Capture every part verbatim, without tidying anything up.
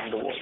quando vuoi.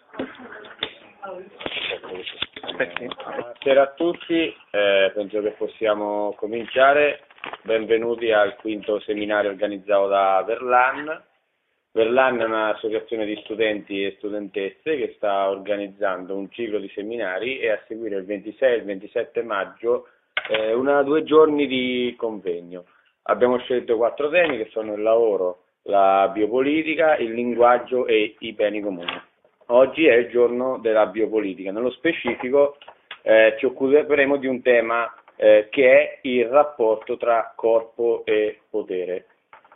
Buonasera a tutti, eh, penso che possiamo cominciare. Benvenuti al quinto seminario organizzato da Verlan. Verlan è un'associazione di studenti e studentesse che sta organizzando un ciclo di seminari e a seguire il ventisei e il ventisette maggio eh, una due giorni di convegno. Abbiamo scelto quattro temi che sono il lavoro, la biopolitica, il linguaggio e i beni comuni. Oggi è il giorno della biopolitica, nello specifico eh, ci occuperemo di un tema eh, che è il rapporto tra corpo e potere.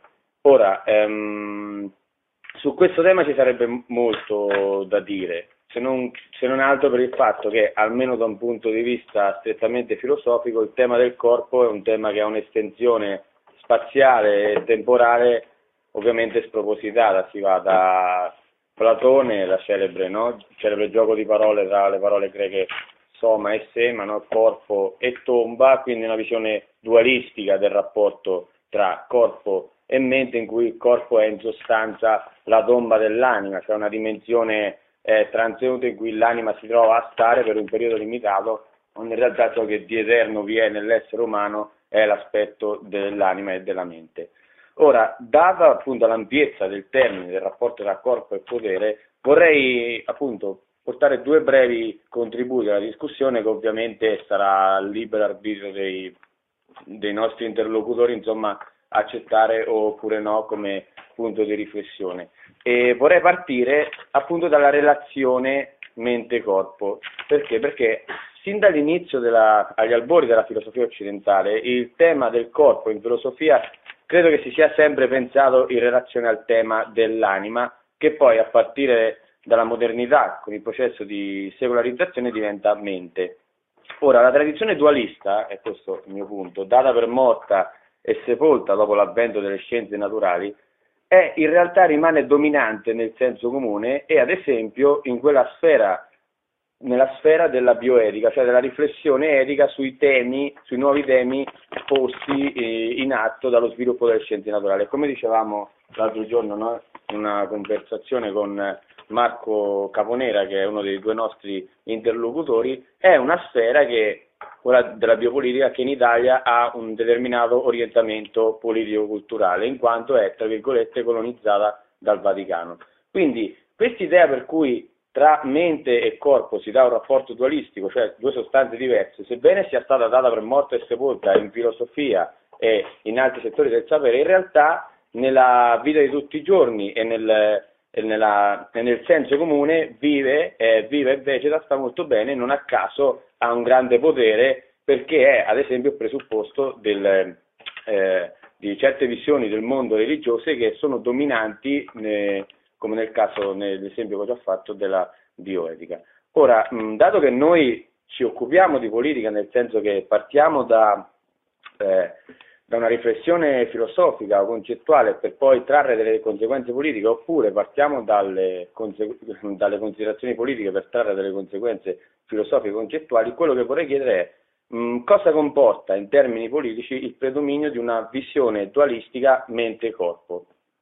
Ora, ehm, su questo tema ci sarebbe molto da dire, se non, se non altro per il fatto che, almeno da un punto di vista strettamente filosofico, il tema del corpo è un tema che ha un'estensione spaziale e temporale ovviamente spropositata. Si va da Platone, la celebre, no? Il celebre gioco di parole tra le parole greche soma e sema, no? Corpo e tomba, quindi una visione dualistica del rapporto tra corpo e mente, in cui il corpo è in sostanza la tomba dell'anima, cioè una dimensione eh, transeunte in cui l'anima si trova a stare per un periodo limitato, quando in realtà ciò che di eterno vi è nell'essere umano è l'aspetto dell'anima e della mente. Ora, data appunto l'ampiezza del termine del rapporto tra corpo e potere, vorrei appunto portare due brevi contributi alla discussione, che ovviamente sarà al libero arbitrio dei, dei nostri interlocutori, insomma, accettare oppure no come punto di riflessione. E vorrei partire appunto dalla relazione mente-corpo. Perché? Perché sin dall'inizio, della, agli albori della filosofia occidentale, il tema del corpo in filosofia credo che si sia sempre pensato in relazione al tema dell'anima, che poi a partire dalla modernità, con il processo di secolarizzazione, diventa mente. Ora, la tradizione dualista, e questo è il mio punto, data per morta e sepolta dopo l'avvento delle scienze naturali, è in realtà rimane dominante nel senso comune e ad esempio in quella sfera, nella sfera della bioetica, cioè della riflessione etica sui temi, sui nuovi temi posti eh, in atto dallo sviluppo delle scienze naturali. E come dicevamo l'altro giorno, no? In una conversazione con Marco Caponera, che è uno dei due nostri interlocutori, è una sfera che, quella della biopolitica, che in Italia ha un determinato orientamento politico-culturale, in quanto è, tra virgolette, colonizzata dal Vaticano. Quindi quest'idea per cui tra mente e corpo si dà un rapporto dualistico, cioè due sostanze diverse, sebbene sia stata data per morta e sepolta in filosofia e in altri settori del sapere, in realtà nella vita di tutti i giorni e nel, e nella, e nel senso comune vive, eh, vive e vegeta, sta molto bene, non a caso ha un grande potere, perché è ad esempio il presupposto del, eh, di certe visioni del mondo religiose che sono dominanti eh, come nel caso, nell'esempio che ho già fatto, della bioetica. Ora, mh, dato che noi ci occupiamo di politica, nel senso che partiamo da, eh, da una riflessione filosofica o concettuale per poi trarre delle conseguenze politiche, oppure partiamo dalle, conse- dalle considerazioni politiche per trarre delle conseguenze filosofiche concettuali, quello che vorrei chiedere è mh, cosa comporta in termini politici il predominio di una visione dualistica mente-corpo.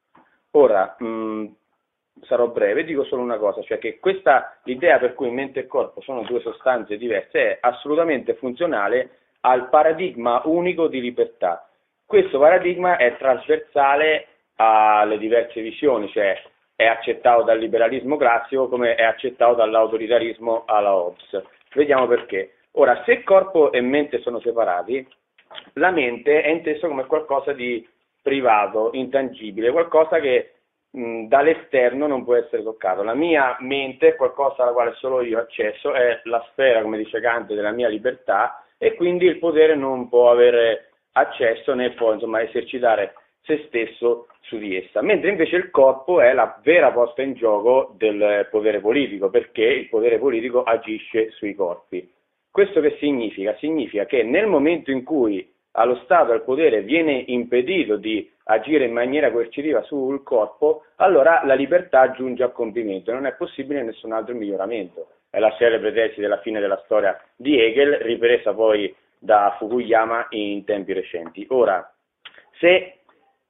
Ora, mh, sarò breve, dico solo una cosa, cioè che questa idea per cui mente e corpo sono due sostanze diverse è assolutamente funzionale al paradigma unico di libertà. Questo paradigma è trasversale alle diverse visioni, cioè è accettato dal liberalismo classico come è accettato dall'autoritarismo alla Hobbes. Vediamo perché. Ora, se corpo e mente sono separati, la mente è intesa come qualcosa di privato, intangibile, qualcosa che dall'esterno non può essere toccato. La mia mente è qualcosa alla quale solo io ho accesso, è la sfera, come dice Kant, della mia libertà, e quindi il potere non può avere accesso né può, insomma, esercitare se stesso su di essa, mentre invece il corpo è la vera posta in gioco del potere politico, perché il potere politico agisce sui corpi. Questo che significa? Significa che nel momento in cui allo Stato, al potere, viene impedito di agire in maniera coercitiva sul corpo, allora la libertà giunge a compimento, non è possibile nessun altro miglioramento. È la celebre tesi della fine della storia di Hegel, ripresa poi da Fukuyama in tempi recenti. Ora, se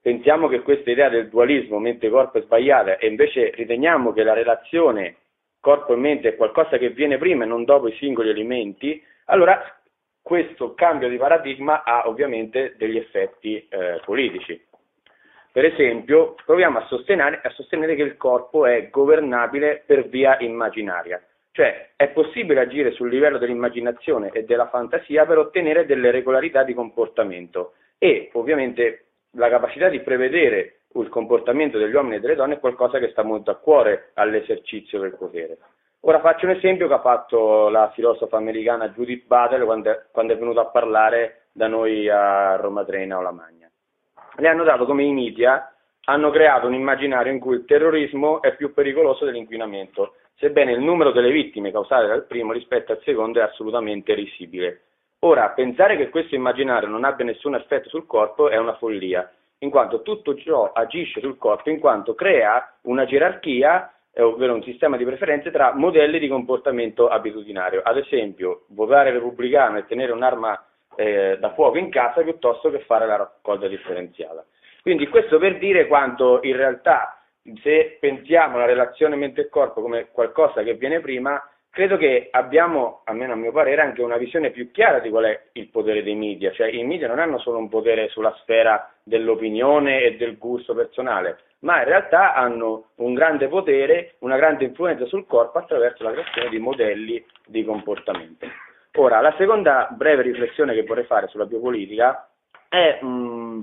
pensiamo che questa idea del dualismo mente-corpo è sbagliata e invece riteniamo che la relazione corpo e mente è qualcosa che viene prima e non dopo i singoli elementi, allora questo cambio di paradigma ha ovviamente degli effetti eh, politici. Per esempio, proviamo a sostenere, a sostenere che il corpo è governabile per via immaginaria, cioè è possibile agire sul livello dell'immaginazione e della fantasia per ottenere delle regolarità di comportamento e ovviamente la capacità di prevedere il comportamento degli uomini e delle donne è qualcosa che sta molto a cuore all'esercizio del potere. Ora faccio un esempio che ha fatto la filosofa americana Judith Butler quando è, quando è venuta a parlare da noi a Roma tre in Aula Magna. Le hanno dato come i media hanno creato un immaginario in cui il terrorismo è più pericoloso dell'inquinamento, sebbene il numero delle vittime causate dal primo rispetto al secondo è assolutamente risibile. Ora, pensare che questo immaginario non abbia nessun effetto sul corpo è una follia, in quanto tutto ciò agisce sul corpo in quanto crea una gerarchia, eh, ovvero un sistema di preferenze tra modelli di comportamento abitudinario. Ad esempio, votare repubblicano e tenere un'arma eh, da fuoco in casa piuttosto che fare la raccolta differenziata. Quindi questo per dire quanto in realtà, se pensiamo alla relazione mente e corpo come qualcosa che viene prima, credo che abbiamo, almeno a mio parere, anche una visione più chiara di qual è il potere dei media, cioè i media non hanno solo un potere sulla sfera dell'opinione e del gusto personale, ma in realtà hanno un grande potere, una grande influenza sul corpo attraverso la creazione di modelli di comportamento. Ora, la seconda breve riflessione che vorrei fare sulla biopolitica è um,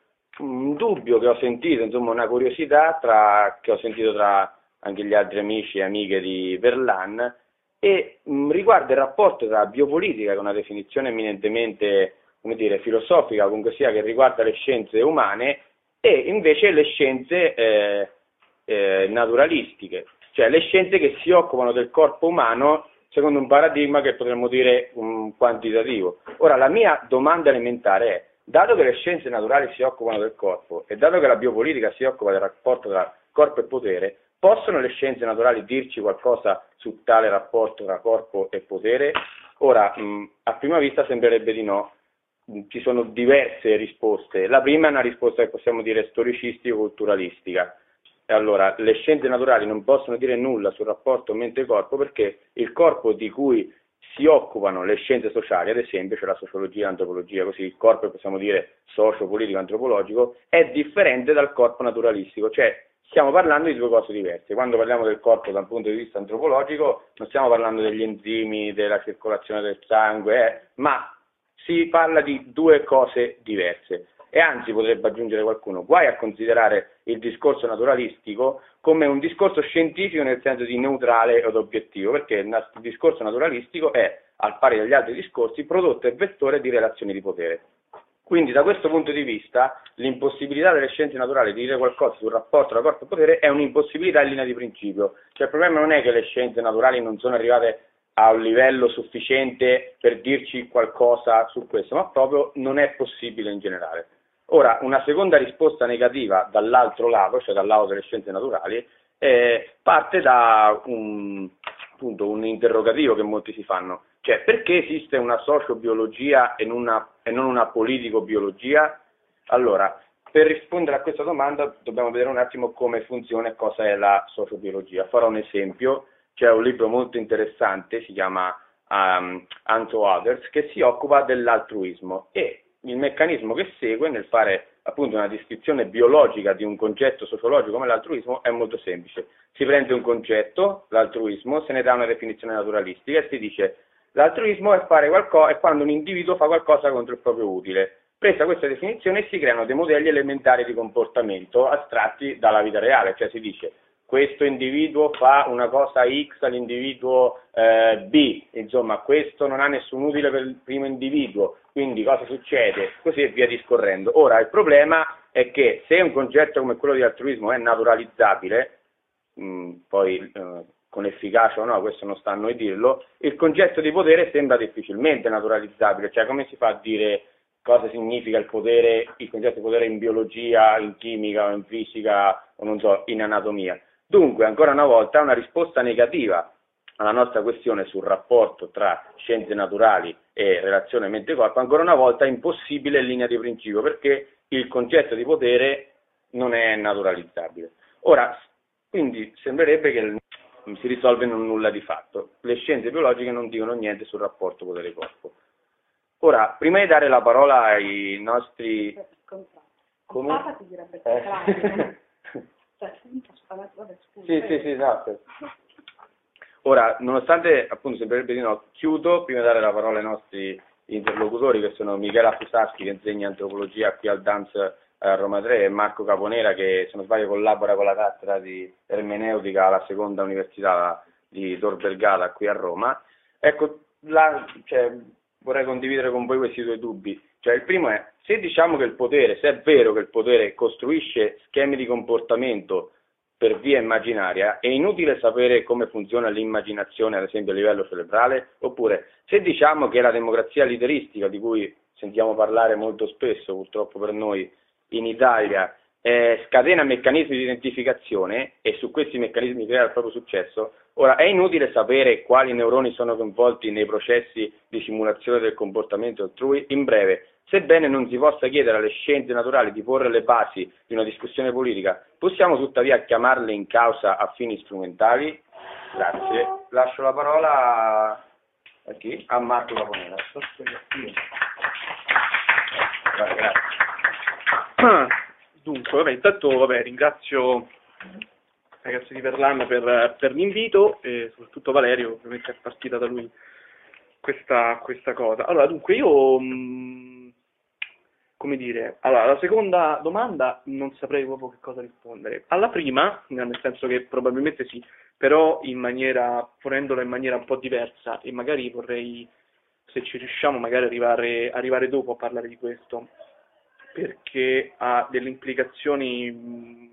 un dubbio che ho sentito, insomma una curiosità tra, che ho sentito tra anche gli altri amici e amiche di Verlan, e mh, riguarda il rapporto tra biopolitica, che è una definizione eminentemente, come dire, filosofica, comunque sia, che riguarda le scienze umane, e invece le scienze eh, eh, naturalistiche, cioè le scienze che si occupano del corpo umano secondo un paradigma che potremmo dire um, quantitativo. Ora, la mia domanda elementare è, dato che le scienze naturali si occupano del corpo e dato che la biopolitica si occupa del rapporto tra corpo e potere, possono le scienze naturali dirci qualcosa su tale rapporto tra corpo e potere? Ora, mh, a prima vista sembrerebbe di no. Ci sono diverse risposte. La prima è una risposta che possiamo dire storicistico-culturalistica. Allora, le scienze naturali non possono dire nulla sul rapporto mente-corpo perché il corpo di cui si occupano le scienze sociali, ad esempio, cioè la sociologia, l'antropologia, così il corpo, possiamo dire socio-politico, antropologico, è differente dal corpo naturalistico, cioè stiamo parlando di due cose diverse. Quando parliamo del corpo dal punto di vista antropologico non stiamo parlando degli enzimi, della circolazione del sangue, eh, ma si parla di due cose diverse. E anzi, potrebbe aggiungere qualcuno, guai a considerare il discorso naturalistico come un discorso scientifico nel senso di neutrale ed obiettivo, perché il discorso naturalistico è, al pari degli altri discorsi, prodotto e vettore di relazioni di potere. Quindi da questo punto di vista l'impossibilità delle scienze naturali di dire qualcosa sul rapporto tra corpo e potere è un'impossibilità in linea di principio. Cioè il problema non è che le scienze naturali non sono arrivate a un livello sufficiente per dirci qualcosa su questo, ma proprio non è possibile in generale. Ora, una seconda risposta negativa dall'altro lato, cioè dal lato delle scienze naturali, eh, parte da un, appunto, un interrogativo che molti si fanno, cioè perché esiste una sociobiologia e non una, e non una politico-biologia? Allora, per rispondere a questa domanda dobbiamo vedere un attimo come funziona e cosa è la sociobiologia. Farò un esempio, c'è un libro molto interessante, si chiama um, Unto Others, che si occupa dell'altruismo e il meccanismo che segue nel fare appunto una descrizione biologica di un concetto sociologico come l'altruismo è molto semplice. Si prende un concetto, l'altruismo, se ne dà una definizione naturalistica e si dice l'altruismo è fare qualcosa, è quando un individuo fa qualcosa contro il proprio utile. Presa questa definizione si creano dei modelli elementari di comportamento astratti dalla vita reale, cioè si dice questo individuo fa una cosa X all'individuo eh, B, insomma questo non ha nessun utile per il primo individuo, quindi cosa succede? Così e via discorrendo. Ora il problema è che se un concetto come quello di altruismo è naturalizzabile, mh, poi eh, con efficacia o no, questo non sta a noi dirlo, il concetto di potere sembra difficilmente naturalizzabile, cioè come si fa a dire cosa significa il potere, il concetto di potere in biologia, in chimica, o in fisica, o non so, in anatomia. Dunque, ancora una volta, una risposta negativa alla nostra questione sul rapporto tra scienze naturali e relazione mente-corpo, ancora una volta è impossibile in linea di principio, perché il concetto di potere non è naturalizzabile. Ora, quindi sembrerebbe che il, si risolve in un nulla di fatto. Le scienze biologiche non dicono niente sul rapporto potere-corpo. Ora, prima di dare la parola ai nostri... Come? Papa ti direbbe contrario. Cioè, vabbè, scusa. Sì, sì, sì, esatto. Ora, nonostante appunto sembrerebbe di no, chiudo prima di dare la parola ai nostri interlocutori, che sono Michela Fusaschi, che insegna antropologia qui al D A M S a Roma tre, e Marco Caponera, che se non sbaglio collabora con la cattedra di ermeneutica alla seconda università di Tor Vergata qui a Roma. Ecco, la, cioè, vorrei condividere con voi questi due dubbi. Cioè, il primo è, se diciamo che il potere, se è vero che il potere costruisce schemi di comportamento per via immaginaria, è inutile sapere come funziona l'immaginazione, ad esempio a livello cerebrale? Oppure, se diciamo che la democrazia leaderistica, di cui sentiamo parlare molto spesso, purtroppo per noi, in Italia, eh, scatena meccanismi di identificazione e su questi meccanismi crea il proprio successo, ora è inutile sapere quali neuroni sono coinvolti nei processi di simulazione del comportamento altrui? In breve, sebbene non si possa chiedere alle scienze naturali di porre le basi di una discussione politica, possiamo tuttavia chiamarle in causa a fini strumentali? Grazie. Lascio la parola a chi? A Marco Caponera. Grazie. Dunque, vabbè, intanto vabbè, ringrazio i ragazzi di Verlan per, per l'invito e soprattutto Valerio, ovviamente è partita da lui questa, questa cosa. Allora, dunque, io, mh, come dire, allora, la seconda domanda non saprei proprio che cosa rispondere. Alla prima, nel senso che probabilmente sì, però in maniera, ponendola in maniera un po' diversa, e magari vorrei, se ci riusciamo, magari arrivare, arrivare dopo a parlare di questo, perché ha delle implicazioni mh,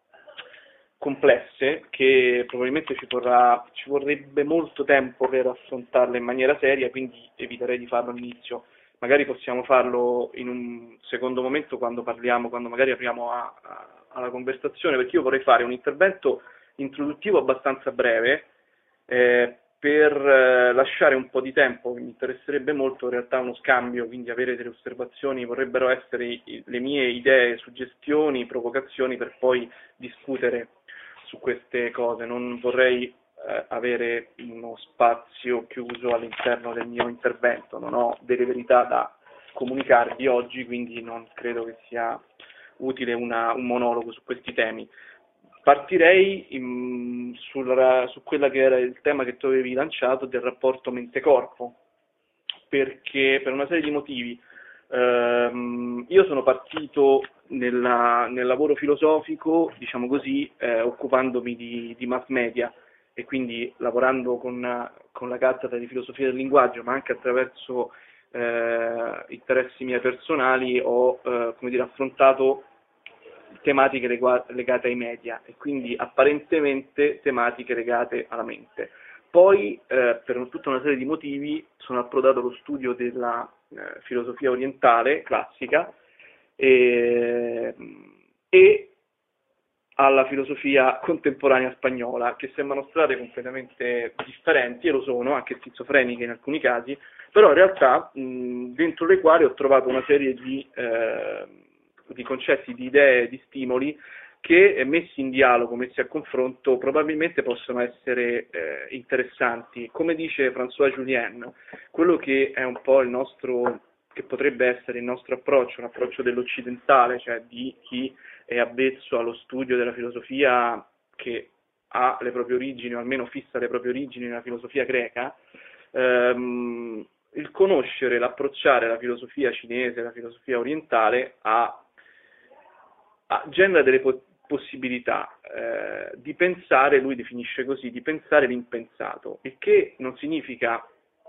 complesse che probabilmente ci, vorrà, ci vorrebbe molto tempo per affrontarle in maniera seria, quindi eviterei di farlo all'inizio. Magari possiamo farlo in un secondo momento quando parliamo, quando magari apriamo a, a, alla conversazione, perché io vorrei fare un intervento introduttivo abbastanza breve eh, per eh, lasciare un po' di tempo, mi interesserebbe molto in realtà uno scambio, quindi avere delle osservazioni, vorrebbero essere i, le mie idee, suggestioni, provocazioni per poi discutere su queste cose. Non vorrei eh, avere uno spazio chiuso all'interno del mio intervento, non ho delle verità da comunicarvi oggi, quindi non credo che sia utile una, un monologo su questi temi. Partirei in, sul, su quella che era il tema che tu avevi lanciato del rapporto mente-corpo, perché per una serie di motivi ehm, io sono partito nella, nel lavoro filosofico, diciamo così, eh, occupandomi di, di mass media e quindi lavorando con, con la cattedra di filosofia del linguaggio, ma anche attraverso eh, interessi miei personali ho eh, come dire, affrontato tematiche legate ai media e quindi apparentemente tematiche legate alla mente. Poi, eh, per tutta una serie di motivi, sono approdato allo studio della eh, filosofia orientale classica e, e alla filosofia contemporanea spagnola, che sembrano strade completamente differenti, e lo sono, anche schizofreniche in alcuni casi, però in realtà mh, dentro le quali ho trovato una serie di... Eh, di concetti, di idee, di stimoli che messi in dialogo, messi a confronto, probabilmente possono essere eh, interessanti. Come dice François Julien, quello che è un po' il nostro, che potrebbe essere il nostro approccio, un approccio dell'occidentale, cioè di chi è avvezzo allo studio della filosofia che ha le proprie origini, o almeno fissa le proprie origini nella filosofia greca, ehm, il conoscere, l'approcciare la filosofia cinese, la filosofia orientale ha Ah, genera delle po- possibilità eh, di pensare, lui definisce così, di pensare l'impensato, il che non significa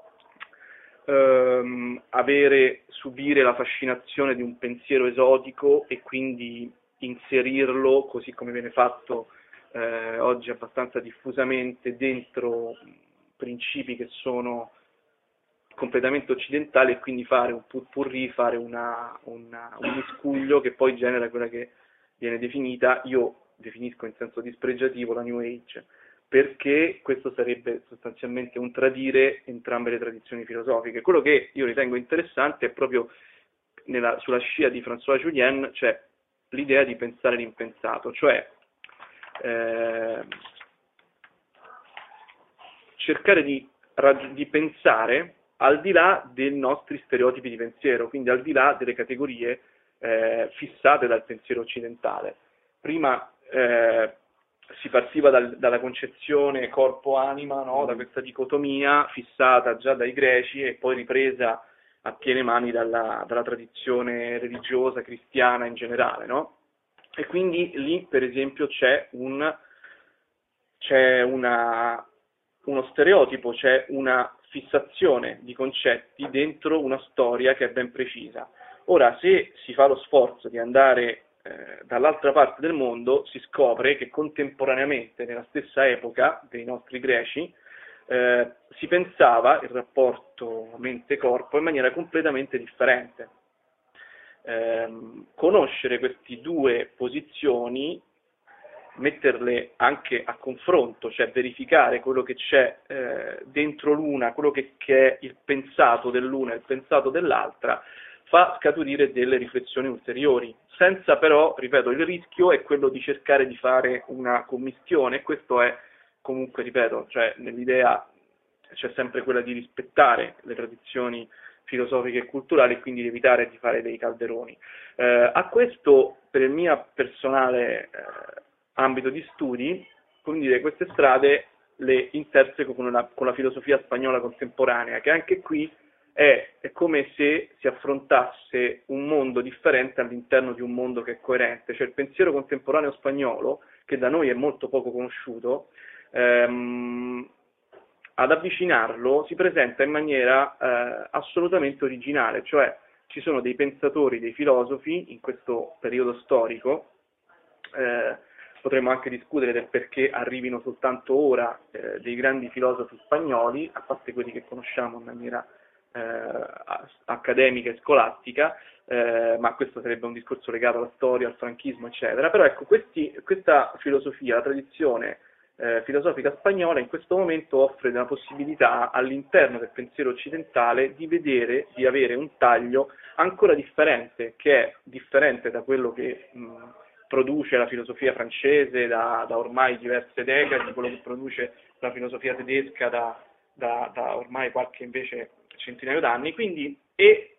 ehm, avere, subire la fascinazione di un pensiero esotico e quindi inserirlo, così come viene fatto eh, oggi abbastanza diffusamente, dentro principi che sono completamente occidentali e quindi fare un purpurri, fare una, una, un miscuglio che poi genera quella che viene definita, io definisco in senso dispregiativo, la New Age, perché questo sarebbe sostanzialmente un tradire entrambe le tradizioni filosofiche. Quello che io ritengo interessante è proprio nella, sulla scia di François Julien, cioè l'idea di pensare l'impensato, cioè eh, cercare di, di pensare al di là dei nostri stereotipi di pensiero, quindi al di là delle categorie eh, fissate dal pensiero occidentale. Prima eh, si partiva dal, dalla concezione corpo-anima, no? Da questa dicotomia fissata già dai greci e poi ripresa a piene mani dalla, dalla tradizione religiosa cristiana in generale, no? E quindi lì, per esempio, c'è un c'è una, uno stereotipo, c'è una fissazione di concetti dentro una storia che è ben precisa. Ora, se si fa lo sforzo di andare eh, dall'altra parte del mondo, si scopre che contemporaneamente, nella stessa epoca dei nostri greci, eh, si pensava il rapporto mente-corpo in maniera completamente differente. Eh, conoscere queste due posizioni, metterle anche a confronto, cioè verificare quello che c'è eh, dentro l'una, quello che, che è il pensato dell'una e il pensato dell'altra, fa scaturire delle riflessioni ulteriori, senza però, ripeto, il rischio è quello di cercare di fare una commistione, e questo è comunque, ripeto, cioè nell'idea c'è sempre quella di rispettare le tradizioni filosofiche e culturali e quindi di evitare di fare dei calderoni. Eh, a questo, per il mio personale eh, ambito di studi, come dire, queste strade le interseco con, una, con la filosofia spagnola contemporanea, che anche qui è, è come se si affrontasse un mondo differente all'interno di un mondo che è coerente, cioè il pensiero contemporaneo spagnolo, che da noi è molto poco conosciuto, ehm, ad avvicinarlo si presenta in maniera eh, assolutamente originale, cioè ci sono dei pensatori, dei filosofi in questo periodo storico, eh, potremmo anche discutere del perché arrivino soltanto ora eh, dei grandi filosofi spagnoli, a parte quelli che conosciamo in maniera eh, accademica e scolastica, eh, ma questo sarebbe un discorso legato alla storia, al franchismo, eccetera. Però ecco, questi, questa filosofia, la tradizione eh, filosofica spagnola in questo momento offre una possibilità all'interno del pensiero occidentale di vedere, di avere un taglio ancora differente, che è differente da quello che mh, produce la filosofia francese da, da ormai diverse decadi, quello che produce la filosofia tedesca da, da, da ormai qualche invece centinaio d'anni, quindi è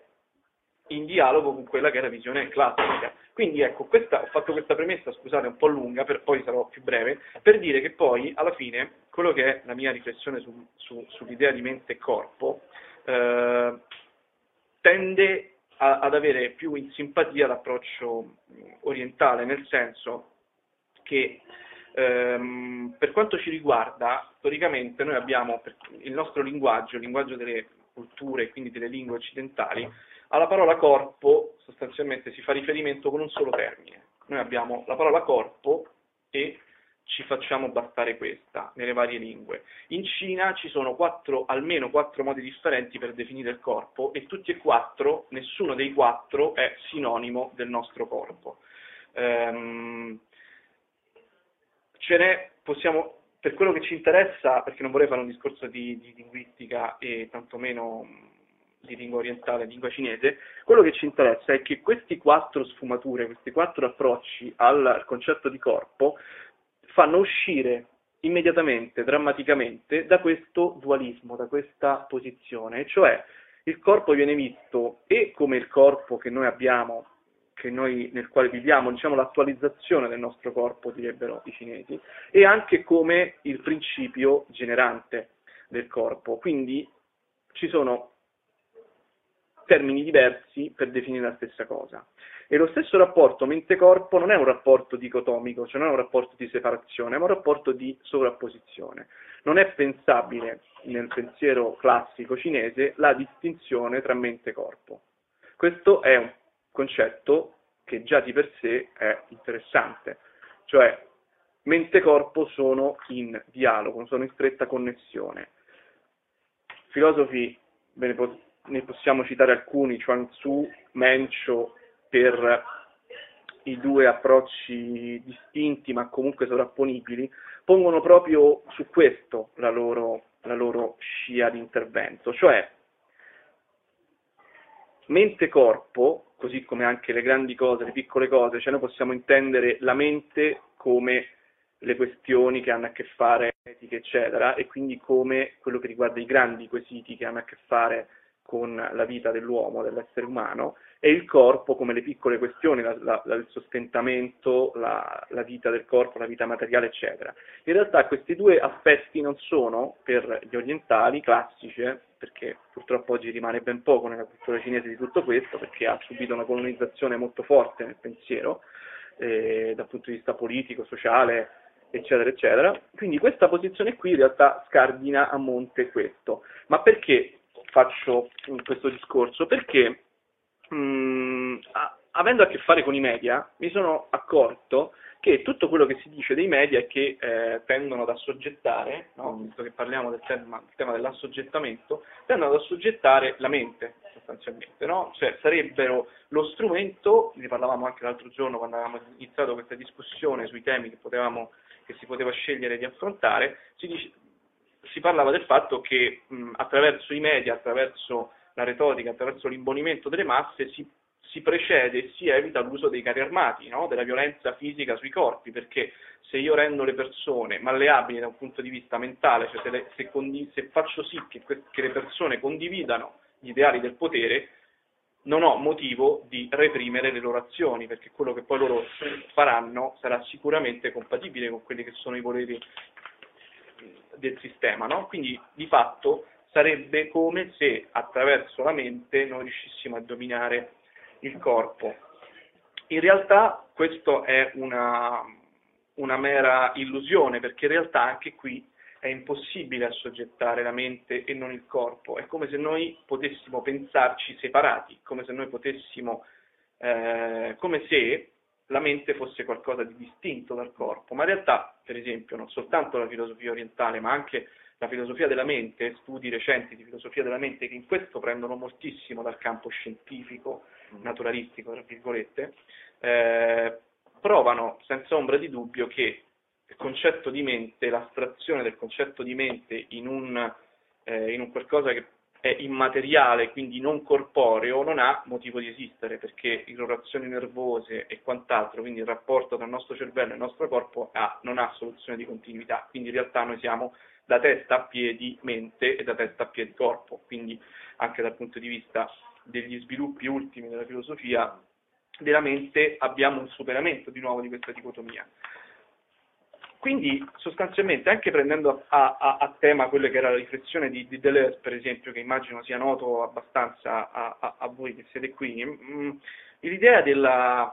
in dialogo con quella che è la visione classica. Quindi ecco, questa, ho fatto questa premessa, scusate, un po' lunga, per, poi sarò più breve, per dire che poi alla fine quello che è la mia riflessione su, su, sull'idea di mente e corpo eh, tende a, ad avere più in simpatia l'approccio orientale, nel senso che ehm, per quanto ci riguarda, storicamente noi abbiamo il nostro linguaggio, il linguaggio delle culture, quindi delle lingue occidentali, alla parola corpo sostanzialmente si fa riferimento con un solo termine. Noi abbiamo la parola corpo e ci facciamo bastare questa nelle varie lingue. In Cina ci sono quattro, almeno quattro modi differenti per definire il corpo e tutti e quattro, nessuno dei quattro è sinonimo del nostro corpo. Ehm, ce n'è, possiamo, per quello che ci interessa, perché non vorrei fare un discorso di, di linguistica e tantomeno di lingua orientale, lingua cinese, quello che ci interessa è che questi quattro sfumature, questi quattro approcci al, al concetto di corpo fanno uscire immediatamente, drammaticamente, da questo dualismo, da questa posizione, cioè il corpo viene visto e come il corpo che noi abbiamo, che noi, nel quale viviamo, diciamo l'attualizzazione del nostro corpo, direbbero i cinesi, e anche come il principio generante del corpo. Quindi ci sono termini diversi per definire la stessa cosa. E lo stesso rapporto mente-corpo non è un rapporto dicotomico, cioè non è un rapporto di separazione, ma un rapporto di sovrapposizione. Non è pensabile nel pensiero classico cinese la distinzione tra mente e corpo. Questo è un concetto che già di per sé è interessante, cioè mente e corpo sono in dialogo, sono in stretta connessione. Filosofi, ve ne, po- ne possiamo citare alcuni, Chuang Tzu, Mencio, per i due approcci distinti ma comunque sovrapponibili, pongono proprio su questo la loro, la loro scia di intervento, cioè mente-corpo, così come anche le grandi cose, le piccole cose, cioè noi possiamo intendere la mente come le questioni che hanno a che fare etiche, eccetera, e quindi come quello che riguarda i grandi quesiti che hanno a che fare con la vita dell'uomo, dell'essere umano, e il corpo come le piccole questioni, la, la, la, il sostentamento, la, la vita del corpo, la vita materiale, eccetera. In realtà questi due aspetti non sono, per gli orientali, classici, eh, perché purtroppo oggi rimane ben poco nella cultura cinese di tutto questo, perché ha subito una colonizzazione molto forte nel pensiero, eh, dal punto di vista politico, sociale, eccetera, eccetera. Quindi questa posizione qui in realtà scardina a monte questo. Ma perché faccio questo discorso? Perché mh, a, avendo a che fare con i media, mi sono accorto che tutto quello che si dice dei media è che eh, tendono ad assoggettare, no? Visto che parliamo del tema, del tema dell'assoggettamento, tendono ad assoggettare la mente, sostanzialmente, no? Cioè sarebbero lo strumento, ne parlavamo anche l'altro giorno quando avevamo iniziato questa discussione sui temi che, potevamo, che si poteva scegliere di affrontare, si, dice, si parlava del fatto che mh, attraverso i media, attraverso la retorica, attraverso l'imbonimento delle masse si si precede e si evita l'uso dei carri armati, no? Della violenza fisica sui corpi, perché se io rendo le persone malleabili da un punto di vista mentale, cioè se, le, se, condi, se faccio sì che, che le persone condividano gli ideali del potere, non ho motivo di reprimere le loro azioni, perché quello che poi loro faranno sarà sicuramente compatibile con quelli che sono i voleri del sistema, no? Quindi di fatto sarebbe come se attraverso la mente noi riuscissimo a dominare il corpo. In realtà questo è una, una mera illusione, perché in realtà anche qui è impossibile assoggettare la mente e non il corpo. È come se noi potessimo pensarci separati, come se noi potessimo, eh, come se la mente fosse qualcosa di distinto dal corpo. Ma in realtà, per esempio, non soltanto la filosofia orientale, ma anche la filosofia della mente, studi recenti di filosofia della mente che in questo prendono moltissimo dal campo scientifico, naturalistico, tra virgolette, eh, provano senza ombra di dubbio che il concetto di mente, l'astrazione del concetto di mente in un, eh, in un qualcosa che è immateriale, quindi non corporeo, non ha motivo di esistere, perché irrorazioni nervose e quant'altro, quindi il rapporto tra il nostro cervello e il nostro corpo ha, non ha soluzione di continuità, quindi in realtà noi siamo da testa a piedi mente e da testa a piedi corpo, quindi anche dal punto di vista degli sviluppi ultimi della filosofia della mente abbiamo un superamento di nuovo di questa dicotomia. Quindi sostanzialmente, anche prendendo a, a, a tema quella che era la riflessione di, di Deleuze, per esempio, che immagino sia noto abbastanza a, a, a voi che siete qui, mh, l'idea della,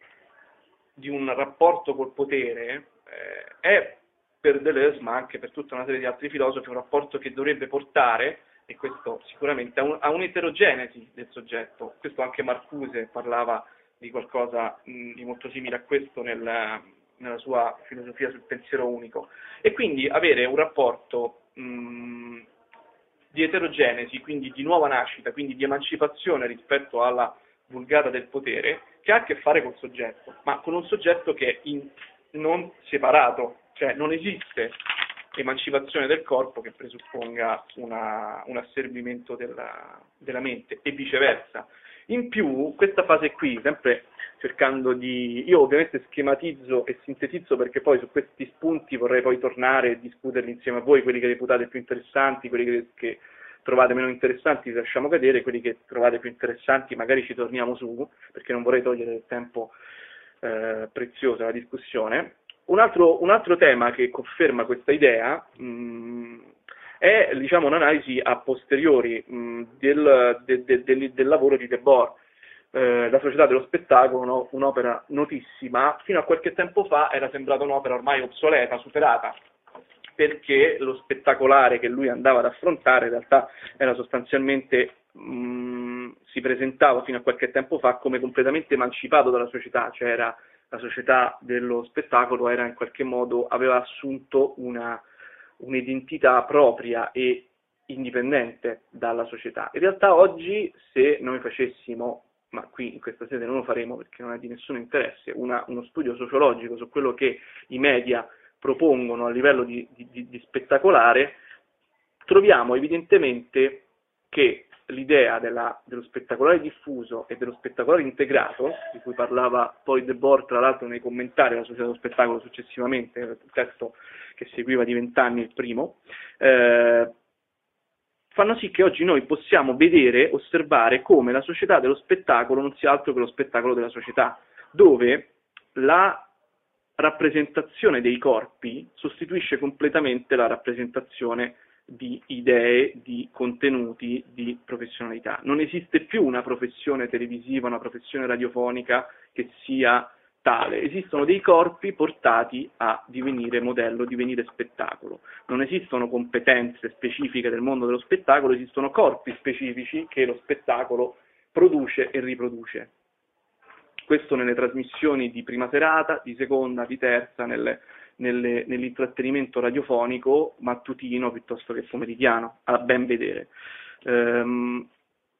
di un rapporto col potere eh, è per Deleuze, ma anche per tutta una serie di altri filosofi, un rapporto che dovrebbe portare, e questo sicuramente, a, un, a un'eterogenesi del soggetto. Questo anche Marcuse parlava di qualcosa mh, di molto simile a questo nel, nella sua filosofia sul pensiero unico. E quindi avere un rapporto mh, di eterogenesi, quindi di nuova nascita, quindi di emancipazione rispetto alla vulgata del potere, che ha a che fare col soggetto, ma con un soggetto che è in, non separato, cioè non esiste emancipazione del corpo che presupponga una, un asservimento della, della mente e viceversa. In più, questa fase qui, sempre cercando di... Io ovviamente schematizzo e sintetizzo perché poi su questi spunti vorrei poi tornare e discuterli insieme a voi, quelli che reputate più interessanti, quelli che, che trovate meno interessanti li lasciamo cadere, quelli che trovate più interessanti magari ci torniamo su, perché non vorrei togliere del tempo eh, prezioso alla discussione. Un altro, un altro tema che conferma questa idea mh, è, diciamo, un'analisi a posteriori mh, del, de, de, de, del lavoro di Debord, eh, La società dello spettacolo, no? Un'opera notissima, fino a qualche tempo fa era sembrata un'opera ormai obsoleta, superata, perché lo spettacolare che lui andava ad affrontare in realtà era sostanzialmente, mh, si presentava fino a qualche tempo fa come completamente emancipato dalla società, cioè era la società dello spettacolo era in qualche modo, aveva assunto una, un'identità propria e indipendente dalla società. In realtà oggi, se noi facessimo, ma qui in questa sede non lo faremo perché non è di nessun interesse, una, uno studio sociologico su quello che i media propongono a livello di, di, di spettacolare, troviamo evidentemente che l'idea della, dello spettacolare diffuso e dello spettacolare integrato, di cui parlava poi Debord, tra l'altro nei commentari alla Società dello Spettacolo successivamente, il testo che seguiva di vent'anni il primo, eh, fanno sì che oggi noi possiamo vedere, osservare come la società dello spettacolo non sia altro che lo spettacolo della società, dove la rappresentazione dei corpi sostituisce completamente la rappresentazione di idee, di contenuti, di professionalità. Non esiste più una professione televisiva, una professione radiofonica che sia tale. Esistono dei corpi portati a divenire modello, divenire spettacolo. Non esistono competenze specifiche del mondo dello spettacolo, esistono corpi specifici che lo spettacolo produce e riproduce. Questo nelle trasmissioni di prima serata, di seconda, di terza, nelle, nelle, nell'intrattenimento radiofonico mattutino piuttosto che pomeridiano, a ben vedere. Ehm,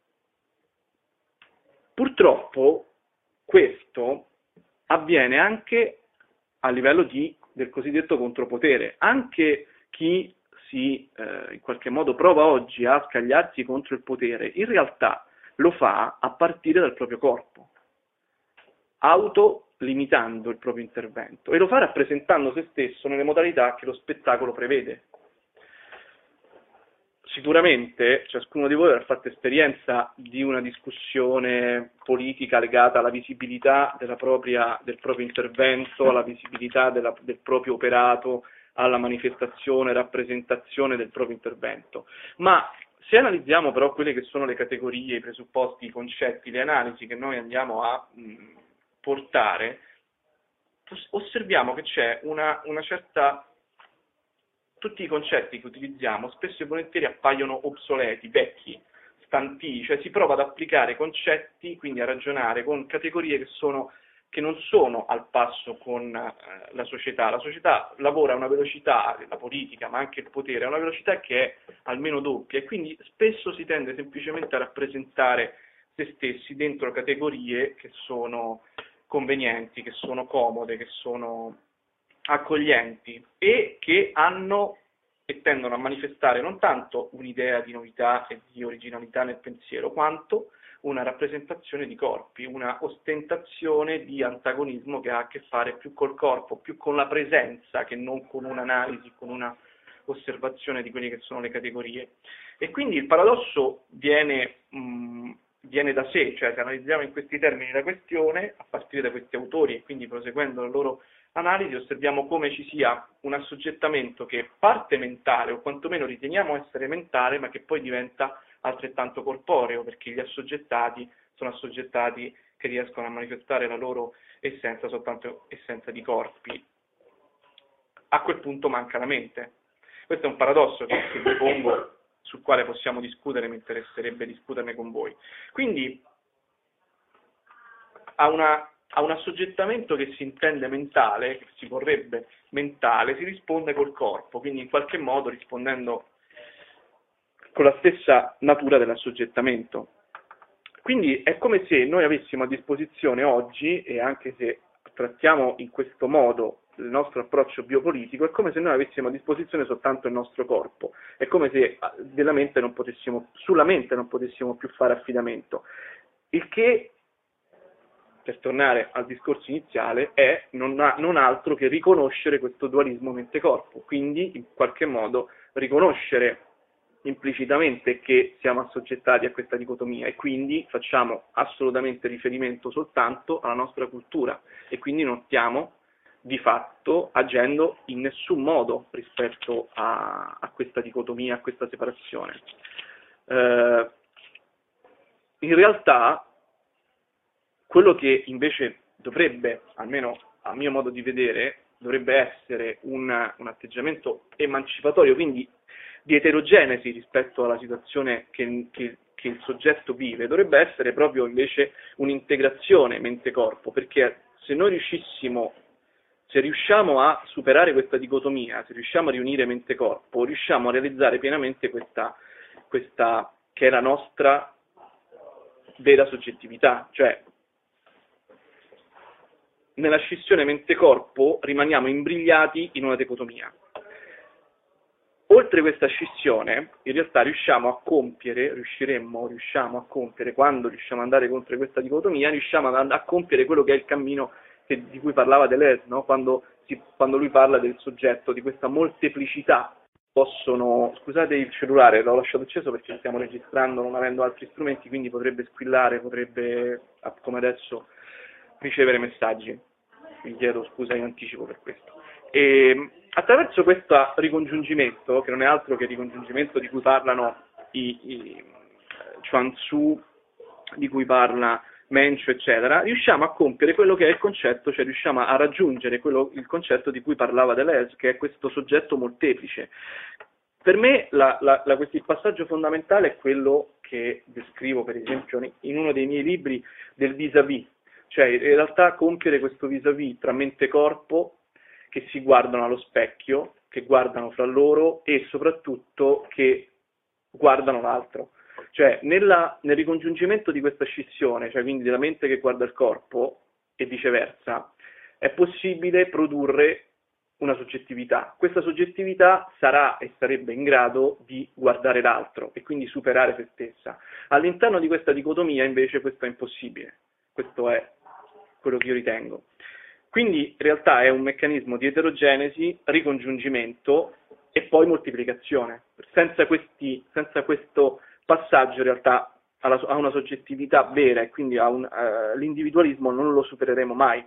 purtroppo questo avviene anche a livello di, del cosiddetto contropotere. Anche chi si eh, in qualche modo prova oggi a scagliarsi contro il potere, in realtà lo fa a partire dal proprio corpo, autolimitando il proprio intervento, e lo fa rappresentando se stesso nelle modalità che lo spettacolo prevede. Sicuramente ciascuno di voi avrà fatto esperienza di una discussione politica legata alla visibilità della propria, del proprio intervento, alla visibilità della, del proprio operato, alla manifestazione, rappresentazione del proprio intervento. Ma se analizziamo però quelle che sono le categorie, i presupposti, i concetti, le analisi che noi andiamo a mh, portare, osserviamo che c'è una, una certa... Tutti i concetti che utilizziamo spesso e volentieri appaiono obsoleti, vecchi, stantii, cioè si prova ad applicare concetti, quindi a ragionare con categorie che, sono, che non sono al passo con eh, la società. La società lavora a una velocità, la politica, ma anche il potere, a una velocità che è almeno doppia, e quindi spesso si tende semplicemente a rappresentare se stessi dentro categorie che sono convenienti, che sono comode, che sono accoglienti e che hanno e tendono a manifestare non tanto un'idea di novità e di originalità nel pensiero, quanto una rappresentazione di corpi, una ostentazione di antagonismo che ha a che fare più col corpo, più con la presenza che non con un'analisi, con una osservazione di quelle che sono le categorie. E quindi il paradosso viene, mh, viene da sé, cioè se analizziamo in questi termini la questione, a partire da questi autori e quindi proseguendo la loro analisi, osserviamo come ci sia un assoggettamento che parte mentale, o quantomeno riteniamo essere mentale, ma che poi diventa altrettanto corporeo, perché gli assoggettati sono assoggettati che riescono a manifestare la loro essenza soltanto essenza di corpi. A quel punto manca la mente. Questo è un paradosso che, che vi pongo, sul quale possiamo discutere, mi interesserebbe discuterne con voi. Quindi, a una a un assoggettamento che si intende mentale, che si vorrebbe mentale, si risponde col corpo, quindi in qualche modo rispondendo con la stessa natura dell'assoggettamento. Quindi è come se noi avessimo a disposizione oggi, e anche se trattiamo in questo modo il nostro approccio biopolitico, è come se noi avessimo a disposizione soltanto il nostro corpo, è come se della mente non potessimo, sulla mente non potessimo più fare affidamento, il che, per tornare al discorso iniziale, è non, ha, non altro che riconoscere questo dualismo mente-corpo, quindi in qualche modo riconoscere implicitamente che siamo assoggettati a questa dicotomia e quindi facciamo assolutamente riferimento soltanto alla nostra cultura e quindi non stiamo di fatto agendo in nessun modo rispetto a, a questa dicotomia, a questa separazione. Eh, in realtà quello che invece dovrebbe, almeno a mio modo di vedere, dovrebbe essere un, un atteggiamento emancipatorio, quindi di eterogenesi rispetto alla situazione che, che, che il soggetto vive, dovrebbe essere proprio invece un'integrazione mente-corpo, perché se noi riuscissimo, se riusciamo a superare questa dicotomia, se riusciamo a riunire mente-corpo, riusciamo a realizzare pienamente questa, questa che è la nostra vera soggettività, cioè nella scissione mente-corpo rimaniamo imbrigliati in una dicotomia. oltre questa scissione, in realtà riusciamo a compiere, riusciremmo, riusciamo a compiere, quando riusciamo ad andare contro questa dicotomia, riusciamo ad, a compiere quello che è il cammino che, di cui parlava Deleuze, no? Quando, si, quando lui parla del soggetto, di questa molteplicità. Possono, scusate il cellulare, l'ho lasciato acceso perché stiamo registrando non avendo altri strumenti, quindi potrebbe squillare, potrebbe, come adesso, ricevere messaggi. Vi chiedo scusa in anticipo per questo. E attraverso questo ricongiungimento, che non è altro che il ricongiungimento di cui parlano i, i Chuang Tzu, di cui parla Mencio, eccetera, riusciamo a compiere quello che è il concetto, cioè riusciamo a raggiungere quello, il concetto di cui parlava Deleuze, che è questo soggetto molteplice. Per me la, la, la, il passaggio fondamentale è quello che descrivo, per esempio, in uno dei miei libri del vis-à-vis, cioè in realtà compiere questo vis-à-vis tra mente e corpo, che si guardano allo specchio, che guardano fra loro e soprattutto che guardano l'altro. Cioè nella, nel ricongiungimento di questa scissione, cioè quindi della mente che guarda il corpo e viceversa, è possibile produrre una soggettività. Questa soggettività sarà e sarebbe in grado di guardare l'altro e quindi superare se stessa. All'interno di questa dicotomia invece questo è impossibile. Questo è quello che io ritengo. Quindi in realtà è un meccanismo di eterogenesi, ricongiungimento e poi moltiplicazione. Senza, questi, senza questo passaggio in realtà a una soggettività vera e quindi a un, uh, l'individualismo non lo supereremo mai.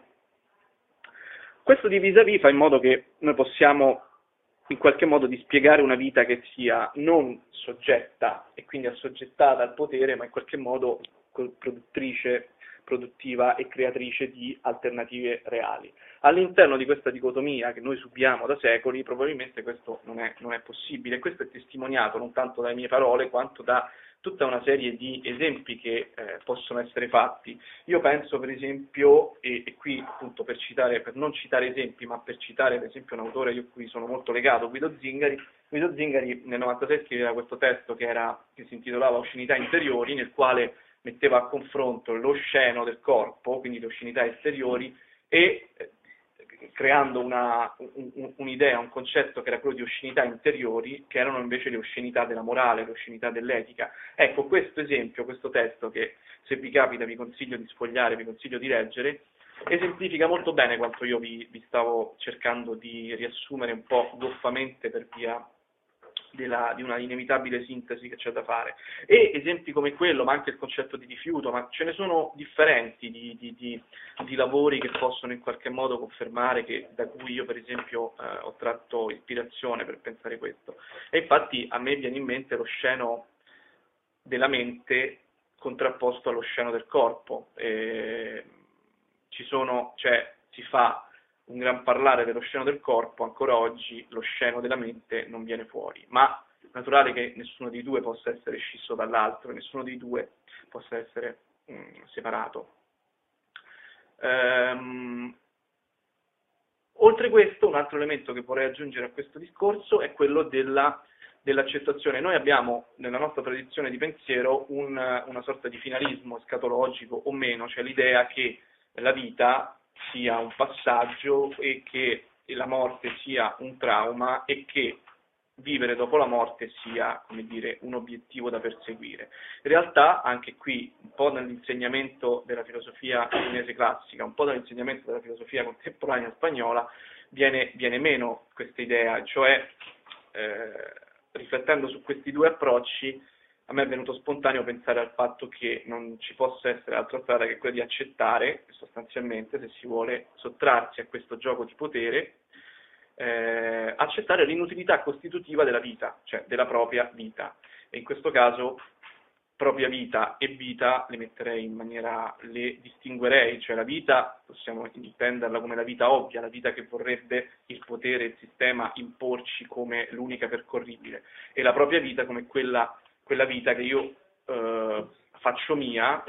Questo di vis-à-vis fa in modo che noi possiamo in qualche modo dispiegare una vita che sia non soggetta e quindi assoggettata al potere, ma in qualche modo produttrice, produttiva e creatrice di alternative reali. All'interno di questa dicotomia che noi subiamo da secoli, probabilmente questo non è, non è possibile. Questo è testimoniato non tanto dalle mie parole quanto da tutta una serie di esempi che eh, possono essere fatti. Io penso per esempio, e, e qui appunto per citare, per non citare esempi, ma per citare per esempio un autore a cui sono molto legato, Guido Zingari. Guido Zingari nel novantasei scriveva questo testo che, era, che si intitolava Oscenità interiori, nel quale metteva a confronto l'osceno del corpo, quindi le oscenità esteriori, e eh, creando una, un, un'idea, un concetto che era quello di oscenità interiori, che erano invece le oscenità della morale, le oscenità dell'etica. Ecco, questo esempio, questo testo, che se vi capita vi consiglio di sfogliare, vi consiglio di leggere, esemplifica molto bene quanto io vi, vi stavo cercando di riassumere un po' goffamente per via della, di una inevitabile sintesi che c'è da fare. E esempi come quello, ma anche il concetto di rifiuto, ma ce ne sono differenti di, di, di, di lavori che possono in qualche modo confermare, che, da cui io per esempio eh, ho tratto ispirazione per pensare questo. E infatti a me viene in mente lo sceno della mente contrapposto allo sceno del corpo. E ci sono, cioè si fa un gran parlare dello sceno del corpo, ancora oggi lo sceno della mente non viene fuori, ma è naturale che nessuno dei due possa essere scisso dall'altro, nessuno dei due possa essere mh, separato. Ehm, oltre questo, un altro elemento che vorrei aggiungere a questo discorso è quello della, dell'accettazione. Noi abbiamo nella nostra tradizione di pensiero un, una sorta di finalismo escatologico o meno, cioè l'idea che la vita sia un passaggio e che la morte sia un trauma e che vivere dopo la morte sia, come dire, un obiettivo da perseguire. In realtà, anche qui, un po' nell'insegnamento della filosofia cinese classica, un po' nell'insegnamento della filosofia contemporanea spagnola, viene, viene meno questa idea, cioè, eh, riflettendo su questi due approcci, a me è venuto spontaneo pensare al fatto che non ci possa essere altra strada che quella di accettare, sostanzialmente, se si vuole sottrarsi a questo gioco di potere, eh, accettare l'inutilità costitutiva della vita, cioè della propria vita. E in questo caso propria vita e vita le metterei in maniera, le distinguerei, cioè la vita possiamo intenderla come la vita ovvia, la vita che vorrebbe il potere, il sistema imporci come l'unica percorribile, e la propria vita come quella quella vita che io eh, faccio mia,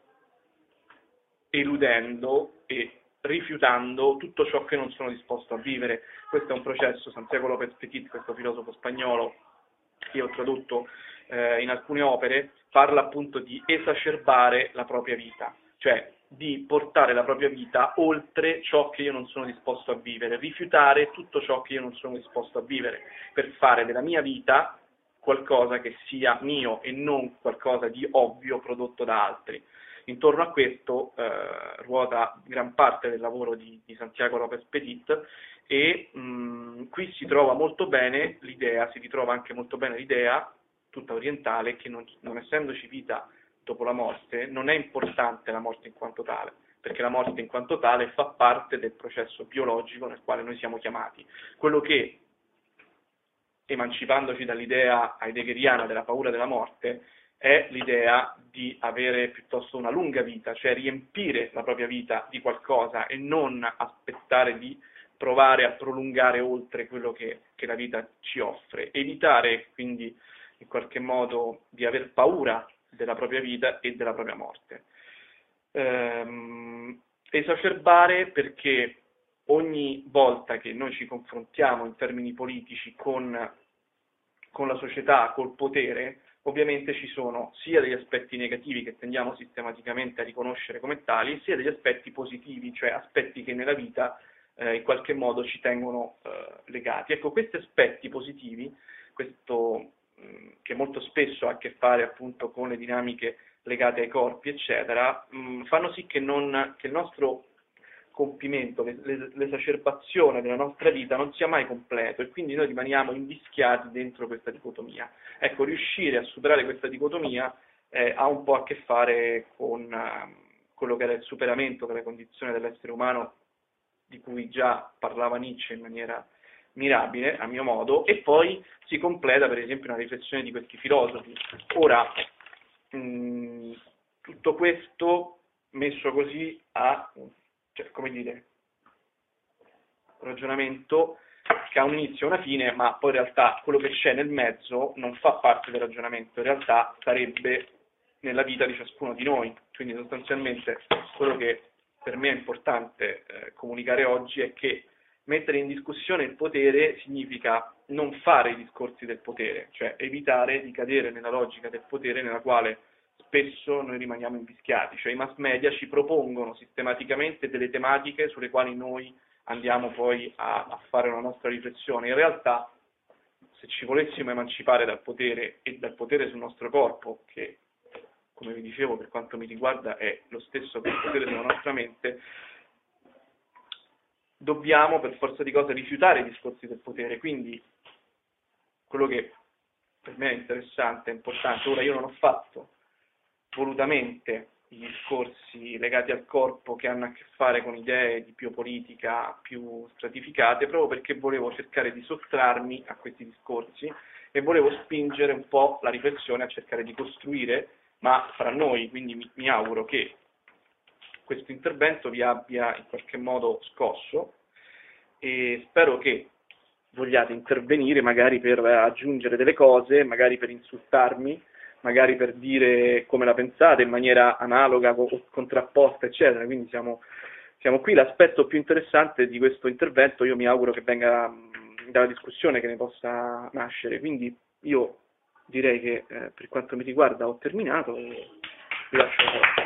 eludendo e rifiutando tutto ciò che non sono disposto a vivere. Questo è un processo, Santiago López Petit, questo filosofo spagnolo che io ho tradotto eh, in alcune opere, parla appunto di esacerbare la propria vita, cioè di portare la propria vita oltre ciò che io non sono disposto a vivere, rifiutare tutto ciò che io non sono disposto a vivere, per fare della mia vita qualcosa che sia mio e non qualcosa di ovvio prodotto da altri. Intorno a questo eh, ruota gran parte del lavoro di, di Santiago López Petit e mh, qui si trova molto bene l'idea, si ritrova anche molto bene l'idea, tutta orientale, che non, non essendoci vita dopo la morte, non è importante la morte in quanto tale, perché la morte in quanto tale fa parte del processo biologico nel quale noi siamo chiamati. Quello che, emancipandoci dall'idea heideggeriana della paura della morte, è l'idea di avere piuttosto una lunga vita, cioè riempire la propria vita di qualcosa e non aspettare di provare a prolungare oltre quello che, che la vita ci offre. Evitare quindi in qualche modo di aver paura della propria vita e della propria morte. Ehm, esacerbare perché ogni volta che noi ci confrontiamo in termini politici con, con la società, col potere, ovviamente ci sono sia degli aspetti negativi che tendiamo sistematicamente a riconoscere come tali, sia degli aspetti positivi, cioè aspetti che nella vita eh, in qualche modo ci tengono eh, legati. Ecco, questi aspetti positivi, questo che molto spesso ha a che fare appunto con le dinamiche legate ai corpi, eccetera, mh, fanno sì che, non, che il nostro compimento, l'esacerbazione della nostra vita non sia mai completo e quindi noi rimaniamo invischiati dentro questa dicotomia. Ecco, riuscire a superare questa dicotomia eh, ha un po' a che fare con uh, quello che era il superamento della condizione dell'essere umano, di cui già parlava Nietzsche in maniera mirabile, a mio modo, e poi si completa per esempio una riflessione di questi filosofi. Ora, mh, tutto questo messo così a, cioè, come dire, un ragionamento che ha un inizio e una fine, ma poi in realtà quello che c'è nel mezzo non fa parte del ragionamento, in realtà sarebbe nella vita di ciascuno di noi. Quindi sostanzialmente quello che per me è importante eh, comunicare oggi è che mettere in discussione il potere significa non fare i discorsi del potere, cioè evitare di cadere nella logica del potere nella quale spesso noi rimaniamo invischiati, cioè i mass media ci propongono sistematicamente delle tematiche sulle quali noi andiamo poi a, a fare una nostra riflessione. In realtà, se ci volessimo emancipare dal potere e dal potere sul nostro corpo, che come vi dicevo per quanto mi riguarda è lo stesso che il potere sulla nostra mente, dobbiamo per forza di cose rifiutare i discorsi del potere. Quindi quello che per me è interessante, è importante, ora io non ho fatto volutamente i discorsi legati al corpo che hanno a che fare con idee di biopolitica più stratificate, proprio perché volevo cercare di sottrarmi a questi discorsi e volevo spingere un po' la riflessione a cercare di costruire, ma fra noi, quindi mi, mi auguro che questo intervento vi abbia in qualche modo scosso e spero che vogliate intervenire magari per aggiungere delle cose, magari per insultarmi, magari per dire come la pensate in maniera analoga o contrapposta, eccetera. Quindi siamo, siamo qui. L'aspetto più interessante di questo intervento io mi auguro che venga dalla discussione che ne possa nascere. Quindi io direi che eh, per quanto mi riguarda ho terminato e vi lascio la parola.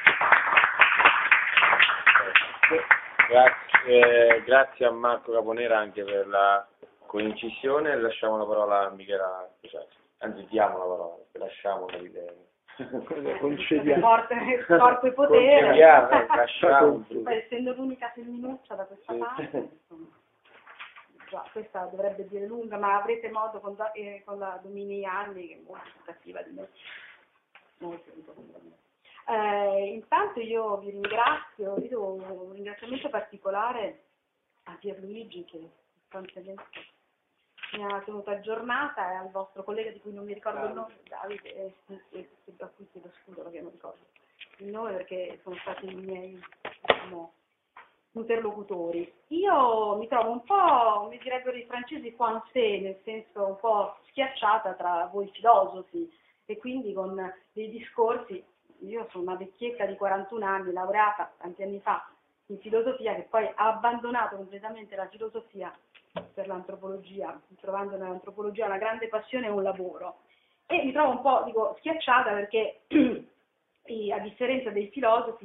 Grazie, grazie a Marco Caponera anche per la coincisione. Lasciamo la parola a Michela Speciali. Anzi, diamo la parola, lasciamo l'idea. Concediamo. Forte, forte potere. Concediamo, lasciamo. Poi, essendo l'unica femminuccia da questa Sì. parte, insomma, già, questa dovrebbe dire lunga, ma avrete modo con, eh, con la Domini Anni, che è molto più cattiva di me. Molto più cattiva di me. Eh, intanto io vi ringrazio, vi do un ringraziamento particolare a Pierluigi che sostanzialmente mi ha tenuto aggiornata e al vostro collega di cui non mi ricordo il nome, Davide, e, e, e a cui chiedo scusa perché non ricordo il nome perché sono stati i miei, diciamo, interlocutori. Io mi trovo un po', mi direbbero i francesi coincée, nel senso un po' schiacciata tra voi filosofi e quindi con dei discorsi. Io sono una vecchietta di quarantuno anni, laureata tanti anni fa in filosofia, che poi ha abbandonato completamente la filosofia per l'antropologia, trovando nell'antropologia una grande passione e un lavoro. E mi trovo un po', dico, schiacciata perché a differenza dei filosofi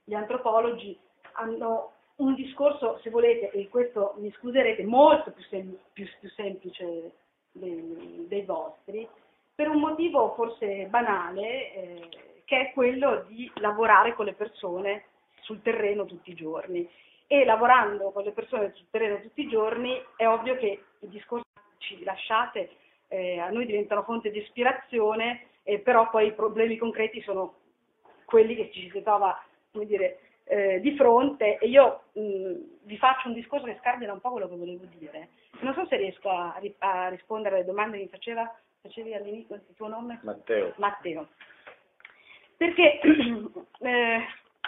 gli antropologi hanno un discorso, se volete, e questo mi scuserete, molto più, sem- più, più semplice dei, dei vostri, per un motivo forse banale, eh, che è quello di lavorare con le persone sul terreno tutti i giorni. E lavorando con le persone sul terreno tutti i giorni è ovvio che i discorsi che ci lasciate eh, a noi diventano fonte di ispirazione, eh, però poi i problemi concreti sono quelli che ci si trova, come dire, eh, di fronte, e io mh, vi faccio un discorso che scardina un po' quello che volevo dire. Non so se riesco a, a rispondere alle domande che mi faceva, facevi all'inizio, il tuo nome? Matteo. Matteo. Perché, eh,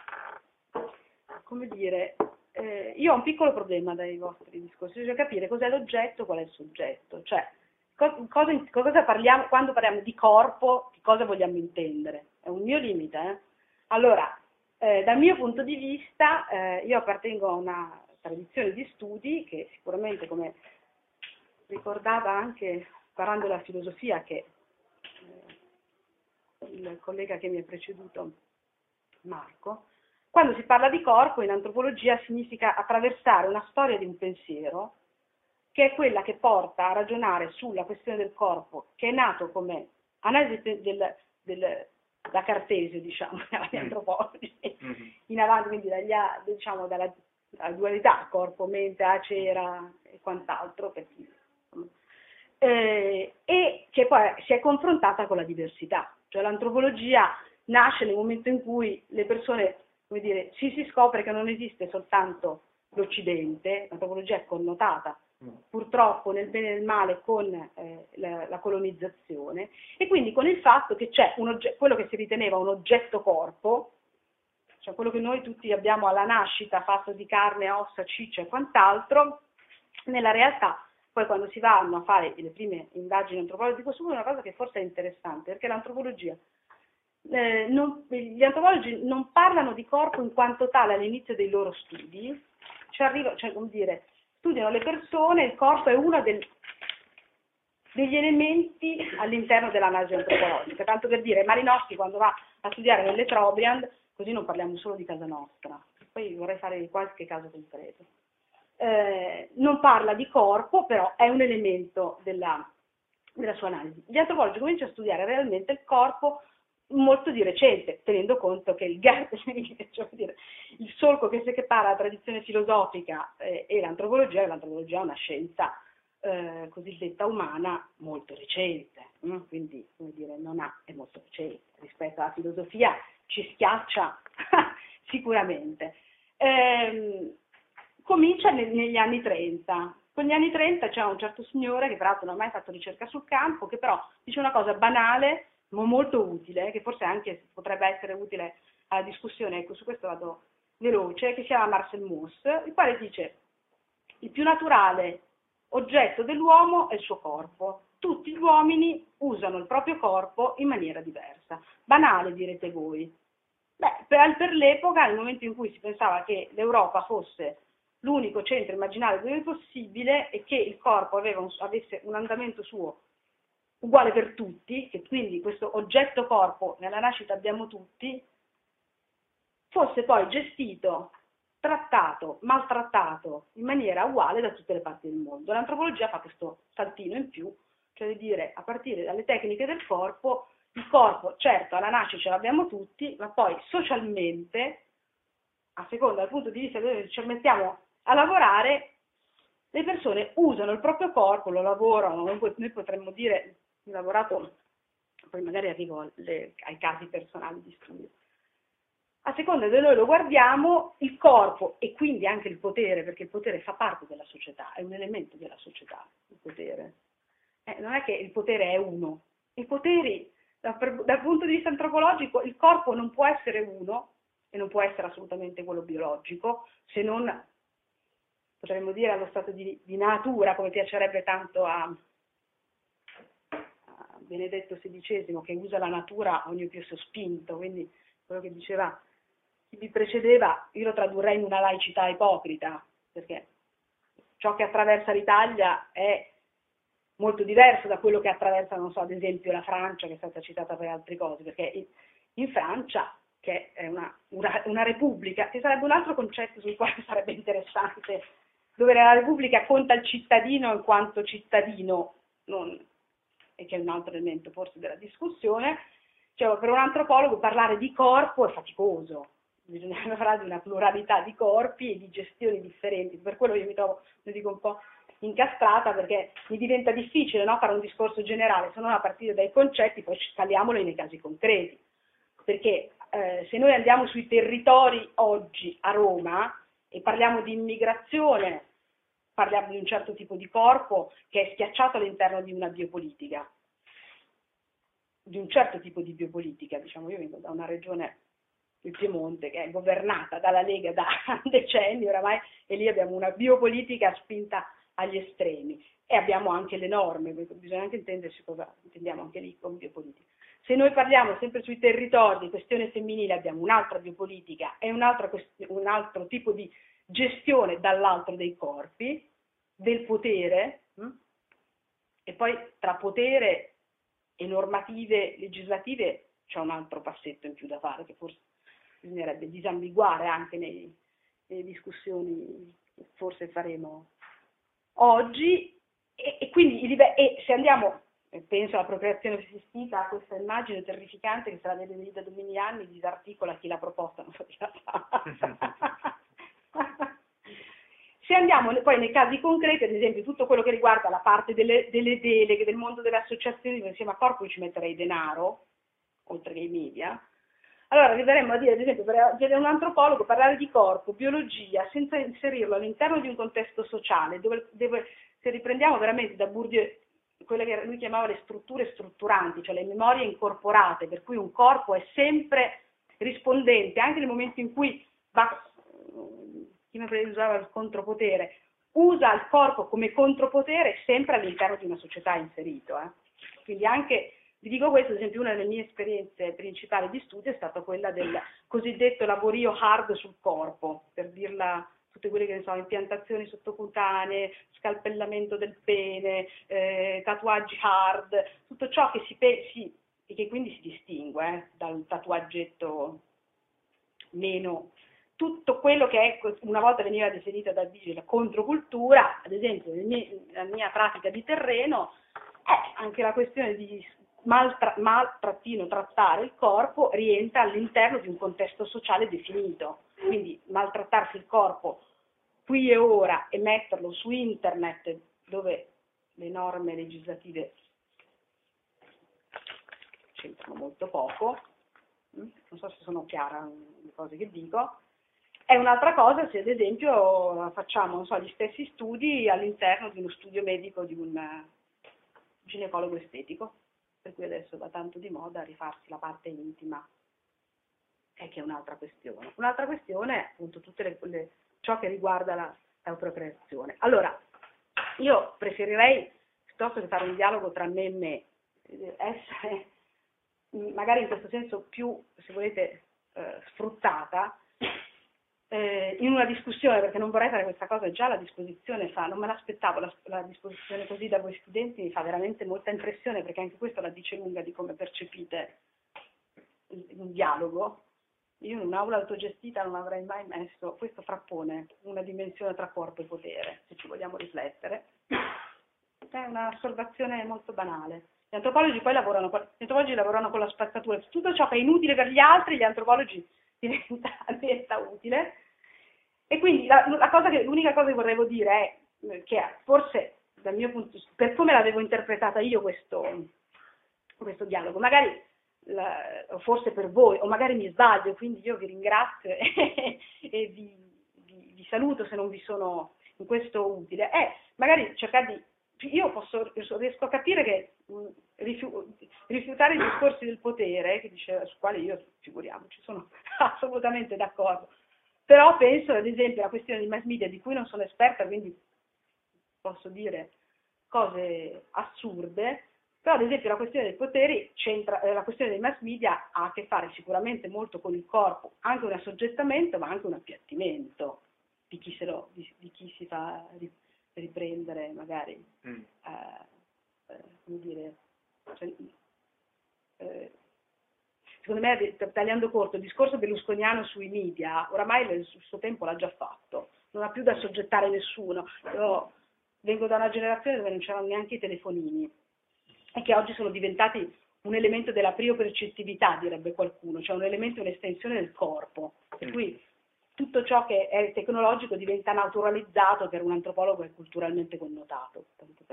come dire, eh, io ho un piccolo problema dai vostri discorsi, cioè capire cos'è l'oggetto, qual è il soggetto, cioè co- cosa, cosa parliamo, quando parliamo di corpo, che cosa vogliamo intendere? È un mio limite, eh? Allora, eh, dal mio punto di vista, eh, io appartengo a una tradizione di studi che sicuramente, come ricordava anche parlando della filosofia, che eh, il collega che mi ha preceduto, Marco, quando si parla di corpo in antropologia significa attraversare una storia di un pensiero che è quella che porta a ragionare sulla questione del corpo, che è nato come analisi del, del, da Cartesio, diciamo, dagli antropologi, mm-hmm. in avanti, quindi dagli, diciamo, dalla, dalla dualità corpo, mente, acera e quant'altro, per chi, eh, e che poi si è confrontata con la diversità, cioè l'antropologia nasce nel momento in cui le persone, come dire, ci si scopre che non esiste soltanto l'Occidente, l'antropologia è connotata purtroppo nel bene e nel male con eh, la, la colonizzazione, e quindi con il fatto che c'è un oggetto, quello che si riteneva un oggetto corpo, cioè quello che noi tutti abbiamo alla nascita fatto di carne, ossa, ciccia e quant'altro, nella realtà poi quando si vanno a fare le prime indagini antropologiche, dico subito una cosa che forse è interessante, perché l'antropologia eh, non, gli antropologi non parlano di corpo in quanto tale all'inizio dei loro studi, cioè, arriva, cioè come dire, studiano le persone, il corpo è uno del, degli elementi all'interno dell'analisi antropologica, tanto per dire, Malinowski quando va a studiare nelle Trobriand, così non parliamo solo di casa nostra, poi vorrei fare qualche caso concreto, eh, non parla di corpo, però è un elemento della, della sua analisi. Gli antropologi cominciano a studiare realmente il corpo molto di recente, tenendo conto che il, cioè dire, il solco che separa la tradizione filosofica eh, e l'antropologia, e l'antropologia è una scienza eh, cosiddetta umana molto recente, hm? Quindi come dire, non ha, è molto recente, rispetto alla filosofia ci schiaccia sicuramente. Ehm, comincia nel, negli anni trenta. Con gli anni trenta c'è un certo signore che peraltro non ha mai fatto ricerca sul campo, che però dice una cosa banale ma molto utile, che forse anche potrebbe essere utile alla discussione, ecco, su questo vado veloce, che si chiama Marcel Mauss, il quale dice: il più naturale oggetto dell'uomo è il suo corpo, tutti gli uomini usano il proprio corpo in maniera diversa. Banale, direte voi. Beh, per, per l'epoca, nel momento in cui si pensava che l'Europa fosse l'unico centro immaginario dove possibile e che il corpo aveva un, avesse un andamento suo uguale per tutti, che quindi questo oggetto corpo nella nascita abbiamo tutti, fosse poi gestito, trattato, maltrattato in maniera uguale da tutte le parti del mondo. L'antropologia fa questo saltino in più, cioè di dire, a partire dalle tecniche del corpo, il corpo certo alla nascita ce l'abbiamo tutti, ma poi socialmente, a seconda dal punto di vista dove ci mettiamo a lavorare, le persone usano il proprio corpo, lo lavorano, noi potremmo dire, ho lavorato, poi magari arrivo alle, ai casi personali di studio. A seconda di noi lo guardiamo, il corpo e quindi anche il potere, perché il potere fa parte della società, è un elemento della società, il potere. Eh, non è che il potere è uno. I poteri, dal, dal punto di vista antropologico, il corpo non può essere uno, e non può essere assolutamente quello biologico, se non, potremmo dire, allo stato di, di natura, come piacerebbe tanto a Benedetto sedicesimo, che usa la natura a ogni più sospinto, quindi quello che diceva chi vi precedeva, io lo tradurrei in una laicità ipocrita, perché ciò che attraversa l'Italia è molto diverso da quello che attraversa, non so, ad esempio la Francia, che è stata citata per altre cose, perché in, in Francia che è una, una, una repubblica, che sarebbe un altro concetto sul quale sarebbe interessante, dove la repubblica conta il cittadino in quanto cittadino, non, e che è un altro elemento forse della discussione. Cioè, per un antropologo parlare di corpo è faticoso, bisogna parlare di una pluralità di corpi e di gestioni differenti, per quello io mi trovo, lo dico, un po' incastrata, perché mi diventa difficile, no, fare un discorso generale, se non a partire dai concetti, poi scaliamolo nei casi concreti, perché eh, se noi andiamo sui territori oggi a Roma e parliamo di immigrazione, parliamo di un certo tipo di corpo che è schiacciato all'interno di una biopolitica, di un certo tipo di biopolitica, diciamo, io vengo da una regione, il Piemonte, che è governata dalla Lega da decenni oramai, e lì abbiamo una biopolitica spinta agli estremi, e abbiamo anche le norme, bisogna anche intendersi cosa intendiamo anche lì con biopolitica. Se noi parliamo sempre sui territori di questione femminile, abbiamo un'altra biopolitica e un altro, un altro tipo di gestione dall'altro dei corpi, del potere, hm? E poi tra potere e normative legislative c'è un altro passetto in più da fare, che forse bisognerebbe disambiguare anche nei, nelle discussioni che forse faremo oggi, e, e quindi e se andiamo, penso alla procreazione assistita, a questa immagine terrificante che se la vede lì da Dominiani, disarticola chi l'ha proposta, non so chi l'ha fatta. Se andiamo poi nei casi concreti, ad esempio tutto quello che riguarda la parte delle, delle deleghe, del mondo delle associazioni, insieme a corpo ci metterei denaro, oltre che i media, allora arriveremmo a dire, ad esempio, per un antropologo parlare di corpo, biologia, senza inserirlo all'interno di un contesto sociale, dove, dove se riprendiamo veramente da Bourdieu, quelle che lui chiamava le strutture strutturanti, cioè le memorie incorporate, per cui un corpo è sempre rispondente, anche nel momento in cui va, chi mi usava il contropotere, usa il corpo come contropotere sempre all'interno di una società inserito. Eh. Quindi anche, vi dico questo, ad esempio una delle mie esperienze principali di studio è stata quella del cosiddetto lavorio hard sul corpo, per dirla, tutte quelle che ne so, impiantazioni sottocutanee, scalpellamento del pene, eh, tatuaggi hard, tutto ciò che si, si e che quindi si distingue eh, dal tatuaggetto meno, tutto quello che è, una volta veniva definita da Vigile controcultura, ad esempio nella mia pratica di terreno, è anche la questione di maltra, maltrattino, trattare il corpo rientra all'interno di un contesto sociale definito, quindi maltrattarsi il corpo qui e ora e metterlo su internet dove le norme legislative c'entrano molto poco, non so se sono chiara le cose che dico. È un'altra cosa se ad esempio facciamo non so, gli stessi studi all'interno di uno studio medico di un ginecologo estetico, per cui adesso va tanto di moda rifarsi la parte intima, è che è un'altra questione. Un'altra questione è appunto tutte le, le, ciò che riguarda la, la procreazione. Allora, io preferirei, piuttosto che fare un dialogo tra me e me, essere magari in questo senso più, se volete, eh, sfruttata, Eh, in una discussione, perché non vorrei fare questa cosa, già la disposizione fa, non me l'aspettavo, la, la disposizione così da voi studenti mi fa veramente molta impressione, perché anche questo la dice lunga di come percepite un dialogo. Io in un'aula autogestita non avrei mai messo, questo frappone, una dimensione tra corpo e potere, se ci vogliamo riflettere. È una osservazione molto banale. Gli antropologi poi lavorano, gli antropologi lavorano con la spazzatura, tutto ciò che è inutile per gli altri, gli antropologi diventa, diventa utile. E quindi la, la cosa che, l'unica cosa che vorrei dire è che forse dal mio punto, per come l'avevo interpretata io questo, questo dialogo, magari la, o forse per voi, o magari mi sbaglio, quindi io vi ringrazio e, e vi, vi, vi saluto se non vi sono in questo utile, è magari cercare di, io posso, riesco a capire che mh, rifiu, rifiutare i discorsi del potere, che dice, su quale io, figuriamoci, sono assolutamente d'accordo, però penso ad esempio alla questione dei mass media di cui non sono esperta, quindi posso dire cose assurde, però ad esempio la questione dei poteri c'entra, eh, la questione dei mass media ha a che fare sicuramente molto con il corpo, anche un assoggettamento ma anche un appiattimento di chi, se lo, di, di chi si fa riprendere magari, mm. eh, eh, come dire, cioè, eh, secondo me, tagliando corto, il discorso berlusconiano sui media, oramai il suo tempo l'ha già fatto, non ha più da soggettare nessuno. Io vengo da una generazione dove non c'erano neanche i telefonini e che oggi sono diventati un elemento della priopercettività, direbbe qualcuno, cioè un elemento, un'estensione del corpo, per cui tutto ciò che è tecnologico diventa naturalizzato, per un antropologo è culturalmente connotato.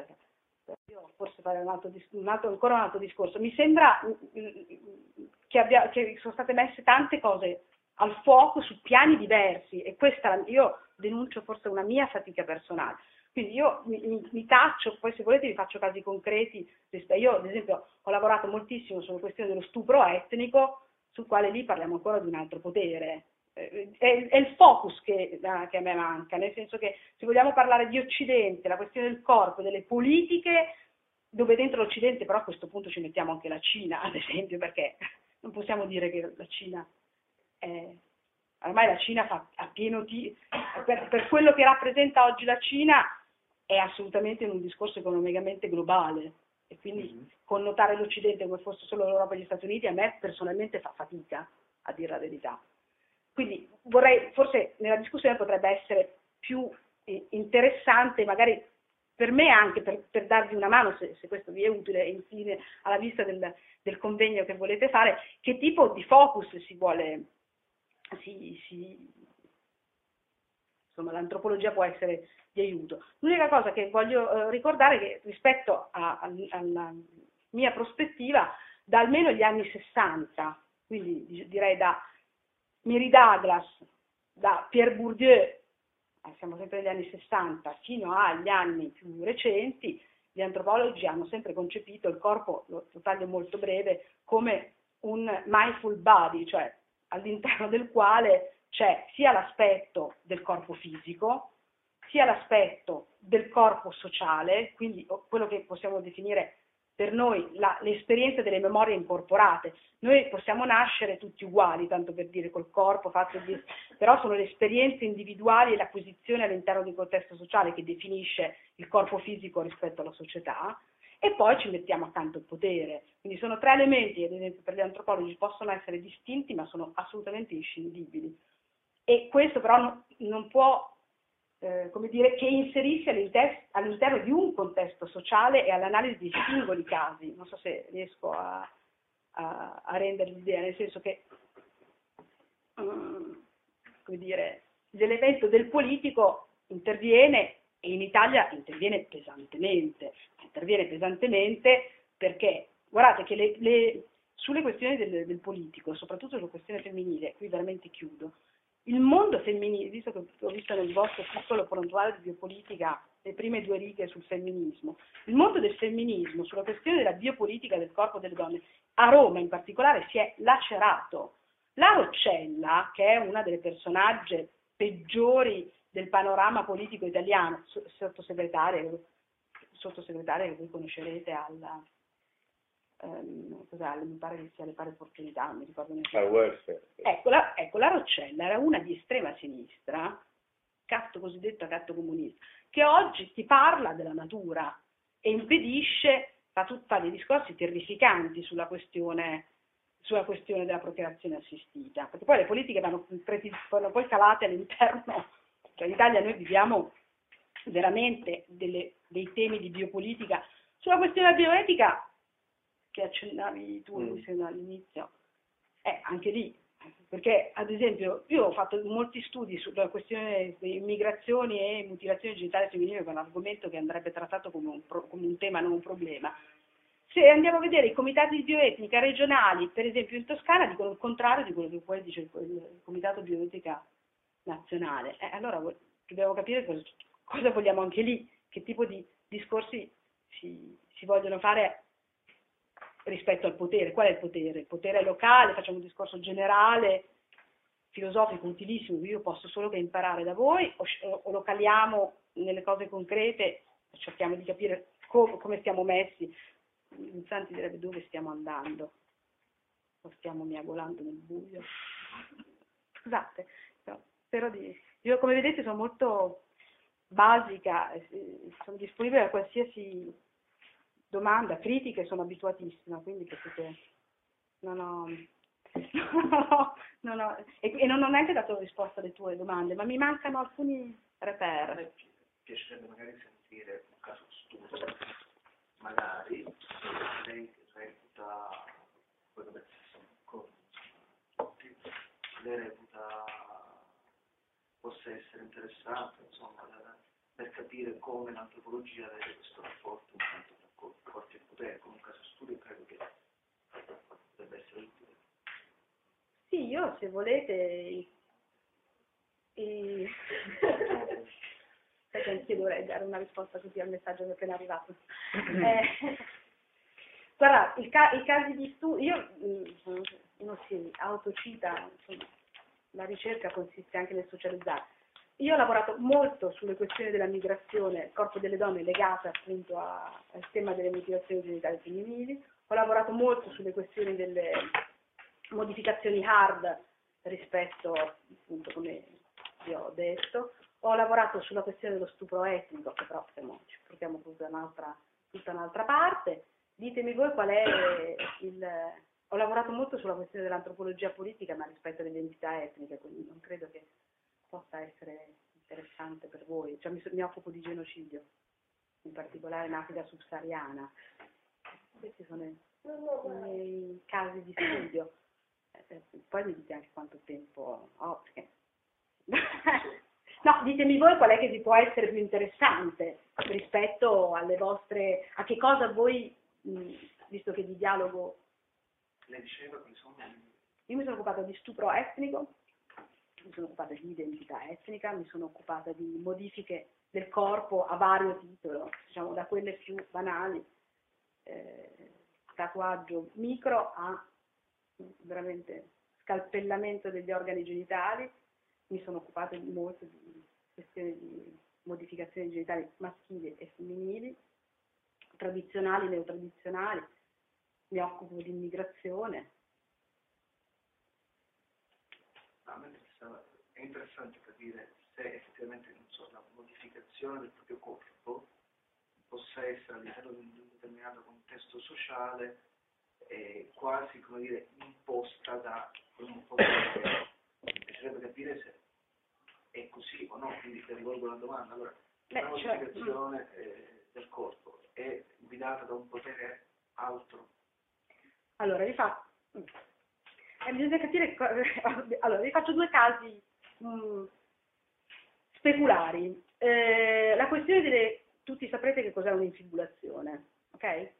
Io forse farei un altro, un altro, ancora un altro discorso. Mi sembra che, abbia, che sono state messe tante cose al fuoco su piani diversi, e questa io denuncio forse una mia fatica personale. Quindi io mi, mi, mi taccio, poi se volete vi faccio casi concreti. Io ad esempio ho lavorato moltissimo sulla questione dello stupro etnico, sul quale lì parliamo ancora di un altro potere. È, è il focus che, che a me manca, nel senso che se vogliamo parlare di Occidente, la questione del corpo, delle politiche, dove dentro l'Occidente però a questo punto ci mettiamo anche la Cina, ad esempio, perché non possiamo dire che la Cina è... Ormai la Cina fa a pieno ti... per, per quello che rappresenta oggi la Cina è assolutamente in un discorso economicamente globale, e quindi mm-hmm. connotare l'Occidente come fosse solo l'Europa e gli Stati Uniti a me personalmente fa fatica, a dire la verità. Quindi vorrei, forse nella discussione potrebbe essere più interessante, magari per me anche per, per darvi una mano, se, se questo vi è utile, infine alla vista del, del convegno che volete fare, che tipo di focus si vuole, si, si, insomma l'antropologia può essere di aiuto. L'unica cosa che voglio eh, ricordare è che rispetto a, a, alla mia prospettiva, da almeno gli anni sessanta, quindi direi da Mary Douglas, da Pierre Bourdieu, siamo sempre negli anni sessanta, fino agli anni più recenti, gli antropologi hanno sempre concepito il corpo, lo taglio molto breve, come un mindful body, cioè all'interno del quale c'è sia l'aspetto del corpo fisico, sia l'aspetto del corpo sociale, quindi quello che possiamo definire per noi la, l'esperienza delle memorie incorporate. Noi possiamo nascere tutti uguali, tanto per dire, col corpo fatto di... però sono le esperienze individuali e l'acquisizione all'interno di un contesto sociale che definisce il corpo fisico rispetto alla società, e poi ci mettiamo accanto il potere. Quindi sono tre elementi che, ad esempio, per gli antropologi possono essere distinti, ma sono assolutamente inscindibili. E questo però no, non può Eh, come dire, che inserisce all'interno di un contesto sociale e all'analisi di singoli casi. Non so se riesco a, a, a rendere l'idea, nel senso che um, come dire, l'elemento del politico interviene, e in Italia interviene pesantemente, interviene pesantemente perché, guardate che le, le, sulle questioni del, del politico, soprattutto sulla questione femminile, qui veramente chiudo, il mondo femminile, visto che ho visto nel vostro piccolo prontuario di biopolitica le prime due righe sul femminismo, il mondo del femminismo sulla questione della biopolitica del corpo delle donne, a Roma in particolare, si è lacerato. La Roccella, che è una delle personaggi peggiori del panorama politico italiano, sottosegretaria, sottosegretaria che voi conoscerete alla... Um, cos'è? Mi pare che sia le pari opportunità, non mi ricordo neanche. Ecco la, ecco, la Roccella era una di estrema sinistra, catto cosiddetto catto comunista, che oggi ti parla della natura e impedisce, fa, fa dei discorsi terrificanti sulla questione, sulla questione della procreazione assistita, perché poi le politiche vanno, vanno poi calate all'interno, cioè in Italia noi viviamo veramente delle, dei temi di biopolitica. Sulla questione della bioetica che accennavi tu mm. all'inizio, eh, anche lì, perché ad esempio io ho fatto molti studi sulla questione di immigrazioni e mutilazioni genitali femminili, che è un argomento che andrebbe trattato come un, pro, come un tema, non un problema. Se andiamo a vedere i comitati di bioetica regionali, per esempio in Toscana, dicono il contrario di quello che poi dice il, il comitato bioetica nazionale. Eh, allora dobbiamo capire cosa, cosa vogliamo anche lì, che tipo di discorsi si, si vogliono fare rispetto al potere. Qual è il potere? Il potere locale, facciamo un discorso generale, filosofico, utilissimo, io posso solo che imparare da voi, o, o lo caliamo nelle cose concrete, cerchiamo di capire come, come stiamo messi. Insanti direbbe dove stiamo andando, o stiamo miagolando nel buio. Scusate, no, però di, io come vedete sono molto basica, sono disponibile a qualsiasi domanda, critiche, sono abituatissima, quindi capite, non ho... no, no, no. E, e non ho neanche dato risposta alle tue domande, ma mi mancano alcuni A reper. me piacerebbe magari sentire un caso studio, magari se lei reputa, poi vabbè, sono d'accordo, tutti, lei reputa possa essere interessante, insomma, da- per capire come l'antropologia vede questo rapporto intanto tra corpo e potere, con un caso studio credo che potrebbe essere utile. Sì, io se volete... i- i- Sai che anch'io dovrei dare una risposta così al messaggio che è appena arrivato. Eh, guarda, il ca- i casi di studio, io, mm, uno si autocita, insomma, la ricerca consiste anche nel socializzare. Io ho lavorato molto sulle questioni della migrazione, il corpo delle donne legate appunto a- al tema delle mutilazioni genitali femminili, ho lavorato molto sulle questioni delle modificazioni hard rispetto, appunto, come vi ho detto, ho lavorato sulla questione dello stupro etnico, che però siamo, ci portiamo tutta un'altra, tutta un'altra parte. Ditemi voi qual è il... Ho lavorato molto sulla questione dell'antropologia politica, ma rispetto alle identità etniche, quindi non credo che possa essere interessante per voi. Cioè, mi, so- mi occupo di genocidio, in particolare in Africa subsahariana. Questi sono i, i miei casi di studio. Eh, Poi mi dite anche quanto tempo ho, perché... No, ditemi voi qual è che vi può essere più interessante rispetto alle vostre... A che cosa voi, mh, visto che di dialogo... Lei diceva quali sono? Io mi sono occupata di stupro etnico, mi sono occupata di identità etnica, mi sono occupata di modifiche del corpo a vario titolo, diciamo da quelle più banali, eh, tatuaggio micro a veramente scalpellamento degli organi genitali. Mi sono occupata di molto di questioni di modificazioni genitali maschili e femminili, tradizionali, neotradizionali, mi occupo di immigrazione. A me interessava- è interessante capire se effettivamente non so, la modificazione del proprio corpo possa essere all'interno di un determinato contesto sociale eh, quasi come dire imposta da un po' di... Mi piacerebbe capire se è così o no, quindi ti rivolgo una domanda. Allora, Beh, la cioè, modificazione eh, del corpo è guidata da un potere altro? Allora, vi faccio, eh, bisogna capire, co- allora, vi faccio due casi mh, speculari. Eh, la questione delle, tutti saprete che cos'è un'infibulazione, ok? Eh,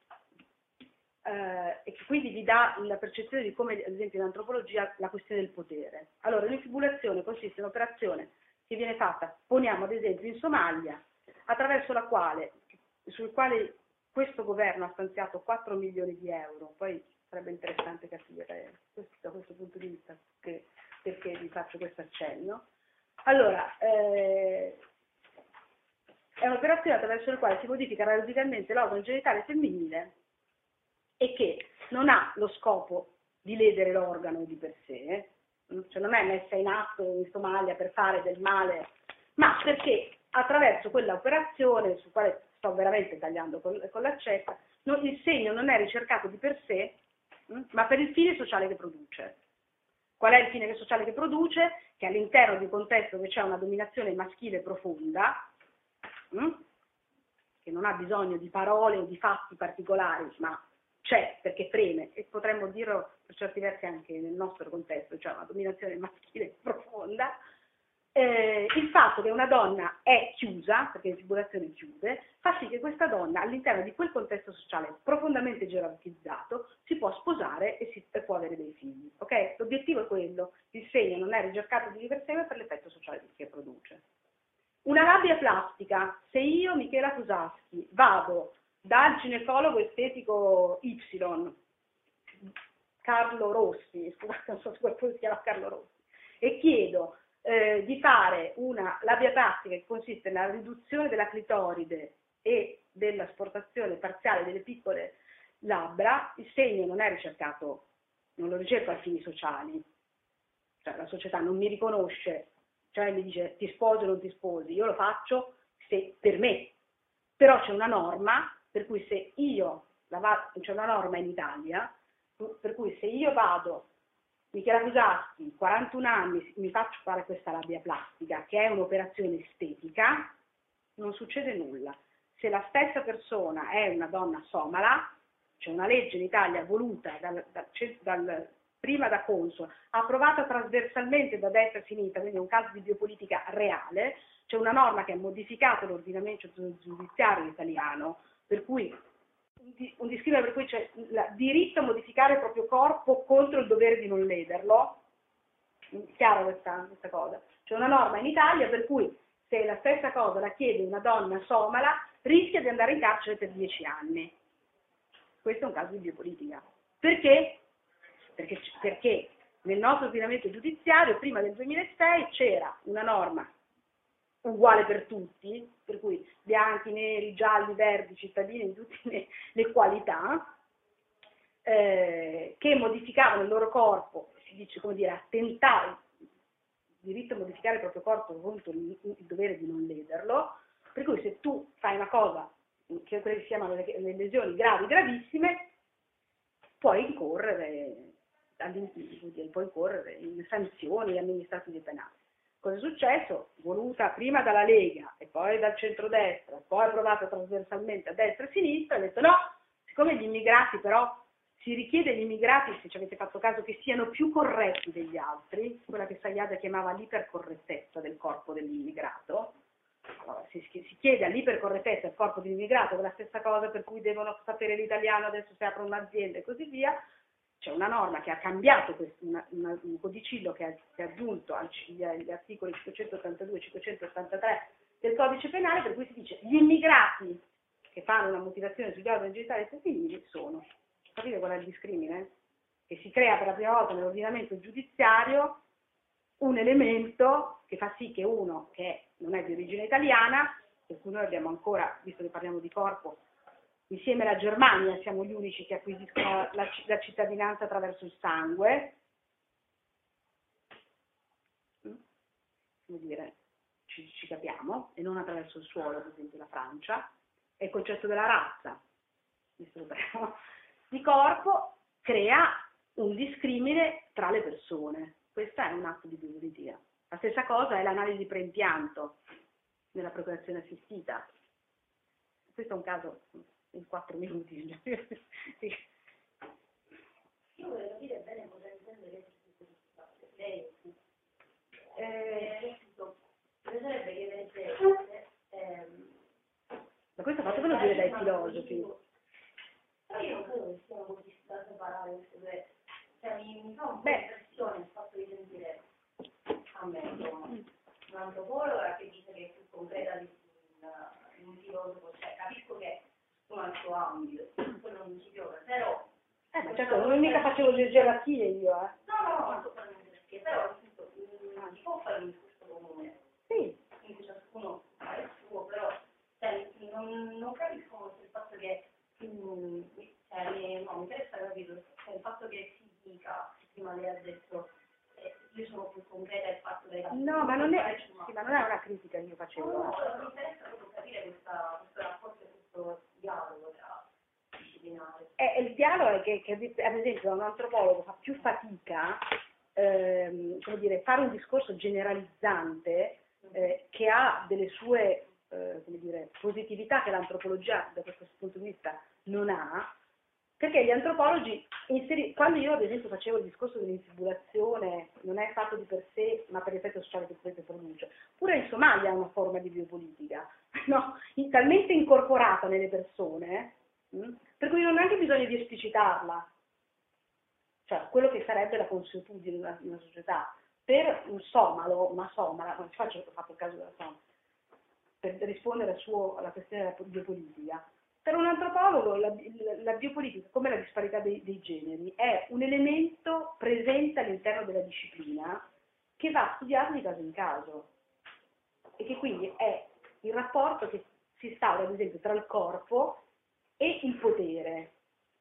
e che quindi vi dà la percezione di come, ad esempio in antropologia, la questione del potere. Allora, l'infibulazione consiste in un'operazione che viene fatta, poniamo ad esempio in Somalia, attraverso la quale, sul quale questo governo ha stanziato quattro milioni di euro, poi sarebbe interessante capire questo, da questo punto di vista che, perché vi faccio questo accenno. Allora, eh, è un'operazione attraverso la quale si modifica radicalmente l'organo genitale femminile e che non ha lo scopo di ledere l'organo di per sé, cioè non è messa in atto in Somalia per fare del male, ma perché attraverso quella operazione, su quale sto veramente tagliando con, con l'accetta, non, il segno non è ricercato di per sé, mh, ma per il fine sociale che produce. Qual è il fine sociale che produce? Che all'interno di un contesto dove c'è una dominazione maschile profonda, mh, che non ha bisogno di parole o di fatti particolari, ma c'è perché preme, e potremmo dirlo per certi versi anche nel nostro contesto, cioè una dominazione maschile profonda, eh, il fatto che una donna è chiusa, perché l'infibulazione chiude, fa sì che questa donna all'interno di quel contesto sociale profondamente gerarchizzato si può sposare e, si, e può avere dei figli. Okay? L'obiettivo è quello, il segno non è ricercato di per sé ma per l'effetto sociale che produce. Una labbia plastica, se io, Michela Fusaschi, vado dal ginecologo estetico Y, Carlo Rossi, scusate non so se qualcuno si chiama Carlo Rossi, e chiedo eh, di fare una labbia plastica che consiste nella riduzione della clitoride e dell'asportazione parziale delle piccole labbra, il segno non è ricercato, non lo ricerco a fini sociali, cioè la società non mi riconosce, cioè mi dice ti sposi o non ti sposi, io lo faccio se per me, però c'è una norma per cui se io, la va- c'è una norma in Italia, per cui se io vado Michela Fusaschi, quarantuno anni, mi faccio fare questa labbia plastica, che è un'operazione estetica, non succede nulla. Se la stessa persona è una donna somala, c'è una legge in Italia voluta dal, dal, dal, prima da Conso, approvata trasversalmente da destra a sinistra, quindi è un caso di biopolitica reale, c'è una norma che ha modificato l'ordinamento giudiziario italiano, per cui un discrimine per cui c'è il diritto a modificare il proprio corpo contro il dovere di non lederlo. Chiaro questa, questa cosa? C'è una norma in Italia per cui se la stessa cosa la chiede una donna somala rischia di andare in carcere per dieci anni. Questo è un caso di biopolitica. Perché? Perché, perché nel nostro ordinamento giudiziario prima del duemilasei c'era una norma uguale per tutti, per cui bianchi, neri, gialli, verdi, cittadini di tutte le, le qualità, eh, che modificavano il loro corpo, si dice come dire, attentare, il diritto a modificare il proprio corpo contro il, il dovere di non lederlo, per cui se tu fai una cosa, che quelle che si chiamano le, le lesioni gravi, gravissime, puoi incorrere, puoi incorrere in sanzioni amministrative e penali. Cosa è successo? Voluta prima dalla Lega e poi dal centrodestra, poi approvata trasversalmente a destra e a sinistra, ha detto no, siccome gli immigrati però, si richiede agli immigrati, se ci avete fatto caso, che siano più corretti degli altri, quella che Sayada chiamava l'ipercorrettezza del corpo dell'immigrato, allora, si, si chiede all'ipercorrettezza del corpo dell'immigrato, che è la stessa cosa per cui devono sapere l'italiano adesso se aprono un'azienda e così via. C'è una norma che ha cambiato questo, una, una, un codicillo che ha, che ha aggiunto agli, agli articoli cinquecentottantadue e cinquecentottantatré del codice penale, per cui si dice gli immigrati che fanno una motivazione sugli ordini genitali femminili sono, capite qual è il discrimine? Che si crea per la prima volta nell'ordinamento giudiziario un elemento che fa sì che uno che non è di origine italiana, per cui noi abbiamo ancora, visto che parliamo di corpo, insieme alla Germania siamo gli unici che acquisiscono la, la cittadinanza attraverso il sangue, come dire, ci, ci capiamo, e non attraverso il suolo, ad esempio la Francia, e il concetto della razza, di corpo, crea un discrimine tra le persone. Questo è un atto di biopolitica. La stessa cosa è l'analisi preimpianto nella procreazione assistita. Questo è un caso in quattro minuti. Io volevo capire bene cosa intende lei. Eh, Bisognerebbe chiedere se... ehm, ma questo fatevelo dire dai filosofi. Però io non credo che siano così da separare queste due. Cioè mi, mi fa un po' Beh. impressione il fatto di sentire a me, insomma, un'antropologa che dice che è più concreta di un, un filosofo, cioè capisco che è un altro ambito, quello non ci piove, però... Eh, ma certo, non mica facevo gerarchie io, eh. No, no, no, non sto facendo gerarchie, però appunto, mh, si può fare un discorso comune. Sì. Quindi ciascuno fa il suo, però cioè, non, non capisco se il fatto che mh, cioè, mi, no, mi interessa capire cioè, il fatto che si dica, prima lei ha detto eh, io sono più concreta il fatto che No, ma non è, sì, ma non è una critica che io facevo. no, no, mi interessa proprio capire questa, questo rapporto e questo dialogo tra disciplinare. Eh, il dialogo è che, che, ad esempio, un antropologo fa più fatica ehm, come dire, fare un discorso generalizzante eh, che ha delle sue eh, come dire, positività che l'antropologia da questo punto di vista non ha, perché gli antropologi, inseri- quando io ad esempio facevo il discorso dell'infibulazione, non è fatto di per sé, ma per l'effetto sociale che questo produce, pure in Somalia è una forma di biopolitica, no? In- talmente incorporata nelle persone, mh? per cui non ha neanche bisogno di esplicitarla, cioè quello che sarebbe la consuetudine in una, in una società. Per un somalo, una somala, non ci faccio ho fatto il caso della somala, per rispondere al suo, alla questione della biopolitica, per un antropologo la, la, la biopolitica, come la disparità dei, dei generi, è un elemento presente all'interno della disciplina che va studiato di caso in caso e che quindi è il rapporto che si instaura ad esempio tra il corpo e il potere.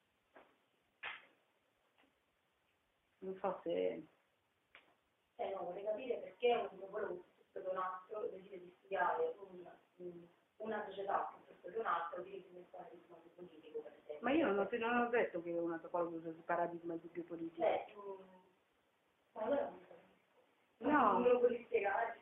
Non so se... Eh, no, vorrei capire perché un antropologo piuttosto che un altro decide di studiare un, un, una società piuttosto che un altro di un paradigma di politico, per esempio. Ma io non ho, non ho detto che un antropologo usa il paradigma di biopolitica. Cioè, um, Ma allora No. non me lo puoi spiegare?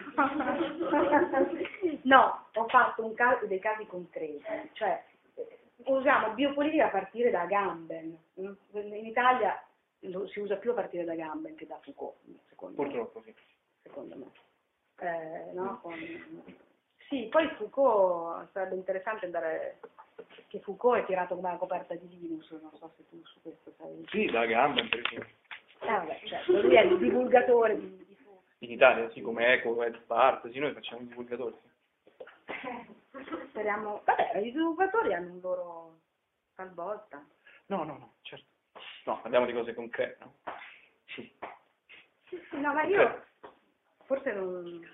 No, ho fatto un caso, dei casi concreti, cioè eh, usiamo biopolitica a partire da Agamben. In Italia lo si usa più a partire da Agamben che da Foucault, secondo Purtroppo sì. me. Secondo me. Eh, no? Con- Sì, poi Foucault sarebbe interessante andare, che Foucault è tirato come una coperta di Linus, non so se tu su questo sai. Sì, da Agamben per esempio. Eh vabbè, certo, lui è il divulgatore di, di Foucault. In Italia, sì, come Eco, Ed Part, sì, noi facciamo i divulgatori. Sì. Speriamo, vabbè, i divulgatori hanno un loro talvolta. No, no, no, certo. No, parliamo di cose concrete, no? Sì. Sì, sì, no, ma io forse non...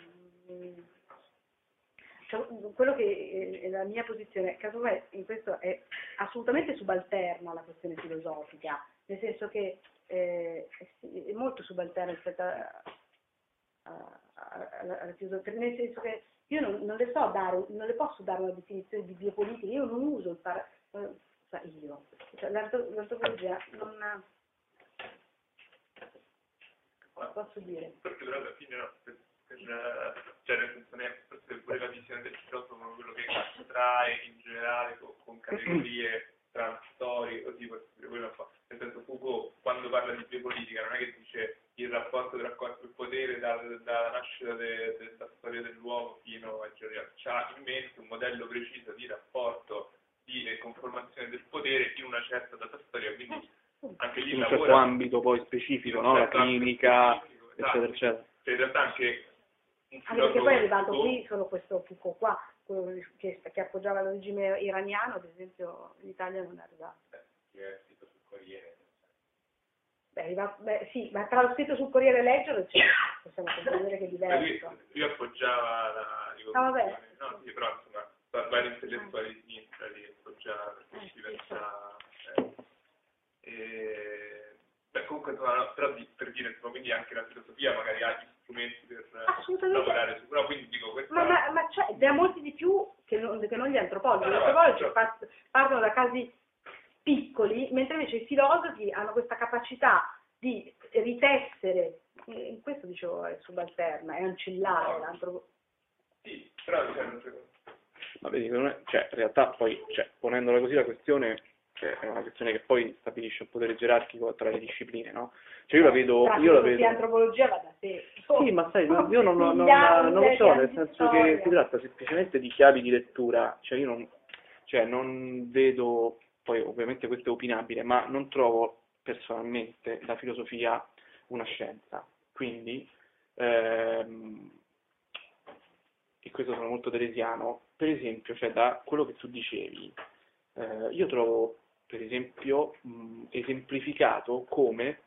cioè, quello che è la mia posizione, casomai in questo è assolutamente subalterna alla questione filosofica, nel senso che eh, è molto subalterna rispetto a, a, a, alla filosofia, nel senso che io non, non le so dare, non le posso dare una definizione di biopolitica, io non uso il par, eh, cioè io, cioè, l'anto- l'antropologia non... Posso dire? Perché però alla fine no, per, per, cioè nel senso neanche forse pure la visione del filosofo, quello che trae in generale con, con categorie transitori, così può essere quello che fa. Nel senso Foucault quando parla di biopolitica non è che dice il rapporto tra corpo e potere dal, dalla nascita de, de, della storia dell'uomo fino ai giorni d'oggi. Ha in mente un modello preciso di rapporto di conformazione del potere in una certa data storia, quindi anche lì In un lavora certo ambito poi specifico, no? La certo ambito clinica, specifico, eccetera, esatto. eccetera. Cioè, in realtà anche un Anche perché filosofo poi è arrivato Foucault- qui solo questo Foucault qua, quello che, che appoggiava il regime iraniano, ad esempio in Italia non è arrivato. È scritto sul Corriere. Beh, arriva- beh, sì, ma tra lo scritto sul Corriere e leggerlo cioè, possiamo concludere che è Lui, diverso. lui appoggiava la Ah, vabbè. rivoluzione, no, sì, però insomma, va- vari intellettuali di sinistra li appoggiava per Eh, sì, diversa... eh. E, beh, comunque, insomma, no, però di- per dire, insomma, quindi anche la filosofia magari ha gli strumenti per eh, Assolutamente. lavorare su... No, quindi dico, questa... Ma, ma, ma c'è, ne ha molti di più che non, che non gli antropologi. Gli No, no, antropologi certo. part- partono da casi piccoli, mentre invece i filosofi hanno questa capacità di ritessere, in questo dicevo è subalterna, è ancillare l'antropologia. Sì, però cioè, non c'è... Ma vedi, non è- cioè, in realtà poi, cioè, ponendola così la questione cioè, è una questione che poi stabilisce un potere gerarchico tra le discipline, no? Cioè io la vedo, Tra io la filosofia e vedo... antropologia va da sé. Sì, ma sai, no, io non, non- non- Migliaia non lo di so, anni nel di senso che storia. si tratta semplicemente di chiavi di lettura, cioè io non, cioè non vedo, poi ovviamente questo è opinabile, ma non trovo personalmente la filosofia una scienza, quindi, ehm, e questo sono molto teresiano, per esempio, cioè da quello che tu dicevi, eh, io trovo, per esempio, mh, esemplificato come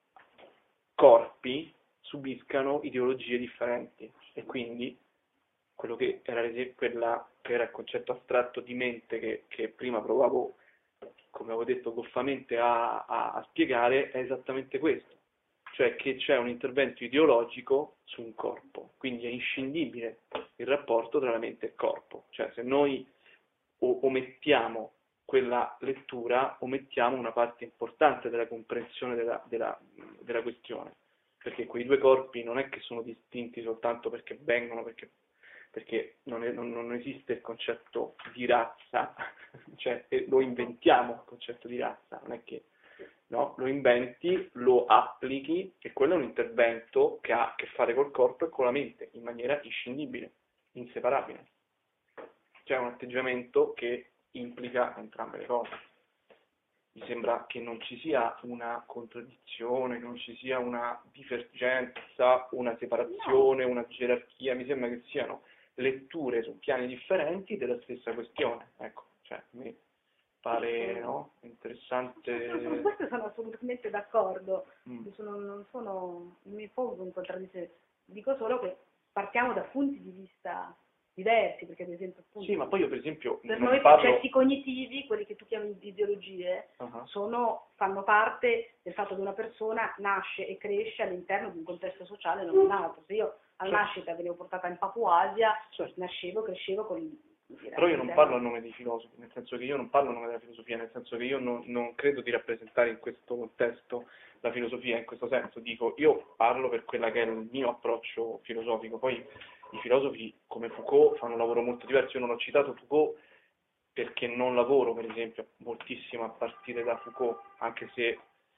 corpi subiscano ideologie differenti e quindi quello che era, l'ese- quella, che era il concetto astratto di mente che, che prima provavo, come avevo detto, goffamente a, a, a spiegare, è esattamente questo, cioè che c'è un intervento ideologico su un corpo, quindi è inscindibile il rapporto tra la mente e il corpo, cioè se noi o- omettiamo quella lettura, omettiamo una parte importante della comprensione della, della, della questione, perché quei due corpi non è che sono distinti soltanto perché vengono, perché, perché non, è- non- non esiste il concetto di razza, cioè eh, lo inventiamo il concetto di razza, non è che no, lo inventi, lo applichi e quello è un intervento che ha a che fare col corpo e con la mente in maniera inscindibile, inseparabile. C'è un atteggiamento che implica entrambe le cose. Mi sembra che non ci sia una contraddizione, non ci sia una divergenza, una separazione, una gerarchia, mi sembra che siano letture su piani differenti della stessa questione. Ecco, cioè, mi pare no? interessante. Su questo sono assolutamente d'accordo, Mm. sono, non sono, non mi pongo in contraddizione, dico solo che partiamo da punti di vista diversi, perché ad esempio appunto, Sì, ma poi io per esempio per non noi i parlo... processi cognitivi, quelli che tu chiami di ideologie, Uh-huh. sono, fanno parte del fatto che una persona nasce e cresce all'interno di un contesto sociale non un altro. Se io al Certo. nascita venivo portata in Papuasia, Certo. nascevo, crescevo con dire, Però io non cioè, parlo a nome dei filosofi, nel senso che io non parlo a nome della filosofia, nel senso che io non, non credo di rappresentare in questo contesto la filosofia, in questo senso dico, io parlo per quella che è il mio approccio filosofico, poi i filosofi come Foucault fanno un lavoro molto diverso, io non ho citato Foucault perché non lavoro per esempio moltissimo a partire da Foucault, anche se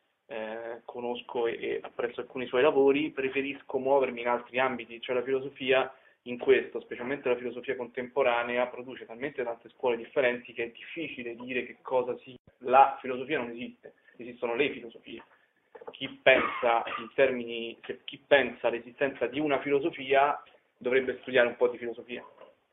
eh, conosco e, e apprezzo alcuni suoi lavori, preferisco muovermi in altri ambiti, cioè la filosofia in questo, specialmente la filosofia contemporanea, produce talmente tante scuole differenti che è difficile dire che cosa sia. La filosofia non esiste, esistono le filosofie. Chi pensa in termini, chi pensa all'esistenza di una filosofia dovrebbe studiare un po' di filosofia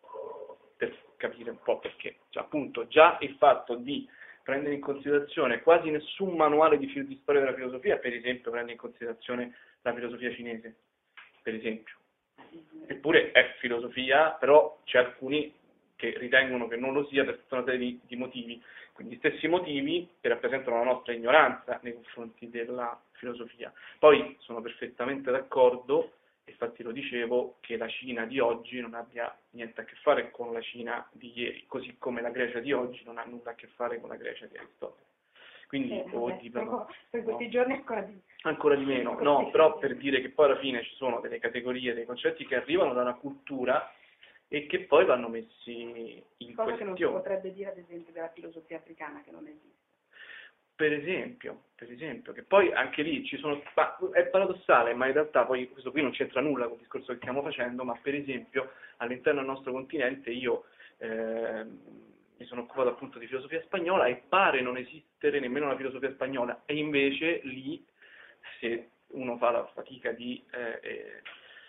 per capire un po' perché. Cioè, appunto, già il fatto di prendere in considerazione quasi nessun manuale di, di storia della filosofia, per esempio, prende in considerazione la filosofia cinese, per esempio. Eppure è filosofia, però c'è alcuni che ritengono che non lo sia per tutta una serie di, di motivi, quindi gli stessi motivi che rappresentano la nostra ignoranza nei confronti della filosofia. Poi sono perfettamente d'accordo, infatti lo dicevo, che la Cina di oggi non abbia niente a che fare con la Cina di ieri, così come la Grecia di oggi non ha nulla a che fare con la Grecia di Aristotele. Quindi, eh, o vabbè, di, per, no, per questi no. giorni ancora di Ancora di meno, no, però per dire che poi alla fine ci sono delle categorie, dei concetti che arrivano da una cultura e che poi vanno messi in cosa che non si questione. potrebbe dire ad esempio della filosofia africana che non esiste. Per esempio, per esempio, che poi anche lì ci sono, è paradossale, ma in realtà poi questo qui non c'entra nulla con il discorso che stiamo facendo, ma per esempio all'interno del nostro continente io eh, mi sono occupato appunto di filosofia spagnola e pare non esistere nemmeno la filosofia spagnola, e invece lì, se uno fa la fatica di eh, eh,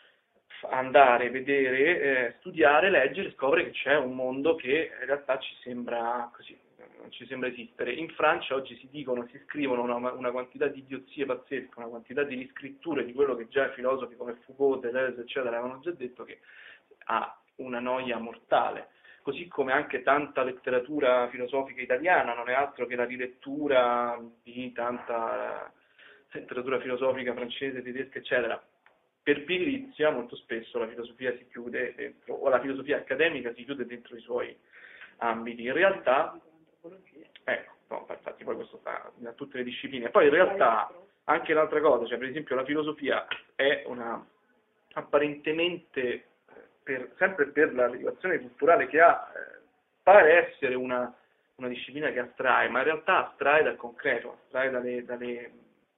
andare, vedere, eh, studiare, leggere, scopre che c'è un mondo che in realtà ci sembra così, non ci sembra esistere. In Francia oggi si dicono, si scrivono una, una quantità di idiozie pazzesche, una quantità di riscritture di quello che già i filosofi come Foucault, Deleuze, eccetera, avevano già detto, che ha una noia mortale. Così come anche tanta letteratura filosofica italiana non è altro che la rilettura di tanta letteratura filosofica francese, tedesca, eccetera. Per pigrizia molto spesso la filosofia si chiude dentro, o la filosofia accademica si chiude dentro i suoi ambiti. In realtà, ecco, no, infatti poi questo sta da tutte le discipline. Poi in realtà anche l'altra cosa, cioè per esempio la filosofia è una, apparentemente, per, sempre per la rilevazione culturale che ha, eh, pare essere una, una disciplina che astrae, ma in realtà astrae dal concreto, astrae dalle, dalle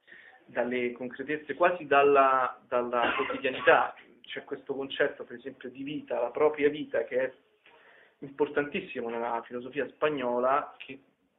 dalle concretezze, quasi dalla, dalla quotidianità. C'è questo concetto, per esempio, di vita, la propria vita, che è importantissimo nella filosofia spagnola, che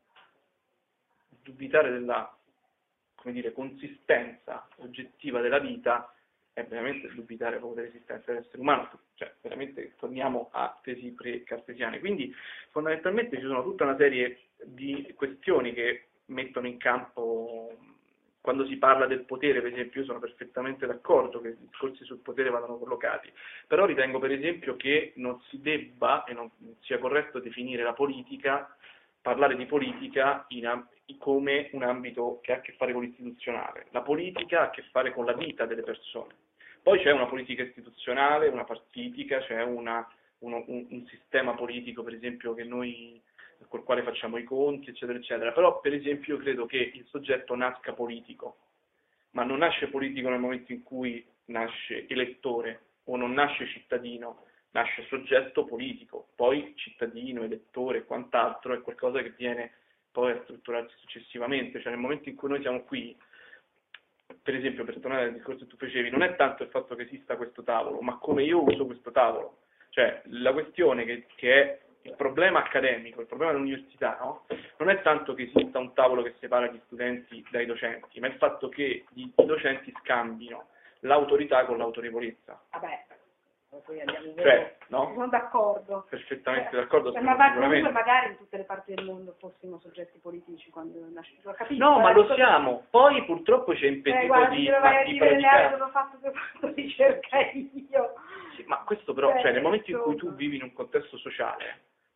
dubitare della, come dire, consistenza oggettiva della vita è veramente dubitare proprio dell'esistenza dell'essere umano, cioè veramente torniamo a tesi pre-cartesiane. Quindi fondamentalmente ci sono tutta una serie di questioni che mettono in campo. Quando si parla del potere, per esempio, io sono perfettamente d'accordo che i discorsi sul potere vadano collocati, però ritengo per esempio che non si debba e non sia corretto definire la politica, parlare di politica in, come un ambito che ha a che fare con l'istituzionale. La politica ha a che fare con la vita delle persone. Poi c'è una politica istituzionale, una partitica, c'è una, uno, un, un sistema politico, per esempio, che noi col quale facciamo i conti, eccetera, eccetera. Però, per esempio, io credo che il soggetto nasca politico, ma non nasce politico nel momento in cui nasce elettore o non nasce cittadino, nasce soggetto politico, poi cittadino, elettore e quant'altro è qualcosa che viene poi a strutturarsi successivamente. Cioè nel momento in cui noi siamo qui, per esempio, per tornare al discorso che tu facevi, non è tanto il fatto che esista questo tavolo, ma come io uso questo tavolo. Cioè la questione che, che è il problema accademico, il problema dell'università, no? Non è tanto che esista un tavolo che separa gli studenti dai docenti, ma il fatto che i docenti scambino l'autorità con l'autorevolezza. Vabbè, poi andiamo cioè, no? Sono d'accordo. Perfettamente d'accordo. Eh, ma comunque magari in tutte le parti del mondo fossimo soggetti politici quando nasce. No, ma lo siamo. Poi purtroppo c'è impedito eh, guarda, di, lo vai a di dire praticare. dove ho fatto che ho fatto ricerca io. Sì, ma questo però, Beh, cioè nel momento in cui insomma. tu vivi in un contesto sociale,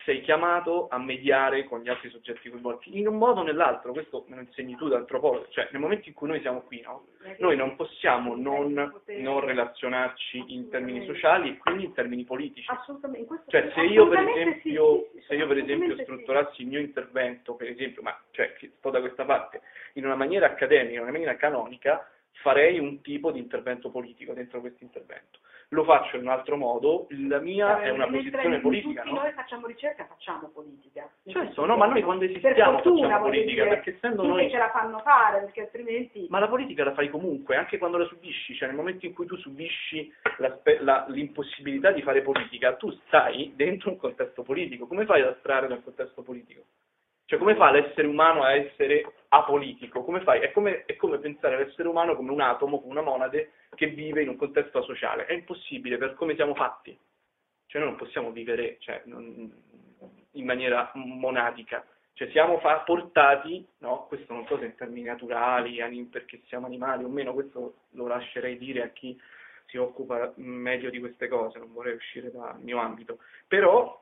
sei chiamato a mediare con gli altri soggetti coinvolti, in un modo o nell'altro, questo me lo insegni tu da antropologo, cioè nel momento in cui noi siamo qui, no? Noi non possiamo non, non relazionarci in termini sociali e quindi in termini politici. Assolutamente. In questo Cioè se io per assolutamente esempio, sì, sì, se io per esempio assolutamente sì. strutturassi il mio intervento, per esempio, ma cioè che sto da questa parte, in una maniera accademica, in una maniera canonica, farei un tipo di intervento politico dentro questo intervento. Lo faccio in un altro modo, la mia è una Mentre posizione politica, tutti no? noi facciamo ricerca, facciamo politica. Certo, no, ma noi quando Per esistiamo fortuna, facciamo voglio politica, dire, perché essendo sì, noi... che ce la fanno fare, perché altrimenti... Ma la politica la fai comunque, anche quando la subisci, cioè nel momento in cui tu subisci l'aspe- la- l'impossibilità di fare politica, tu stai dentro un contesto politico. Come fai ad astrarre dal contesto politico? Cioè come fa l'essere umano a essere apolitico? Come fai? È come, è come pensare all'essere umano come un atomo, come una monade che vive in un contesto asociale. È impossibile per come siamo fatti. Cioè noi non possiamo vivere cioè, non, in maniera monadica. Cioè siamo fa- portati, no? Questo non so se in termini naturali, anim- perché siamo animali o meno, questo lo lascerei dire a chi si occupa meglio di queste cose, non vorrei uscire dal mio ambito. Però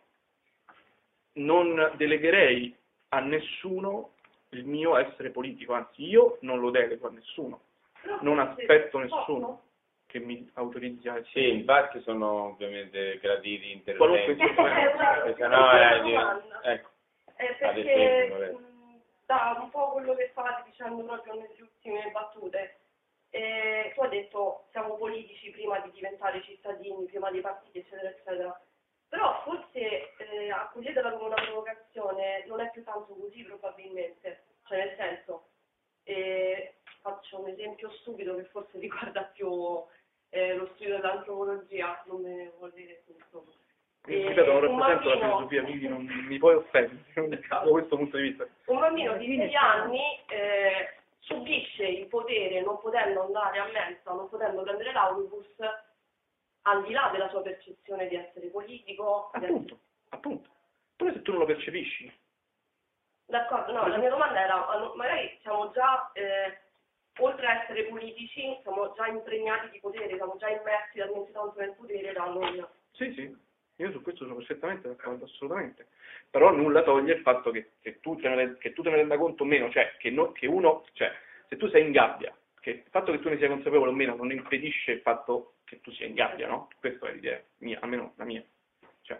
non delegherei a nessuno il mio essere politico, anzi io non lo delego a nessuno, non aspetto nessuno che mi autorizzi a essere. Sì, infatti sono ovviamente graditi Qualunque interventi. sia. Perché no, era di- ecco, Eh, ad perché esempio, volete. mh, da un po' quello che state dicendo proprio nelle ultime battute, eh, tu hai detto siamo politici prima di diventare cittadini, prima dei partiti, eccetera, eccetera. Però forse eh, accoglietela come una provocazione, non è più tanto così probabilmente, cioè nel senso, eh, faccio un esempio stupido che forse riguarda più eh, lo studio dell'antropologia, non me ne vuol dire tutto. Io ripeto, non un rappresento la bambino- filosofia, quindi non mi puoi offendere da questo punto di vista. Un bambino di sei anni eh, subisce il potere, non potendo andare a mensa, non potendo prendere l'autobus, al di là della sua percezione di essere politico. di essere- Appunto, appunto. Pure se tu non lo percepisci. D'accordo, no, la mia domanda era, ma- magari siamo già, eh, oltre a essere politici, siamo già impregnati di potere, siamo già immersi talmente tanto nel potere da non... Sì, sì, io su questo sono perfettamente d'accordo, assolutamente. Però nulla toglie il fatto che, che, tu, te ne, che tu te ne renda conto o meno, cioè che, no, che uno, cioè se tu sei in gabbia, che il fatto che tu ne sia consapevole o meno non impedisce il fatto che tu sia in gabbia, no? Questa è l'idea mia, almeno la mia. Cioè,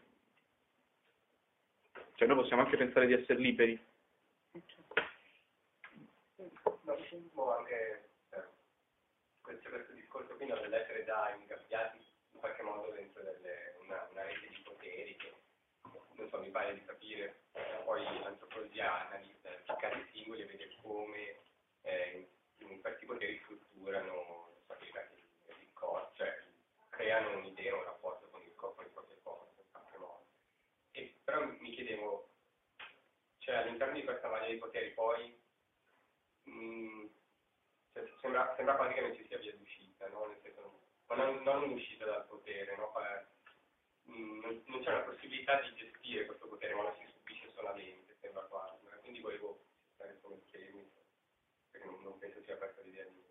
cioè noi possiamo anche pensare di essere liberi. Ma può anche eh, questo, questo discorso qui non deve essere già ingabbiati in qualche modo dentro delle, una, una rete di poteri che non so, mi pare di capire, poi l'antropologia analizza i casi singoli e vede come eh, in, in questi poteri strutturano non so, i casi di corpo, cioè creano un'idea, un rapporto con il corpo, con il proprio corpo in qualche modo. E, però mi chiedevo, cioè all'interno di questa marea di poteri poi Mm, cioè, sembra, sembra quasi che non ci sia via d'uscita, no? Nel senso, non, non un'uscita dal potere, no? Mm, non, non c'è una possibilità di gestire questo potere, ma lo si subisce solamente, sembra quasi. Quindi volevo stare come chiedermi, perché non, non penso sia questa l'idea di...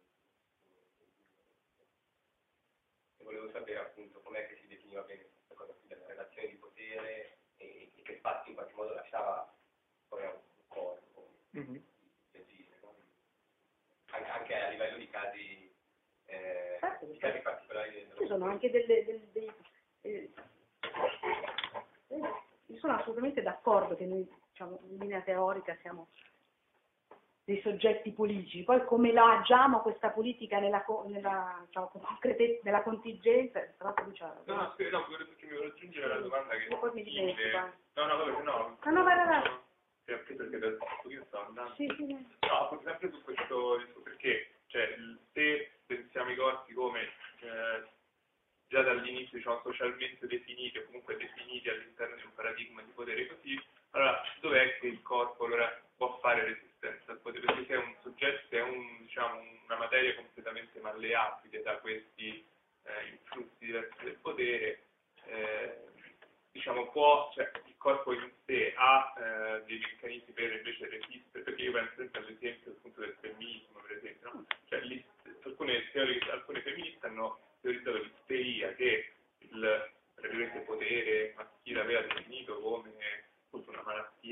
E volevo sapere appunto com'è che si definiva bene questa cosa qui della relazione di potere e, e che spazi in qualche modo lasciava poi a un corpo. Mm-hmm. Anche a livello di casi, eh, Certo, di casi particolari. Ci sono anche delle... delle, dei, eh, io sono assolutamente d'accordo che noi, diciamo, in linea teorica siamo dei soggetti politici, poi come la agiamo questa politica nella, co- nella, diciamo, concrete- nella contingenza, tra l'altro lui c'ha... No, no, scusa, no, quello che mi volevo aggiungere alla domanda che E poi mi simile- dimentico. No, no, vabbè, no. No, no, vai, vai, vai. Sì, anche perché da un pochino sto andando. Sì, sì, sì. No, appunto, sempre su questo, perché, cioè, il- se pensiamo i corpi come eh, già dall'inizio, diciamo, socialmente definiti o comunque definiti all'interno di un paradigma di potere così, allora dov'è che il corpo allora può fare resistenza al potere? Perché se è un soggetto, se è un, diciamo, una materia completamente malleabile da questi eh, influssi diversi del potere, eh, diciamo, può, cioè, il corpo in sé ha eh, dei meccanismi per invece resistere, perché io penso sempre all'esempio appunto del femminismo, per esempio, no? Cioè, lì, alcune, teorie, alcune femministe hanno teorizzato l'isteria che il praticamente potere maschile aveva definito come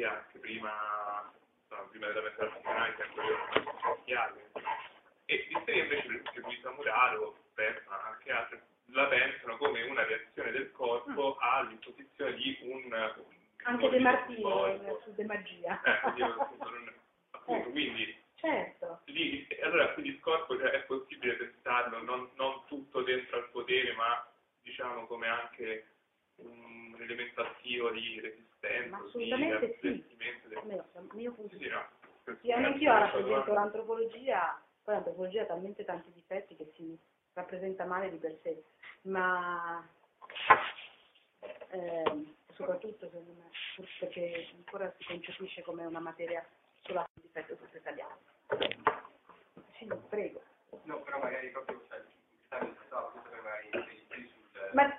antropologia anche prima, insomma, prima della messa psicanalisi, anche io e l'isteria invece che Luisa Muraro, per anche altre, la pensano come una reazione del corpo all'imposizione di un, un anche De Martino su De Magia. Eh, io, appunto, non, appunto eh, quindi certo. lì, allora quindi il corpo, cioè, è possibile pensarlo non, non tutto dentro al potere, ma diciamo come anche un elemento attivo di resistenza, Ma assolutamente di sì. del... Almeno dal mio punto di Sì, vista. no. Sì, anch'io rappresento l'antropologia, poi l'antropologia ha talmente tanti difetti che si rappresenta male di per sé, ma ehm, soprattutto secondo me, perché ancora si concepisce come una materia solo a difetto tutto italiano. Sì, prego. No, però magari proprio cioè, stanno appunto per magari più sul Ma,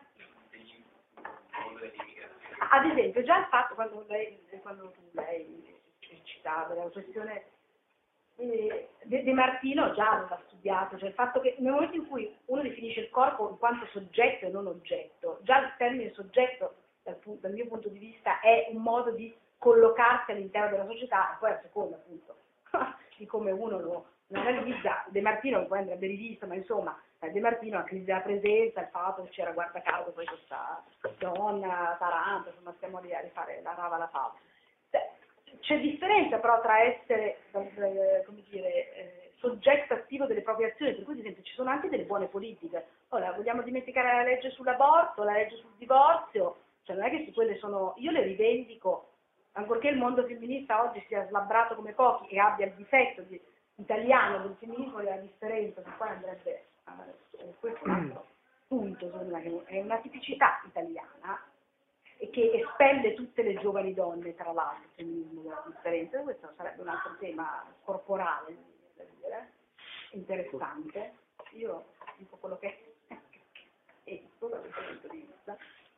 mondo dell'immigrazione. ad esempio, già il fatto quando lei, quando tu lei citava la questione eh, De, De Martino già aveva studiato, cioè il fatto che nel momento in cui uno definisce il corpo in quanto soggetto e non oggetto, già il termine soggetto dal, dal mio punto di vista è un modo di collocarsi all'interno della società, e poi a seconda appunto di come uno lo, lo analizza. De Martino poi andrebbe rivisto, ma insomma De Martino la crisi della presenza, il fatto che c'era guarda caso poi questa donna Taranto, insomma stiamo lì a rifare la rava alla fava. C'è differenza però tra essere eh, come dire, eh, soggetto attivo delle proprie azioni, per cui ad esempio ci sono anche delle buone politiche. Ora vogliamo dimenticare la legge sull'aborto, la legge sul divorzio, cioè non è che quelle sono, io le rivendico, ancorché il mondo femminista oggi sia slabbrato come pochi e abbia il difetto di, italiano del femminismo e della differenza, che poi andrebbe eh, questo è un altro punto, secondo me, è una tipicità italiana e che espelle tutte le giovani donne, tra l'altro, il femminismo della differenza. Questo sarebbe un altro tema corporale, da dire, interessante. Io dico quello che è, e dal questo punto di vista,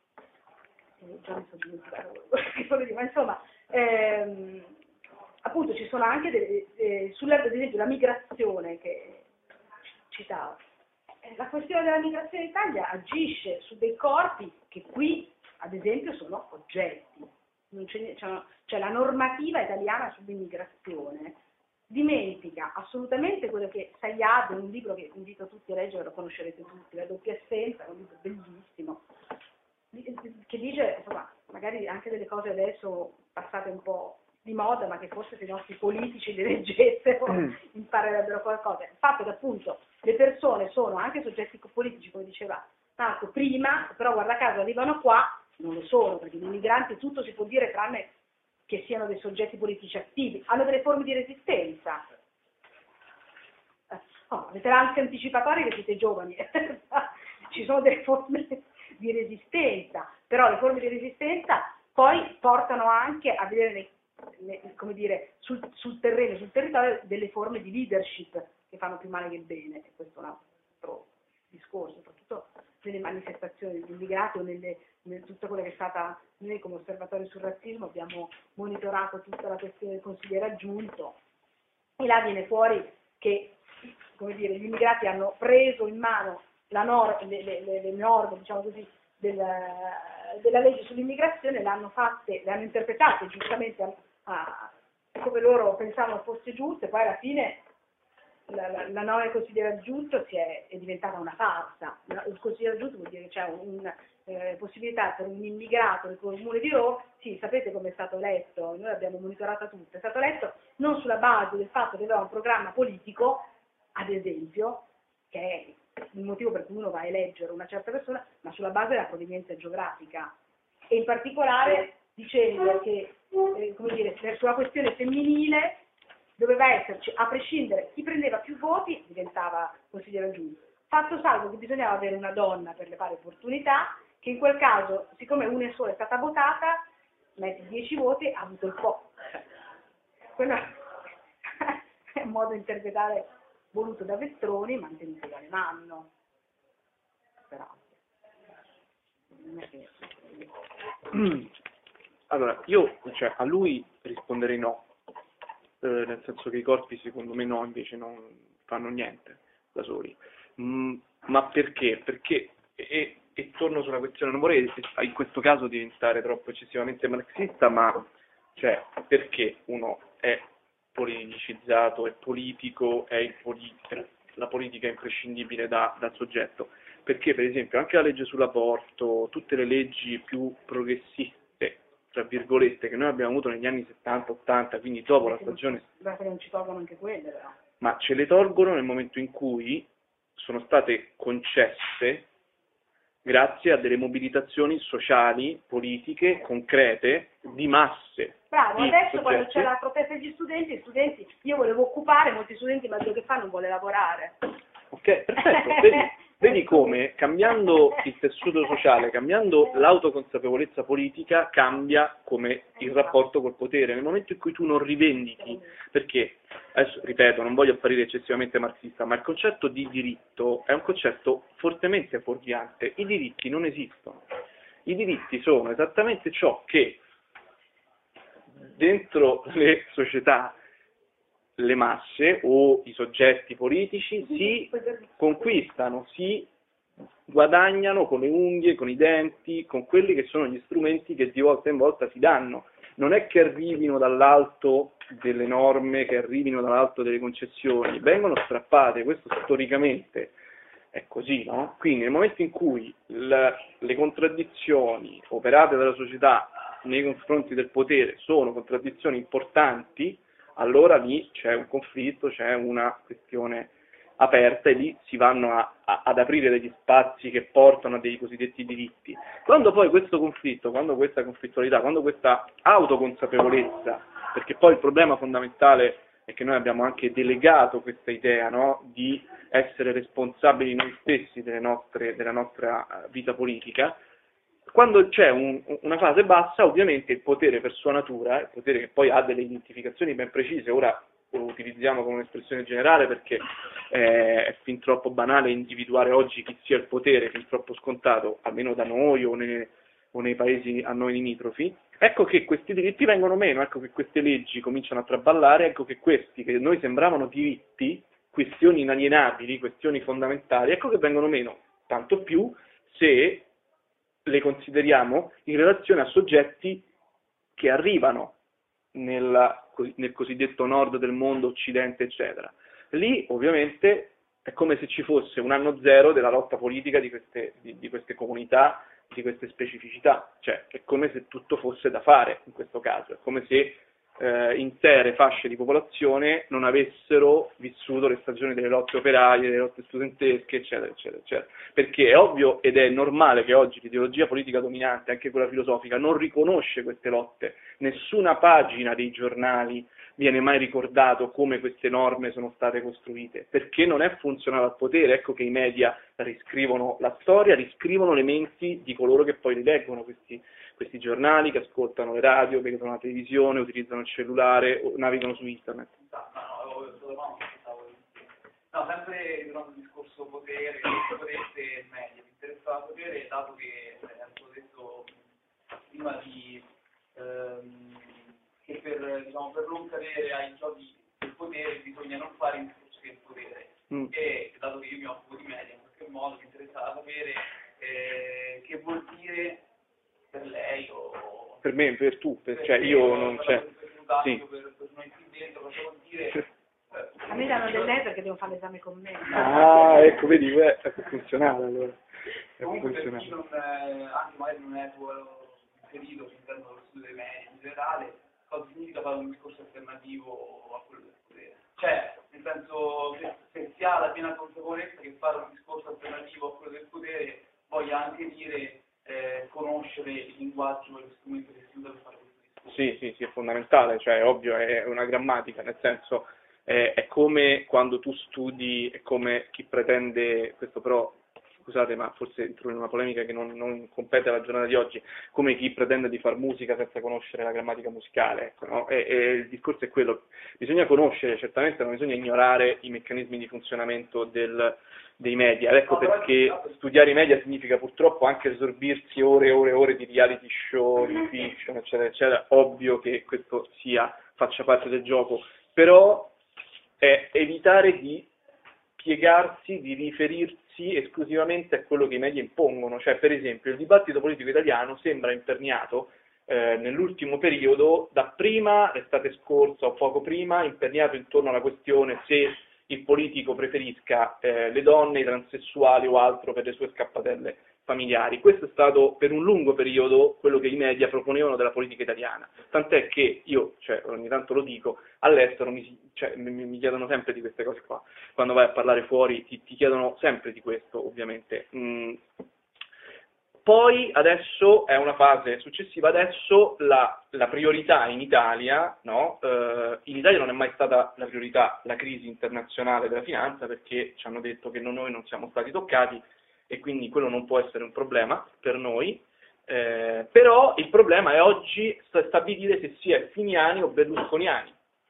e già mi sono dimenticato quello che volevo dire, ma insomma, ehm, appunto ci sono anche, delle, eh, sulla, ad esempio, la migrazione che citavo. La questione della migrazione in Italia agisce su dei corpi che qui ad esempio sono oggetti, non c'è, cioè, cioè la normativa italiana sull'immigrazione dimentica assolutamente quello che Sayad, un libro che invito tutti a leggere, lo conoscerete tutti, La doppia essenza, è un libro bellissimo, che dice, insomma, magari anche delle cose adesso passate un po' di moda, ma che forse se i nostri politici le leggessero imparerebbero qualcosa. Il fatto che appunto le persone sono anche soggetti politici, come diceva Marco prima, però guarda caso arrivano qua, non lo sono, perché gli immigranti tutto si può dire tranne che siano dei soggetti politici attivi, hanno delle forme di resistenza. Oh, avete l'ansia anticipatoria che siete giovani, ci sono delle forme di resistenza, però le forme di resistenza poi portano anche a vedere nei, nei, come dire, sul, sul terreno, sul territorio, delle forme di leadership che fanno più male che bene, e questo è un altro discorso, soprattutto nelle manifestazioni degli immigrati o nelle, nel, tutta quella che è stata, noi come osservatori sul razzismo abbiamo monitorato tutta la questione del consigliere aggiunto, e là viene fuori che, come dire, gli immigrati hanno preso in mano la nor- le, le, le, le norme, diciamo così, del, della legge sull'immigrazione, le hanno fatte, le hanno interpretate giustamente a, a, come loro pensavano fosse giusto, e poi alla fine la, la, la norma del consigliere aggiunto si è, è diventata una farsa. Il consigliere aggiunto vuol dire che c'è una eh, possibilità per un immigrato del comune di Roma, sì, sapete come è stato letto, noi l'abbiamo monitorata tutta, è stato letto non sulla base del fatto che aveva un programma politico, ad esempio, che è il motivo per cui uno va a eleggere una certa persona, ma sulla base della provenienza geografica, e in particolare dicendo che, eh, come dire, sulla questione femminile doveva esserci, a prescindere, chi prendeva più voti diventava consigliere aggiunto, fatto salvo che bisognava avere una donna per le pari opportunità, che in quel caso, siccome una sola è stata votata, metti dieci voti, ha avuto il po'. Quello è un modo di interpretare voluto da Veltroni, mantenuto da Alemanno. Però non è che... Allora, io cioè, a lui risponderei no, eh, nel senso che i corpi secondo me no, invece non fanno niente da soli. Mm, ma perché? Perché, e, e torno sulla questione, non vorrei in questo caso diventare troppo eccessivamente marxista, ma Cioè, perché uno è politicizzato, è politico, è il polit- la politica è imprescindibile da, dal soggetto? Perché, per esempio, anche la legge sull'aborto, tutte le leggi più progressiste, tra virgolette, che noi abbiamo avuto negli anni settanta ottanta, quindi dopo la stagione... Beh, non ci tolgono anche quelle, però. Ma ce le tolgono nel momento in cui sono state concesse grazie a delle mobilitazioni sociali, politiche, concrete, di masse. Bravo, di adesso quando soggetti. c'è la protesta degli studenti, gli studenti, io volevo occupare, molti studenti, ma quello che fa non vuole lavorare. Ok, perfetto. Vedi, vedi come cambiando il tessuto sociale, cambiando l'autoconsapevolezza politica, cambia come il rapporto col potere. Nel momento in cui tu non rivendichi, perché, adesso ripeto, non voglio apparire eccessivamente marxista, ma il concetto di diritto è un concetto fortemente fuorviante. I diritti non esistono. I diritti sono esattamente ciò che dentro le società, le masse o i soggetti politici si conquistano, si guadagnano con le unghie, con i denti, con quelli che sono gli strumenti che di volta in volta si danno. Non è che arrivino dall'alto delle norme, che arrivino dall'alto delle concessioni, vengono strappate, questo storicamente è così, no? Quindi nel momento in cui la, le contraddizioni operate dalla società nei confronti del potere sono contraddizioni importanti, allora lì c'è un conflitto, c'è una questione aperta e lì si vanno a, a, ad aprire degli spazi che portano a dei cosiddetti diritti. Quando poi questo conflitto, quando questa conflittualità, quando questa autoconsapevolezza, perché poi il problema fondamentale è che noi abbiamo anche delegato questa idea, no, di essere responsabili noi stessi delle nostre, della nostra vita politica. Quando c'è un, una fase bassa, ovviamente il potere per sua natura, il potere che poi ha delle identificazioni ben precise, ora lo utilizziamo come un'espressione generale perché eh, è fin troppo banale individuare oggi chi sia il potere, fin troppo scontato, almeno da noi o, ne, o nei paesi a noi limitrofi, ecco che questi diritti vengono meno, ecco che queste leggi cominciano a traballare, ecco che questi, che noi sembravano diritti, questioni inalienabili, questioni fondamentali, ecco che vengono meno, tanto più se le consideriamo in relazione a soggetti che arrivano nel, nel cosiddetto nord del mondo, occidente, eccetera. Lì ovviamente è come se ci fosse un anno zero della lotta politica di queste, di, di queste comunità, di queste specificità, cioè è come se tutto fosse da fare in questo caso, è come se eh, intere fasce di popolazione non avessero vissuto le stagioni delle lotte operaie, delle lotte studentesche, eccetera, eccetera, eccetera. Perché è ovvio ed è normale che oggi l'ideologia politica dominante, anche quella filosofica, non riconosce queste lotte. Nessuna pagina dei giornali viene mai ricordato come queste norme sono state costruite, perché non è funzionale al potere. Ecco che i media riscrivono la storia, riscrivono le menti di coloro che poi li leggono questi, questi giornali, che ascoltano le radio, che vedono la televisione, utilizzano il cellulare o navigano su internet. No, sempre durante il discorso potere, potere e media, mi interessava sapere, dato che ho detto prima di ehm, che per, diciamo, per non cadere ai giochi del potere bisogna non fare il discorso del potere. Mm. E dato che io mi occupo di media in qualche modo mi interessava sapere eh, che vuol dire per lei o per me, per tu, per, cioè io non c'è. Sì. Per, per noi qui dentro, cosa vuol dire? A me danno del lei perché devo fare l'esame con me. Ah, ecco, vedi, è funzionale allora. È Comunque per funzionale. chi non è, anche magari non è tuo inserito all'interno dello studio dei media in generale, cosa significa fare un discorso alternativo a quello del potere? Cioè, nel senso, se, se si ha la piena consapevolezza che fare un discorso alternativo a quello del potere voglia anche dire eh, conoscere il linguaggio e lo strumento che si usa per fare questo discorso. Sì, sì, sì, è fondamentale, cioè è ovvio, è una grammatica, nel senso è, è come quando tu studi, è come chi pretende, questo però scusate ma forse entro in una polemica che non, non compete alla giornata di oggi, come chi pretende di far musica senza conoscere la grammatica musicale, ecco, no? e, e il discorso è quello, bisogna conoscere, certamente non bisogna ignorare i meccanismi di funzionamento del, dei media, ecco perché studiare i media significa purtroppo anche assorbirsi ore e ore e ore di reality show, di fiction, eccetera, eccetera, ovvio che questo sia, faccia parte del gioco, però è evitare di piegarsi, di riferirsi esclusivamente a quello che i media impongono, cioè per esempio il dibattito politico italiano sembra imperniato eh, nell'ultimo periodo, dapprima, l'estate scorsa o poco prima, imperniato intorno alla questione se il politico preferisca eh, le donne, i transessuali o altro per le sue scappatelle familiari. Questo è stato per un lungo periodo quello che i media proponevano della politica italiana, tant'è che io, cioè, ogni tanto lo dico, all'estero mi, cioè, mi, mi chiedono sempre di queste cose qua, quando vai a parlare fuori ti, ti chiedono sempre di questo, ovviamente. Mm. Poi adesso è una fase successiva, adesso la, la priorità in Italia, no? Eh, in Italia non è mai stata la priorità la crisi internazionale della finanza, perché ci hanno detto che noi non siamo stati toccati e quindi quello non può essere un problema per noi, eh, però il problema è oggi stabilire se si è finiani o berlusconiani.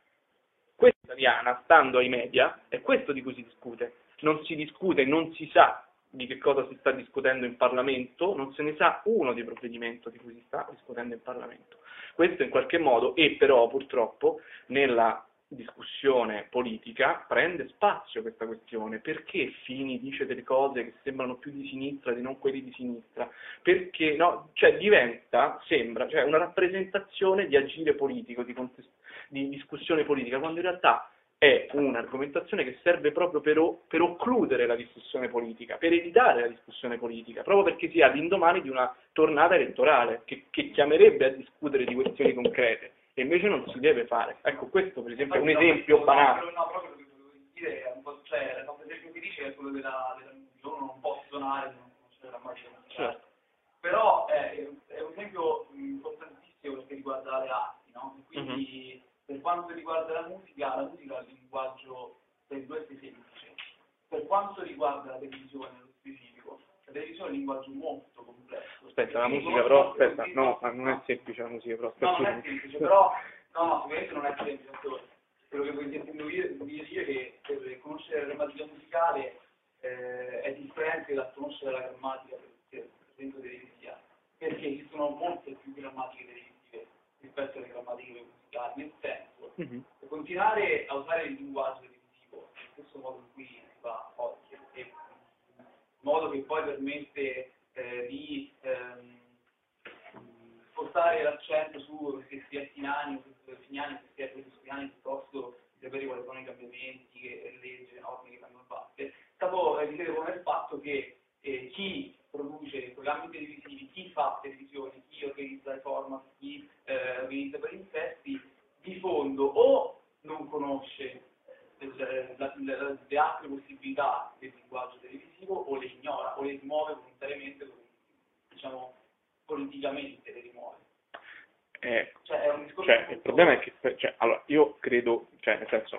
Questa italiana, stando ai media, è questo di cui si discute, non si discute, non si sa di che cosa si sta discutendo in Parlamento, non se ne sa uno di provvedimento di cui si sta discutendo in Parlamento. Questo in qualche modo, e però purtroppo nella discussione politica prende spazio questa questione, perché Fini dice delle cose che sembrano più di sinistra di non quelli di sinistra, perché no, cioè diventa, sembra, cioè una rappresentazione di agire politico, di, contest- di discussione politica, quando in realtà è un'argomentazione che serve proprio per, o, per occludere la discussione politica, per evitare la discussione politica, proprio perché si è all'indomani di una tornata elettorale che, che chiamerebbe a discutere di questioni concrete, e invece non si deve fare. Ecco, questo per esempio è un esempio banale. No, proprio quello che volevo dire è un po', cioè, l'esempio che dice è quello della, della io non posso suonare, non c'è la macchina musicale. Certo. Però è, è un esempio importantissimo perché riguarda le arti, no? Quindi mm-hmm. Per quanto riguarda la musica, la musica è un linguaggio per due semplice. Per quanto riguarda la televisione nello specifico, la televisione è un linguaggio molto complesso. Aspetta, la musica però, aspetta, no, non è semplice la musica però. No, non è semplice, però, no, no, sicuramente non è semplice. Quello che voglio intendo dire è che per conoscere la grammatica musicale eh, è differente da conoscere la grammatica, per esempio, televisiva, perché esistono molte più grammatiche televisive rispetto alle grammatiche musicali, nel senso, mm-hmm. continuare a usare il linguaggio televisivo nel stesso modo in cui si fa oggi, e in modo che poi permette eh, di ehm, spostare l'accento su se si è Finani o se Finiani, se si è Berlusconiani, piuttosto di sapere quali sono i cambiamenti, che leggi, norme che vengono fatte, è stato eh, ritenuto nel fatto che eh, chi produce programmi televisivi, chi fa televisione, chi organizza i format, chi eh, organizza palinsesti, di fondo o non conosce le, la, la, le altre possibilità del linguaggio televisivo o le ignora o le rimuove volontariamente, diciamo politicamente le rimuove. Eh, cioè, è un discorso cioè il problema è che, cioè, allora, io credo, cioè nel senso,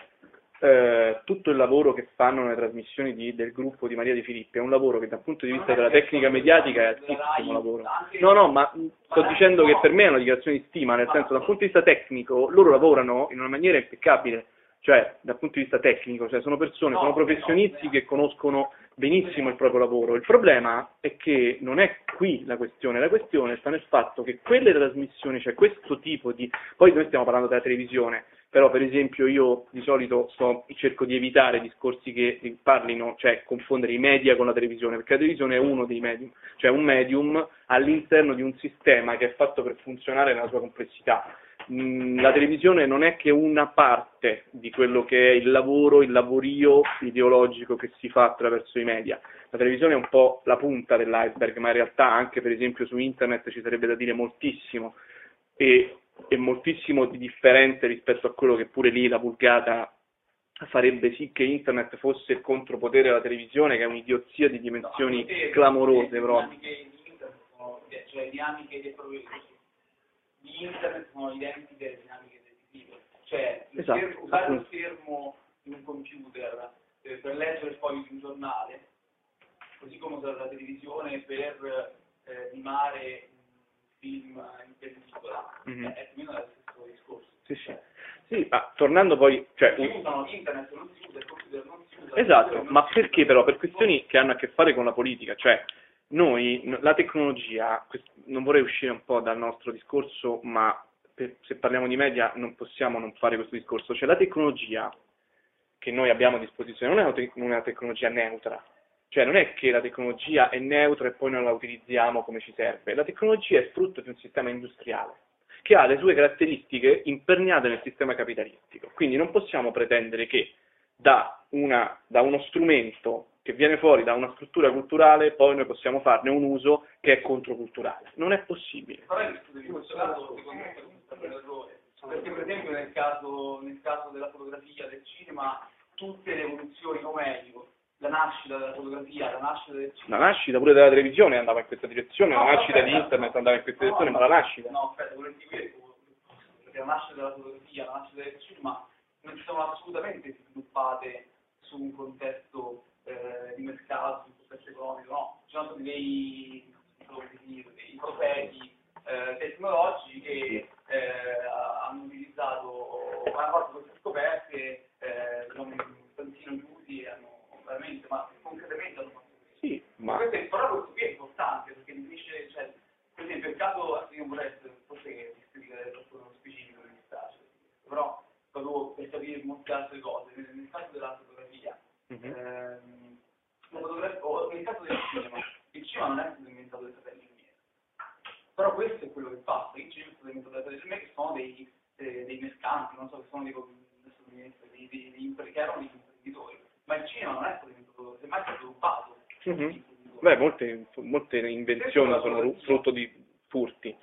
Eh, tutto il lavoro che fanno nelle trasmissioni di, del gruppo di Maria De Filippi è un lavoro che dal punto di vista della tecnica mediatica è altissimo lavoro. No, no, ma sto dicendo che per me è una dichiarazione di stima, nel senso, dal punto di vista tecnico, loro lavorano in una maniera impeccabile, cioè dal punto di vista tecnico, cioè sono persone, sono professionisti che conoscono benissimo il proprio lavoro. Il problema è che non è qui la questione, la questione sta nel fatto che quelle trasmissioni, cioè questo tipo di, poi noi stiamo parlando della televisione, però per esempio io di solito sto, cerco di evitare discorsi che parlino, cioè confondere i media con la televisione, perché la televisione è uno dei medium, cioè un medium all'interno di un sistema che è fatto per funzionare nella sua complessità. La televisione non è che una parte di quello che è il lavoro, il lavorio ideologico che si fa attraverso i media. La televisione è un po' la punta dell'iceberg, ma in realtà anche per esempio su internet ci sarebbe da dire moltissimo, e, e moltissimo di differente rispetto a quello che pure lì la vulgata farebbe sì che internet fosse il contropotere alla televisione, che è un'idiozia di dimensioni no, clamorose proprio. Le dinamiche di internet sono, cioè le dinamiche che proprio di internet sono identiche alle dinamiche televisive, cioè esatto, schermo, usare lo schermo di un computer eh, per leggere il foglio di un giornale, così come usare la televisione per eh, animare un film in pellicola, mm-hmm. è più o meno lo stesso discorso. Sì, sì. Sì, ma tornando poi, cioè, si usano internet, non si usa il computer, non si usa. Esatto, ma perché però? Per questioni che hanno a che fare con la politica, cioè noi, la tecnologia, non vorrei uscire un po' dal nostro discorso, ma per, se parliamo di media non possiamo non fare questo discorso, cioè la tecnologia che noi abbiamo a disposizione non è una, te- non è una tecnologia neutra, Cioè non è che la tecnologia è neutra e poi non la utilizziamo come ci serve. La tecnologia è frutto di un sistema industriale che ha le sue caratteristiche imperniate nel sistema capitalistico. Quindi non possiamo pretendere che da, una, da uno strumento che viene fuori da una struttura culturale poi noi possiamo farne un uso che è controculturale. Non è possibile. Però è di questo lato, secondo me, è un errore. Perché per esempio nel caso, nel caso della fotografia, del cinema, tutte le evoluzioni, o meglio, la nascita della fotografia, la nascita del cinema. La nascita pure della televisione andava in questa direzione, No, la nascita aspetta, di internet no, andava in questa no, direzione, no, ma la nascita. No, aspetta, volevo dire perché la nascita della fotografia, la nascita del cinema non si sono assolutamente sviluppate su un contesto eh, di mercato, su un contesto economico, no, ci sono stati dei, dei profeti eh, tecnologici che eh, hanno utilizzato, hanno fatto queste scoperte, eh, sono un tantino chiusi e hanno veramente, ma concretamente hanno fatto questo. Sì, ma... Questo è, però questo qui è importante perché definisce, cioè, per esempio il caso, io non vorrei essere, forse che descrivere troppo specifico, mi dispiace, però proprio per capire molte altre cose, nel, nel caso della fotografia, Mm-hmm. ehm, la fotografia, o nel caso del cinema, il cinema non è stato inventato dai fratelli Lumière, però questo è quello che passa, il cinema è stato inventato dai fratelli Lumière che sono dei, eh, dei mercanti, non so, che sono dei, adesso mi viene, dei, dei, dei, che erano degli imprenditori, ma il cinema non è stato inventato, semmai è stato rubato. Mm-hmm. Beh, molte, molte invenzioni sono frutto di furti.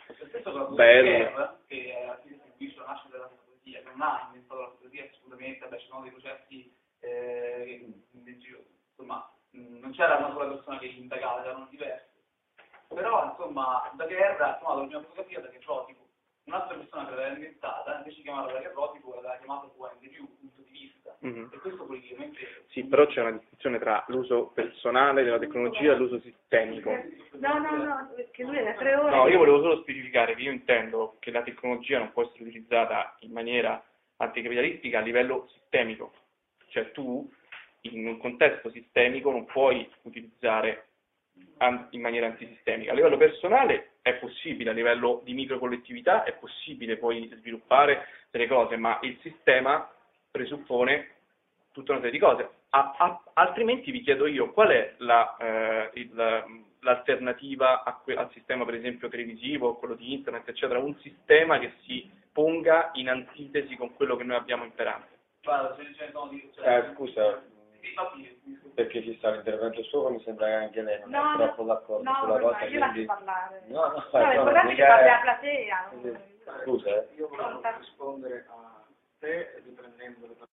Bello. Che distribuisce la nascita della fotografia, non ha inventato la fotografia assolutamente, beh, ci sono dei processi eh, che, insomma, non c'era una sola persona che indagava, erano diverse. Però, insomma, da Guerra ha chiamato la mia fotografia da daguerrotipo. Un'altra persona che l'aveva inventata, invece di chiamarla daguerrotipo, l'aveva chiamata point of view, punto di vista. Mm-hmm. E questo politicamente... Sì, però c'è una distinzione tra l'uso personale della tecnologia e l'uso sistemico. No, no, no, perché lui era tre ore... No, io volevo solo specificare che io intendo che la tecnologia non può essere utilizzata in maniera anticapitalistica a livello sistemico. Cioè tu, in un contesto sistemico, non puoi utilizzare in maniera antisistemica. A livello personale è possibile, a livello di microcollettività è possibile poi sviluppare delle cose, ma il sistema presuppone tutta una serie di cose. A, a, altrimenti vi chiedo io qual è la, eh, il, l'alternativa a que, al sistema per esempio televisivo, quello di internet, eccetera, un sistema che si ponga in antitesi con quello che noi abbiamo imparato. Guarda, se ce ne sono di... Cioè, Eh, scusa, perché ci sta l'intervento suo, mi sembra che anche lei non no, è troppo d'accordo no, sulla no, cosa. io Quindi... lascio parlare. No, no, no, no, è importante mica che parli è- la platea. Scusa, eh. Io volevo rispondere a te riprendendo le parole,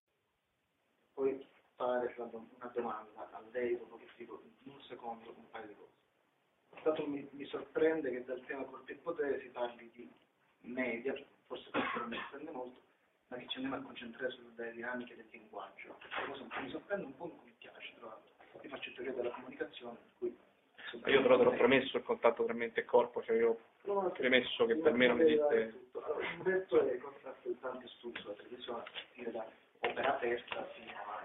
poi fare una domanda a lei dopo che dico in un secondo un paio di cose. Intanto mi, mi sorprende che dal tema colpi e potere si parli di media, forse perché non mi sorprende molto, ma che ci andiamo a concentrare sulle dinamiche del linguaggio. Cosa mi sorprende un po', non mi piace, tra l'altro. Io faccio teoria della comunicazione, per cui... Io però te l'ho premesso il contatto tra mente e corpo, cioè io ho premesso che per me non esiste... Allora, Umberto Eco ha fatto tanti studi sulla televisione, a partire da Opera Aperta fino a...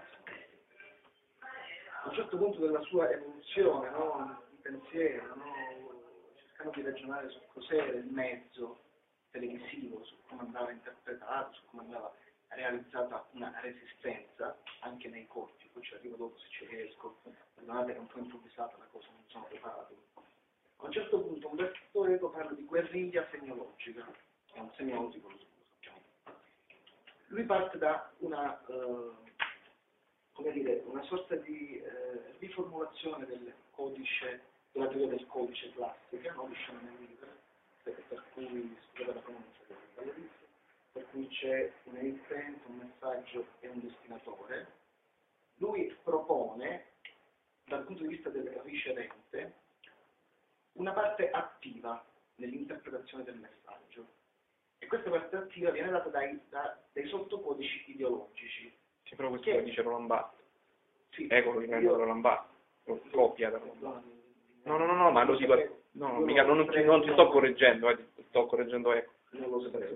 A un certo punto della sua evoluzione, no, di pensiero, no, cercando di ragionare su cos'era il mezzo televisivo, su come andava interpretato, su come andava realizzata una resistenza anche nei corpi, poi ci arrivo dopo se ci riesco, perdonate che è un po' improvvisata la cosa, non sono preparato. A un certo punto Umberto Eco parla di guerriglia semiologica, è un semiotico, lo sappiamo. Lui parte da una, eh, come dire, una sorta di eh, riformulazione del codice, della teoria del codice classica, no? Di Schopenhauer, per, per cui scrive la pronuncia della lista, per cui c'è un emittente, un messaggio e un destinatore. Lui propone, dal punto di vista del ricevente, una parte attiva nell'interpretazione del messaggio. E questa parte attiva viene data dai, da, dai sottocodici ideologici. Sì, però questo che... lo dice Roland Barthes. Sì, Ecco lo riprende da Roland Barthes, lo copia da Roland Barthes. No, no, no, no, ma lo dico... No, no, mica, non, ti, non ti sto correggendo, eh, ti sto correggendo Eco. Non lo sapevo,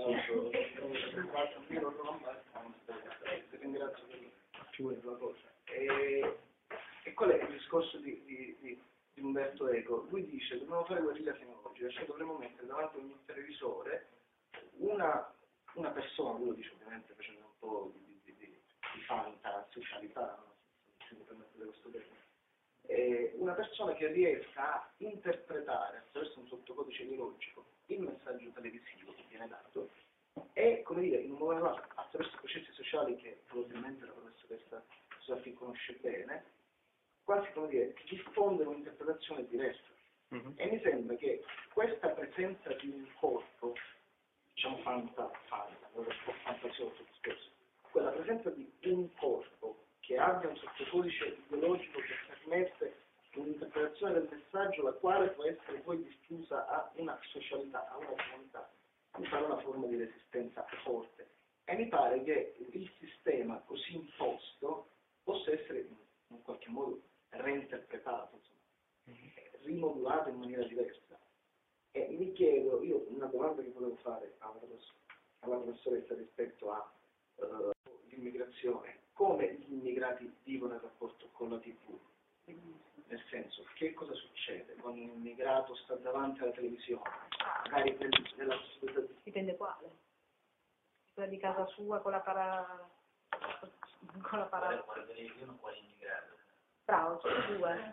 ti ringrazio per la cosa. E, e qual è il discorso di, di, di, di Umberto Eco? Lui dice che dobbiamo fare guerriglia semiologica, cioè dovremmo mettere davanti a ogni televisore una, una persona, lui lo dice ovviamente facendo un po' di, di, di, di fanta, socialità, no? Se mi permettete questo termine, eh, una persona che riesca a interpretare attraverso un sottocodice ideologico il messaggio televisivo che viene dato e, come dire, in un modo o nell'altro, attraverso processi sociali che probabilmente la professoressa Sofì conosce bene, quasi, come dire, diffondere un'interpretazione diversa. Mm-hmm. E mi sembra che questa presenza di un corpo, diciamo fanta, fanta, un po' fantasioso spesso, quella presenza di un corpo che abbia un sottocodice ideologico che permette un'interpretazione del messaggio la quale può essere poi diffusa a una socialità, a una comunità, mi pare una forma di resistenza forte. E mi pare che il sistema così imposto possa essere in qualche modo reinterpretato, insomma, rimodulato in maniera diversa. E mi chiedo, io una domanda che volevo fare alla, alla professoressa rispetto all'immigrazione, uh, come gli immigrati vivono il rapporto con la tivù? Nel senso, che cosa succede quando un immigrato sta davanti alla televisione? Magari nella possibilità di... Dipende quale. Quella di casa sua con la para... con la para... Quale televisione, quale immigrato? Bravo, tutte e due.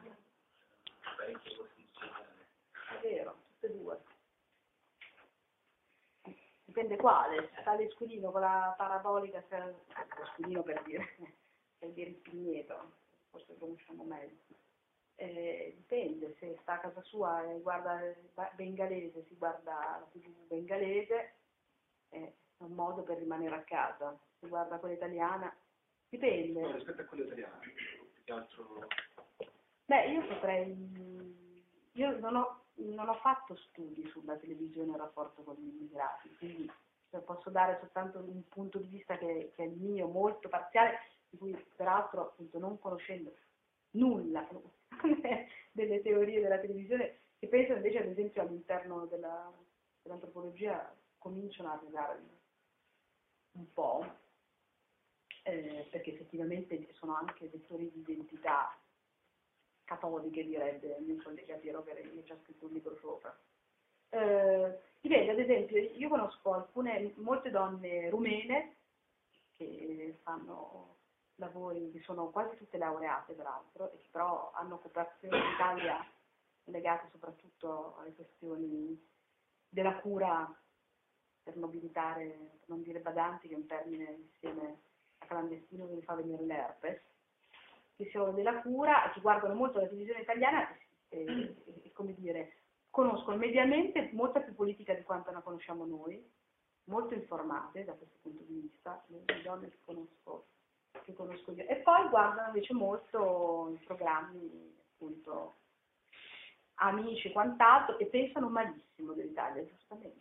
È vero, tutte e due. Dipende quale. Sta l'escudino con la parabolica, l'escudino per dire, per dire il pigneto, forse lo conosciamo meglio. Eh, dipende, se sta a casa sua e guarda il bengalese, si guarda la tivù bengalese, è un modo per rimanere a casa. Si guarda quella italiana, dipende. No, rispetto a quella italiana, più che altro... Beh, io potrei... Io non ho, non ho fatto studi sulla televisione in rapporto con gli immigrati, quindi posso dare soltanto un punto di vista che, che è il mio, molto parziale, di cui peraltro appunto non conoscendo nulla delle teorie della televisione, che penso invece ad esempio all'interno della, dell'antropologia cominciano a arrivare un po', eh, perché effettivamente sono anche vettori di identità cattoliche, direbbe il mio collega Piero Peregrini, che ha scritto un libro sopra. Eh, dipende, ad esempio, io conosco alcune, molte donne rumene che fanno lavori, che sono quasi tutte laureate peraltro, e che però hanno occupazioni in Italia legate soprattutto alle questioni della cura per nobilitare, per non dire badanti, che è un termine insieme a clandestino che mi fa venire l'herpes, che sono della cura e che guardano molto la televisione italiana e, e, e come dire, conoscono mediamente molta più politica di quanto la conosciamo noi, molto informate da questo punto di vista, le donne che conosco, che conosco io, e poi guardano invece molto i programmi, appunto, amici e quant'altro, e pensano malissimo dell'Italia, giustamente.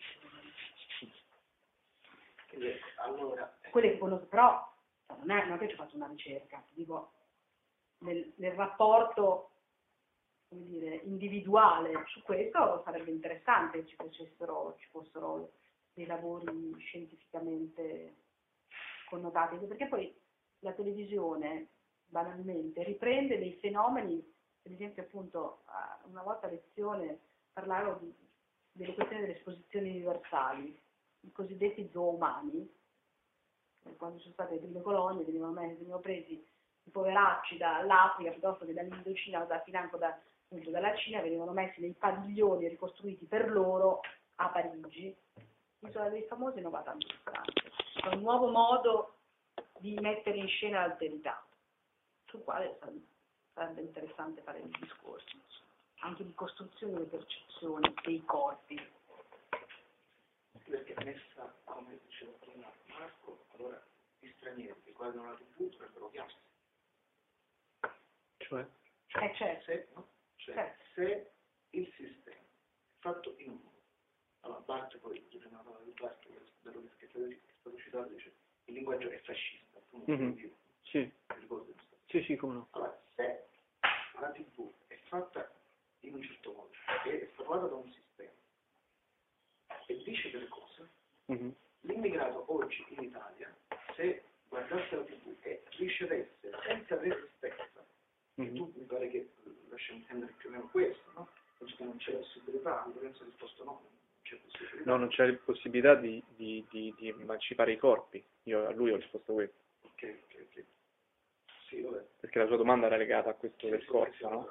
Allora, quelle che conosco, però non è, non è che ci ho fatto una ricerca, dico, nel, nel rapporto, come dire, individuale su questo sarebbe interessante che ci fossero, ci fossero dei lavori scientificamente connotati, perché poi la televisione banalmente riprende dei fenomeni, per esempio appunto una volta a lezione parlavo di, delle questioni delle esposizioni universali, i cosiddetti zoomani, quando sono state le prime colonie venivano, venivano presi i poveracci dall'Africa piuttosto che dall'Indocina o da financo da, appunto, dalla Cina, venivano messi nei padiglioni ricostruiti per loro a Parigi. L'isola dei famosi non va tanto distante, è un nuovo modo di mettere in scena l'alterità, sul quale sarebbe interessante fare dei discorsi, anche di costruzione delle percezioni dei corpi. Perché messa, come diceva prima Marco, allora gli stranieri che guardano la tivù dovrebbero odiarsi. Cioè? Eh, certo. Se, no? Cioè, certo. se il sistema è fatto in un modo, allora Barthes poi, una parola di Barthes, dello che è stato citato, dice il linguaggio è fascista, appunto, mm-hmm. più. Sì. Ricordo, sì, sì, come no. Allora, se la tivù è fatta in un certo modo, è formata da un sistema, e dice delle cose, mm-hmm. l'immigrato oggi in Italia, se guardasse la tivù e ricevesse senza resistenza, mm-hmm. tu mi pare che lascia intendere più o meno questo, no? Penso che non c'è possibilità, io penso risposto no, non c'è possibilità. No, non c'è possibilità di, di, di, di emancipare i corpi, io a lui ho risposto questo. Ok, ok, ok. Sì, vabbè. perché la sua domanda era legata a questo discorso, no?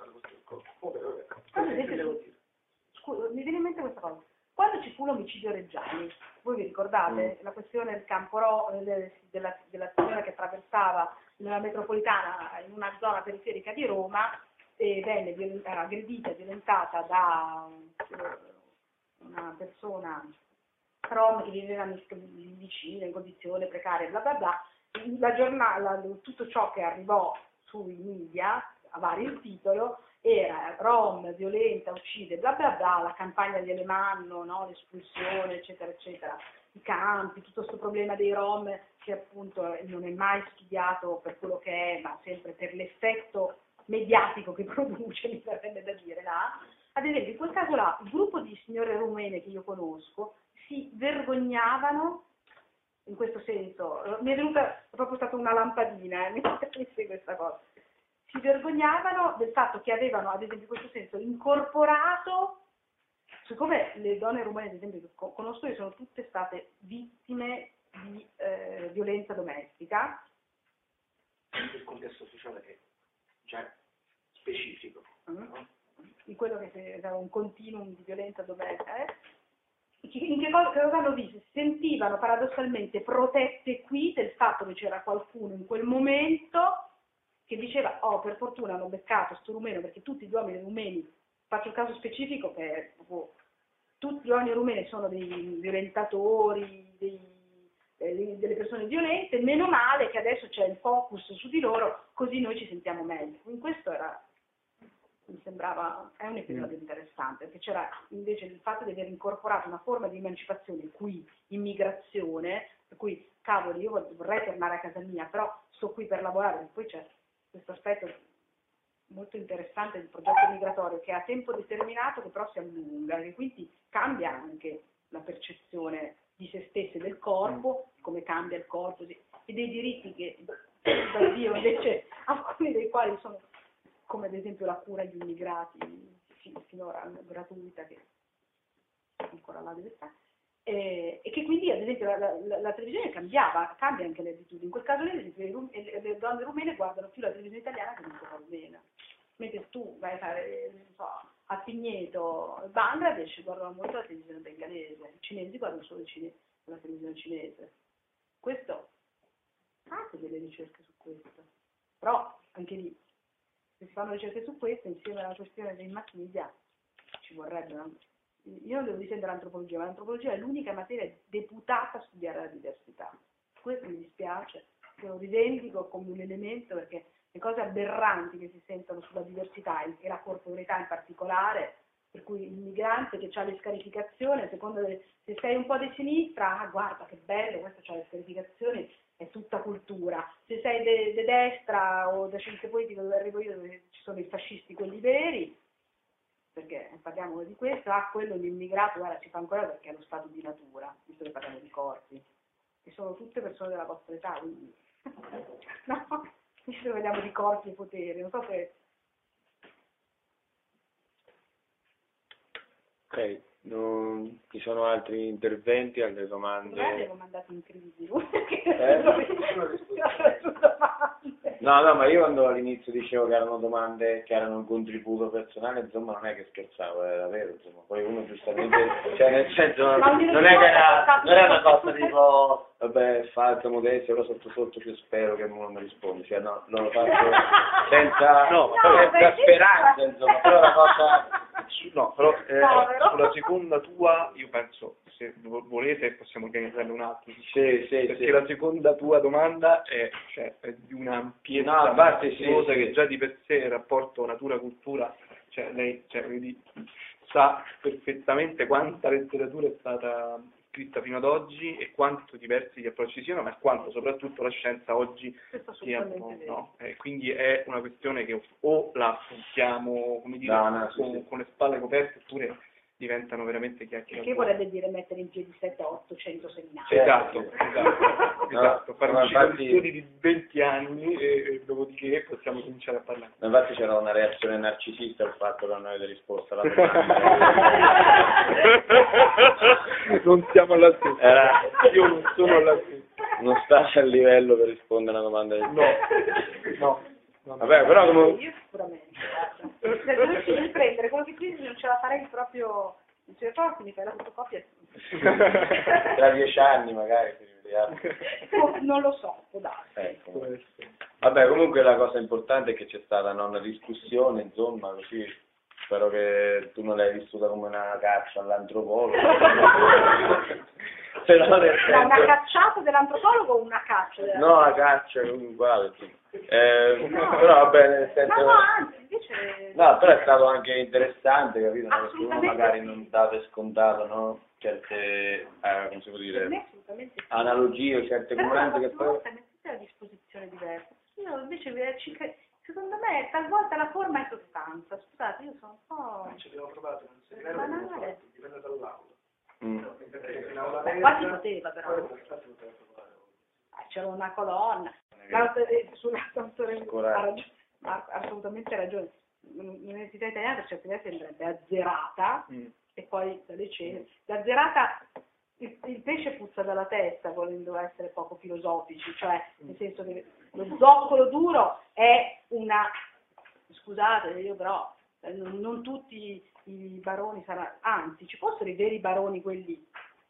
Ad esempio, scusa, mi viene in mente questa cosa. Quando ci fu l'omicidio Reggiani, voi vi ricordate Mm. la questione del campo Ro, eh, della, della signora che attraversava la metropolitana in una zona periferica di Roma e venne violen- era aggredita e violentata da eh, una persona rom che viveva in- vicino, in condizioni precarie, bla bla bla. La giornata, tutto ciò che arrivò sui media, a vario titolo, era rom, violenta, uccide, bla bla bla, la campagna di Alemanno, no? L'espulsione, eccetera, eccetera, i campi, tutto questo problema dei rom che appunto non è mai studiato per quello che è, ma sempre per l'effetto mediatico che produce, mi verrebbe da dire là. Ad esempio, in quel caso là, il gruppo di signore rumene che io conosco si vergognavano in questo senso, mi è venuta è proprio stata una lampadina, eh, mi capisce questa cosa. Si vergognavano del fatto che avevano, ad esempio, in questo senso, incorporato, siccome le donne rumene, ad esempio, che conosco io, sono tutte state vittime di eh, violenza domestica. Il contesto sociale che è già specifico. Mm. Di quello che era un continuum di violenza domestica. Eh? In che cosa, che cosa hanno visto? Si sentivano paradossalmente protette qui del fatto che c'era qualcuno in quel momento che diceva, oh, per fortuna hanno beccato sto rumeno, perché tutti gli uomini rumeni, faccio il caso specifico, che oh, tutti gli uomini rumeni sono dei violentatori, dei, eh, delle persone violente, meno male che adesso c'è il focus su di loro, così noi ci sentiamo meglio. In questo era, mi sembrava, è un episodio mm. interessante, perché c'era invece il fatto di aver incorporato una forma di emancipazione qui, immigrazione, per cui, cavoli, io vorrei tornare a casa mia, però sto qui per lavorare, perché poi c'è questo aspetto molto interessante del progetto migratorio che è a tempo determinato, che però si allunga, e quindi cambia anche la percezione di se stessi e del corpo, come cambia il corpo, e dei diritti che da Dio invece, alcuni dei quali sono, come ad esempio la cura agli immigrati, finora gratuita, che ancora là deve stare, e, e che quindi ad esempio la, la, la televisione cambiava, cambia anche le abitudini. In quel caso lì, ad esempio, le, le donne rumene guardano più la televisione italiana che non quella rumena, mentre tu vai a fare, non so, a Pigneto, Bangladesh, guardano molto la televisione bengalese, i cinesi guardano solo cine, la televisione cinese. Questo, fate delle ricerche su questo, però anche lì, se si fanno ricerche su questo, insieme alla questione dei mass media, ci vorrebbe una... Io non devo difendere l'antropologia, ma l'antropologia è l'unica materia deputata a studiare la diversità. Questo mi dispiace, lo rivendico come un elemento, perché le cose aberranti che si sentono sulla diversità e la corporeità in particolare, per cui il migrante che ha le scarificazioni, secondo le, se sei un po' di sinistra, ah guarda che bello, questo c'ha le scarificazioni, è tutta cultura. Se sei di de, de destra o da scienze politiche dove arrivo io, dove ci sono i fascisti, quelli veri, perché parliamo di questo, ah quello l'immigrato, guarda, si fa ancora perché è lo stato di natura, visto che parliamo di corpi, e sono tutte persone della vostra età, quindi no, visto che parliamo di corpi e poteri, non so se... Ok, non ci sono altri interventi, altre domande? Noi abbiamo mandato in crisi, No, no, ma io quando all'inizio dicevo che erano domande, che erano un contributo personale, insomma non è che scherzavo, era vero, insomma, poi uno giustamente, cioè nel senso, non è che era, non è una cosa tipo, vabbè, falsa modestia, però sotto sotto ci spero che uno mi rispondi, cioè no, non lo faccio senza, no, senza speranza, insomma, però la cosa... No, però eh, sulla seconda tua, io penso, se volete possiamo organizzarne un altro, sì, sì, perché sì. La seconda tua domanda è, cioè, è di un'ampiezza no, infatti, sì, cosa sì. che già di per sé il rapporto natura-cultura, cioè lei cioè, vedi, sa perfettamente quanta letteratura è stata scritta fino ad oggi e quanto diversi gli approcci siano, ma quanto soprattutto la scienza oggi sia, no? E quindi è una questione che o la affrontiamo, come dire, no, no, con, sì, sì. con le spalle coperte, oppure diventano veramente chiacchiere. Che vorrebbe dire mettere in piedi sette ottocento seminari. Esatto, esatto, esatto. Fare no, un ciclo infatti... di studi di venti anni e, e dopodiché possiamo cominciare a parlare. Infatti c'era una reazione narcisista al fatto che non avete risposto alla domanda. Non siamo alla stessa. Era... Io non sono alla stessa. Non sta al livello per rispondere a una domanda del No, no. Vabbè, però come... Io sicuramente, guarda. Se dovessi riprendere quello che dici non ce la farei proprio, non ce la farei, mi fai la fotocopia. Tra dieci anni magari ci rivediamo. No, non lo so, può darsi. Ecco. Vabbè, comunque la cosa importante è che c'è stata no, una discussione, insomma, così spero che tu non l'hai vissuta come una caccia all'antropologo. Se no, nel senso... No, una cacciata dell'antropologo o una caccia dell'antropologo? No, la caccia comunque uguale, sì. eh, no. Però vabbè, nel senso... No, no, anzi, invece... No, però è stato anche interessante, capito? Perché uno Assolutamente magari sì. non dà per scontato, no? Certe, eh, come si può Per dire, me assolutamente sì. analogie, certe Però comunanze che la poi... volta mettete a disposizione diverse. Io invece vi- ci cre- secondo me talvolta la forma è sostanza. Scusate, io sono un po'... Ci abbiamo provato, non si banale. dipende dall'aula. Mm. Perché in aula Ma aperta- qua si poteva però. poi in classe poteva provare. Eh, C'era una colonna. La- eh, sulla dottore Ancora- ha ragione, ha assolutamente ragione. L'università italiana per certi versi sembrerebbe azzerata Mm. e poi dalle cene. L'azzerata, il, il pesce puzza dalla testa volendo essere poco filosofici, cioè nel senso che lo zoccolo duro è una, scusate io però, eh, non, non tutti i baroni saranno, anzi ci fossero i veri baroni, quelli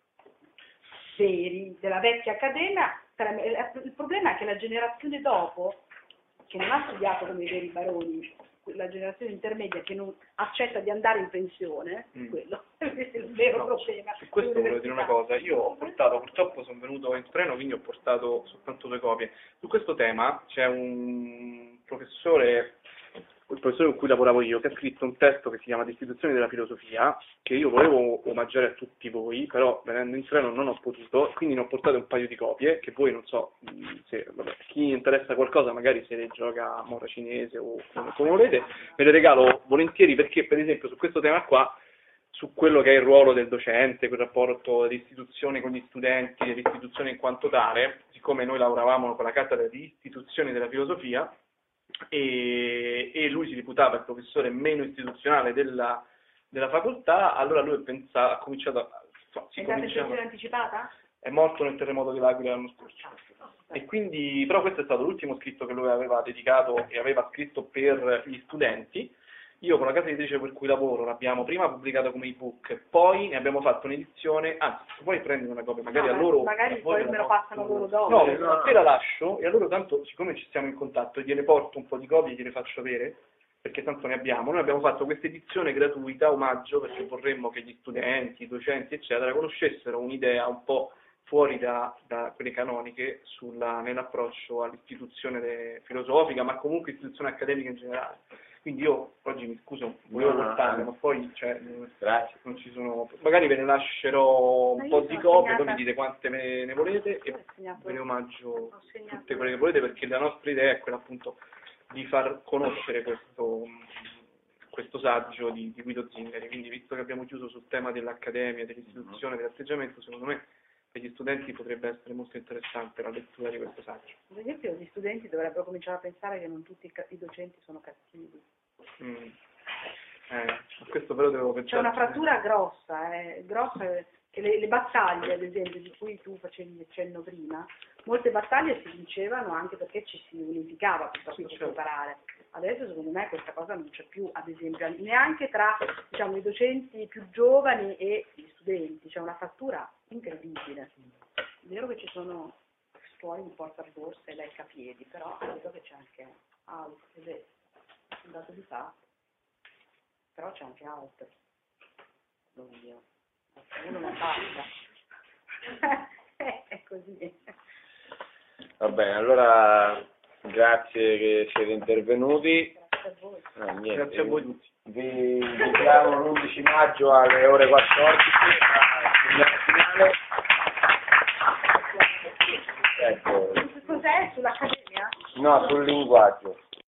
veri della vecchia accademia, sarebbe- il problema è che la generazione dopo, che non ha studiato come i veri baroni, la generazione intermedia che non accetta di andare in pensione, Mm. quello è il vero No, problema. Su questo volevo dire una cosa, io ho portato, purtroppo sono venuto in treno, quindi ho portato soltanto due copie. Su questo tema c'è un professore, il professore con cui lavoravo io, che ha scritto un testo che si chiama Istituzioni della filosofia, che io volevo omaggiare a tutti voi, però venendo in treno non ho potuto, quindi ne ho portate un paio di copie, che voi non so, mh, se vabbè, chi interessa qualcosa magari se le gioca a Mora Cinese o come, come volete, ve le regalo volentieri perché per esempio su questo tema qua, su quello che è il ruolo del docente, quel rapporto dell'istituzione con gli studenti, dell'istituzione in quanto tale, siccome noi lavoravamo con la cattedra di istituzioni della filosofia e, e lui si reputava il professore meno istituzionale della, della facoltà, allora lui pensa, ha cominciato a... Si È stata cominciava- pensione anticipata? è morto nel terremoto dell'Aquila l'anno scorso. E quindi, però questo è stato l'ultimo scritto che lui aveva dedicato e aveva scritto per gli studenti. Io con la casa editrice per cui lavoro l'abbiamo prima pubblicato come ebook, poi ne abbiamo fatto un'edizione, anzi, se vuoi prendere una copia, magari No, a loro... magari a voi poi ve me la lo porto- passano loro dopo. No, no, no. te la lascio e allora tanto, siccome ci stiamo in contatto, gliene porto un po' di copie e gliele faccio avere, perché tanto ne abbiamo. Noi abbiamo fatto questa edizione gratuita, omaggio, perché vorremmo che gli studenti, i docenti, eccetera, conoscessero un'idea un po' fuori da, da quelle canoniche sulla, nell'approccio all'istituzione de- filosofica, ma comunque istituzione accademica in generale. Quindi io oggi mi scuso, volevo No, no, portarle, no. ma poi cioè, non Grazie. non ci sono... Magari ve ne lascerò Ma un io po' sono di copie, segnata- poi mi dite quante me ne volete e Ho segnato- ve ne omaggio ho segnato- tutte quelle che volete, perché la nostra idea è quella appunto di far conoscere questo, questo saggio di, di Guido Zingari. Quindi visto che abbiamo chiuso sul tema dell'accademia, dell'istituzione, dell'atteggiamento, secondo me per gli studenti potrebbe essere molto interessante la lettura di questo saggio. Ad esempio gli studenti dovrebbero cominciare a pensare che non tutti i, ca- i docenti sono cattivi. Mm. Eh, a questo però devo pensare. C'è una frattura grossa, eh, grossa eh, che le, le battaglie, ad esempio, di cui tu facevi accenno prima, molte battaglie si vincevano anche perché ci si unificava piuttosto che separare. Adesso secondo me questa cosa non c'è più, ad esempio, neanche tra diciamo, i docenti più giovani e gli studenti, c'è una frattura incredibile. È vero che ci sono scuole di portaborse e leccapiedi, però credo che c'è anche altro, è vero, è un dato di fatto, però c'è anche altro. Oddio, uno non basta. È così. Va bene, allora grazie che siete intervenuti. Grazie a voi. Ah, niente, Grazie a voi tutti. Vi vediamo l'undici maggio alle ore quattordici al finale. Ecco, Cos'è sull'accademia? no, sul linguaggio.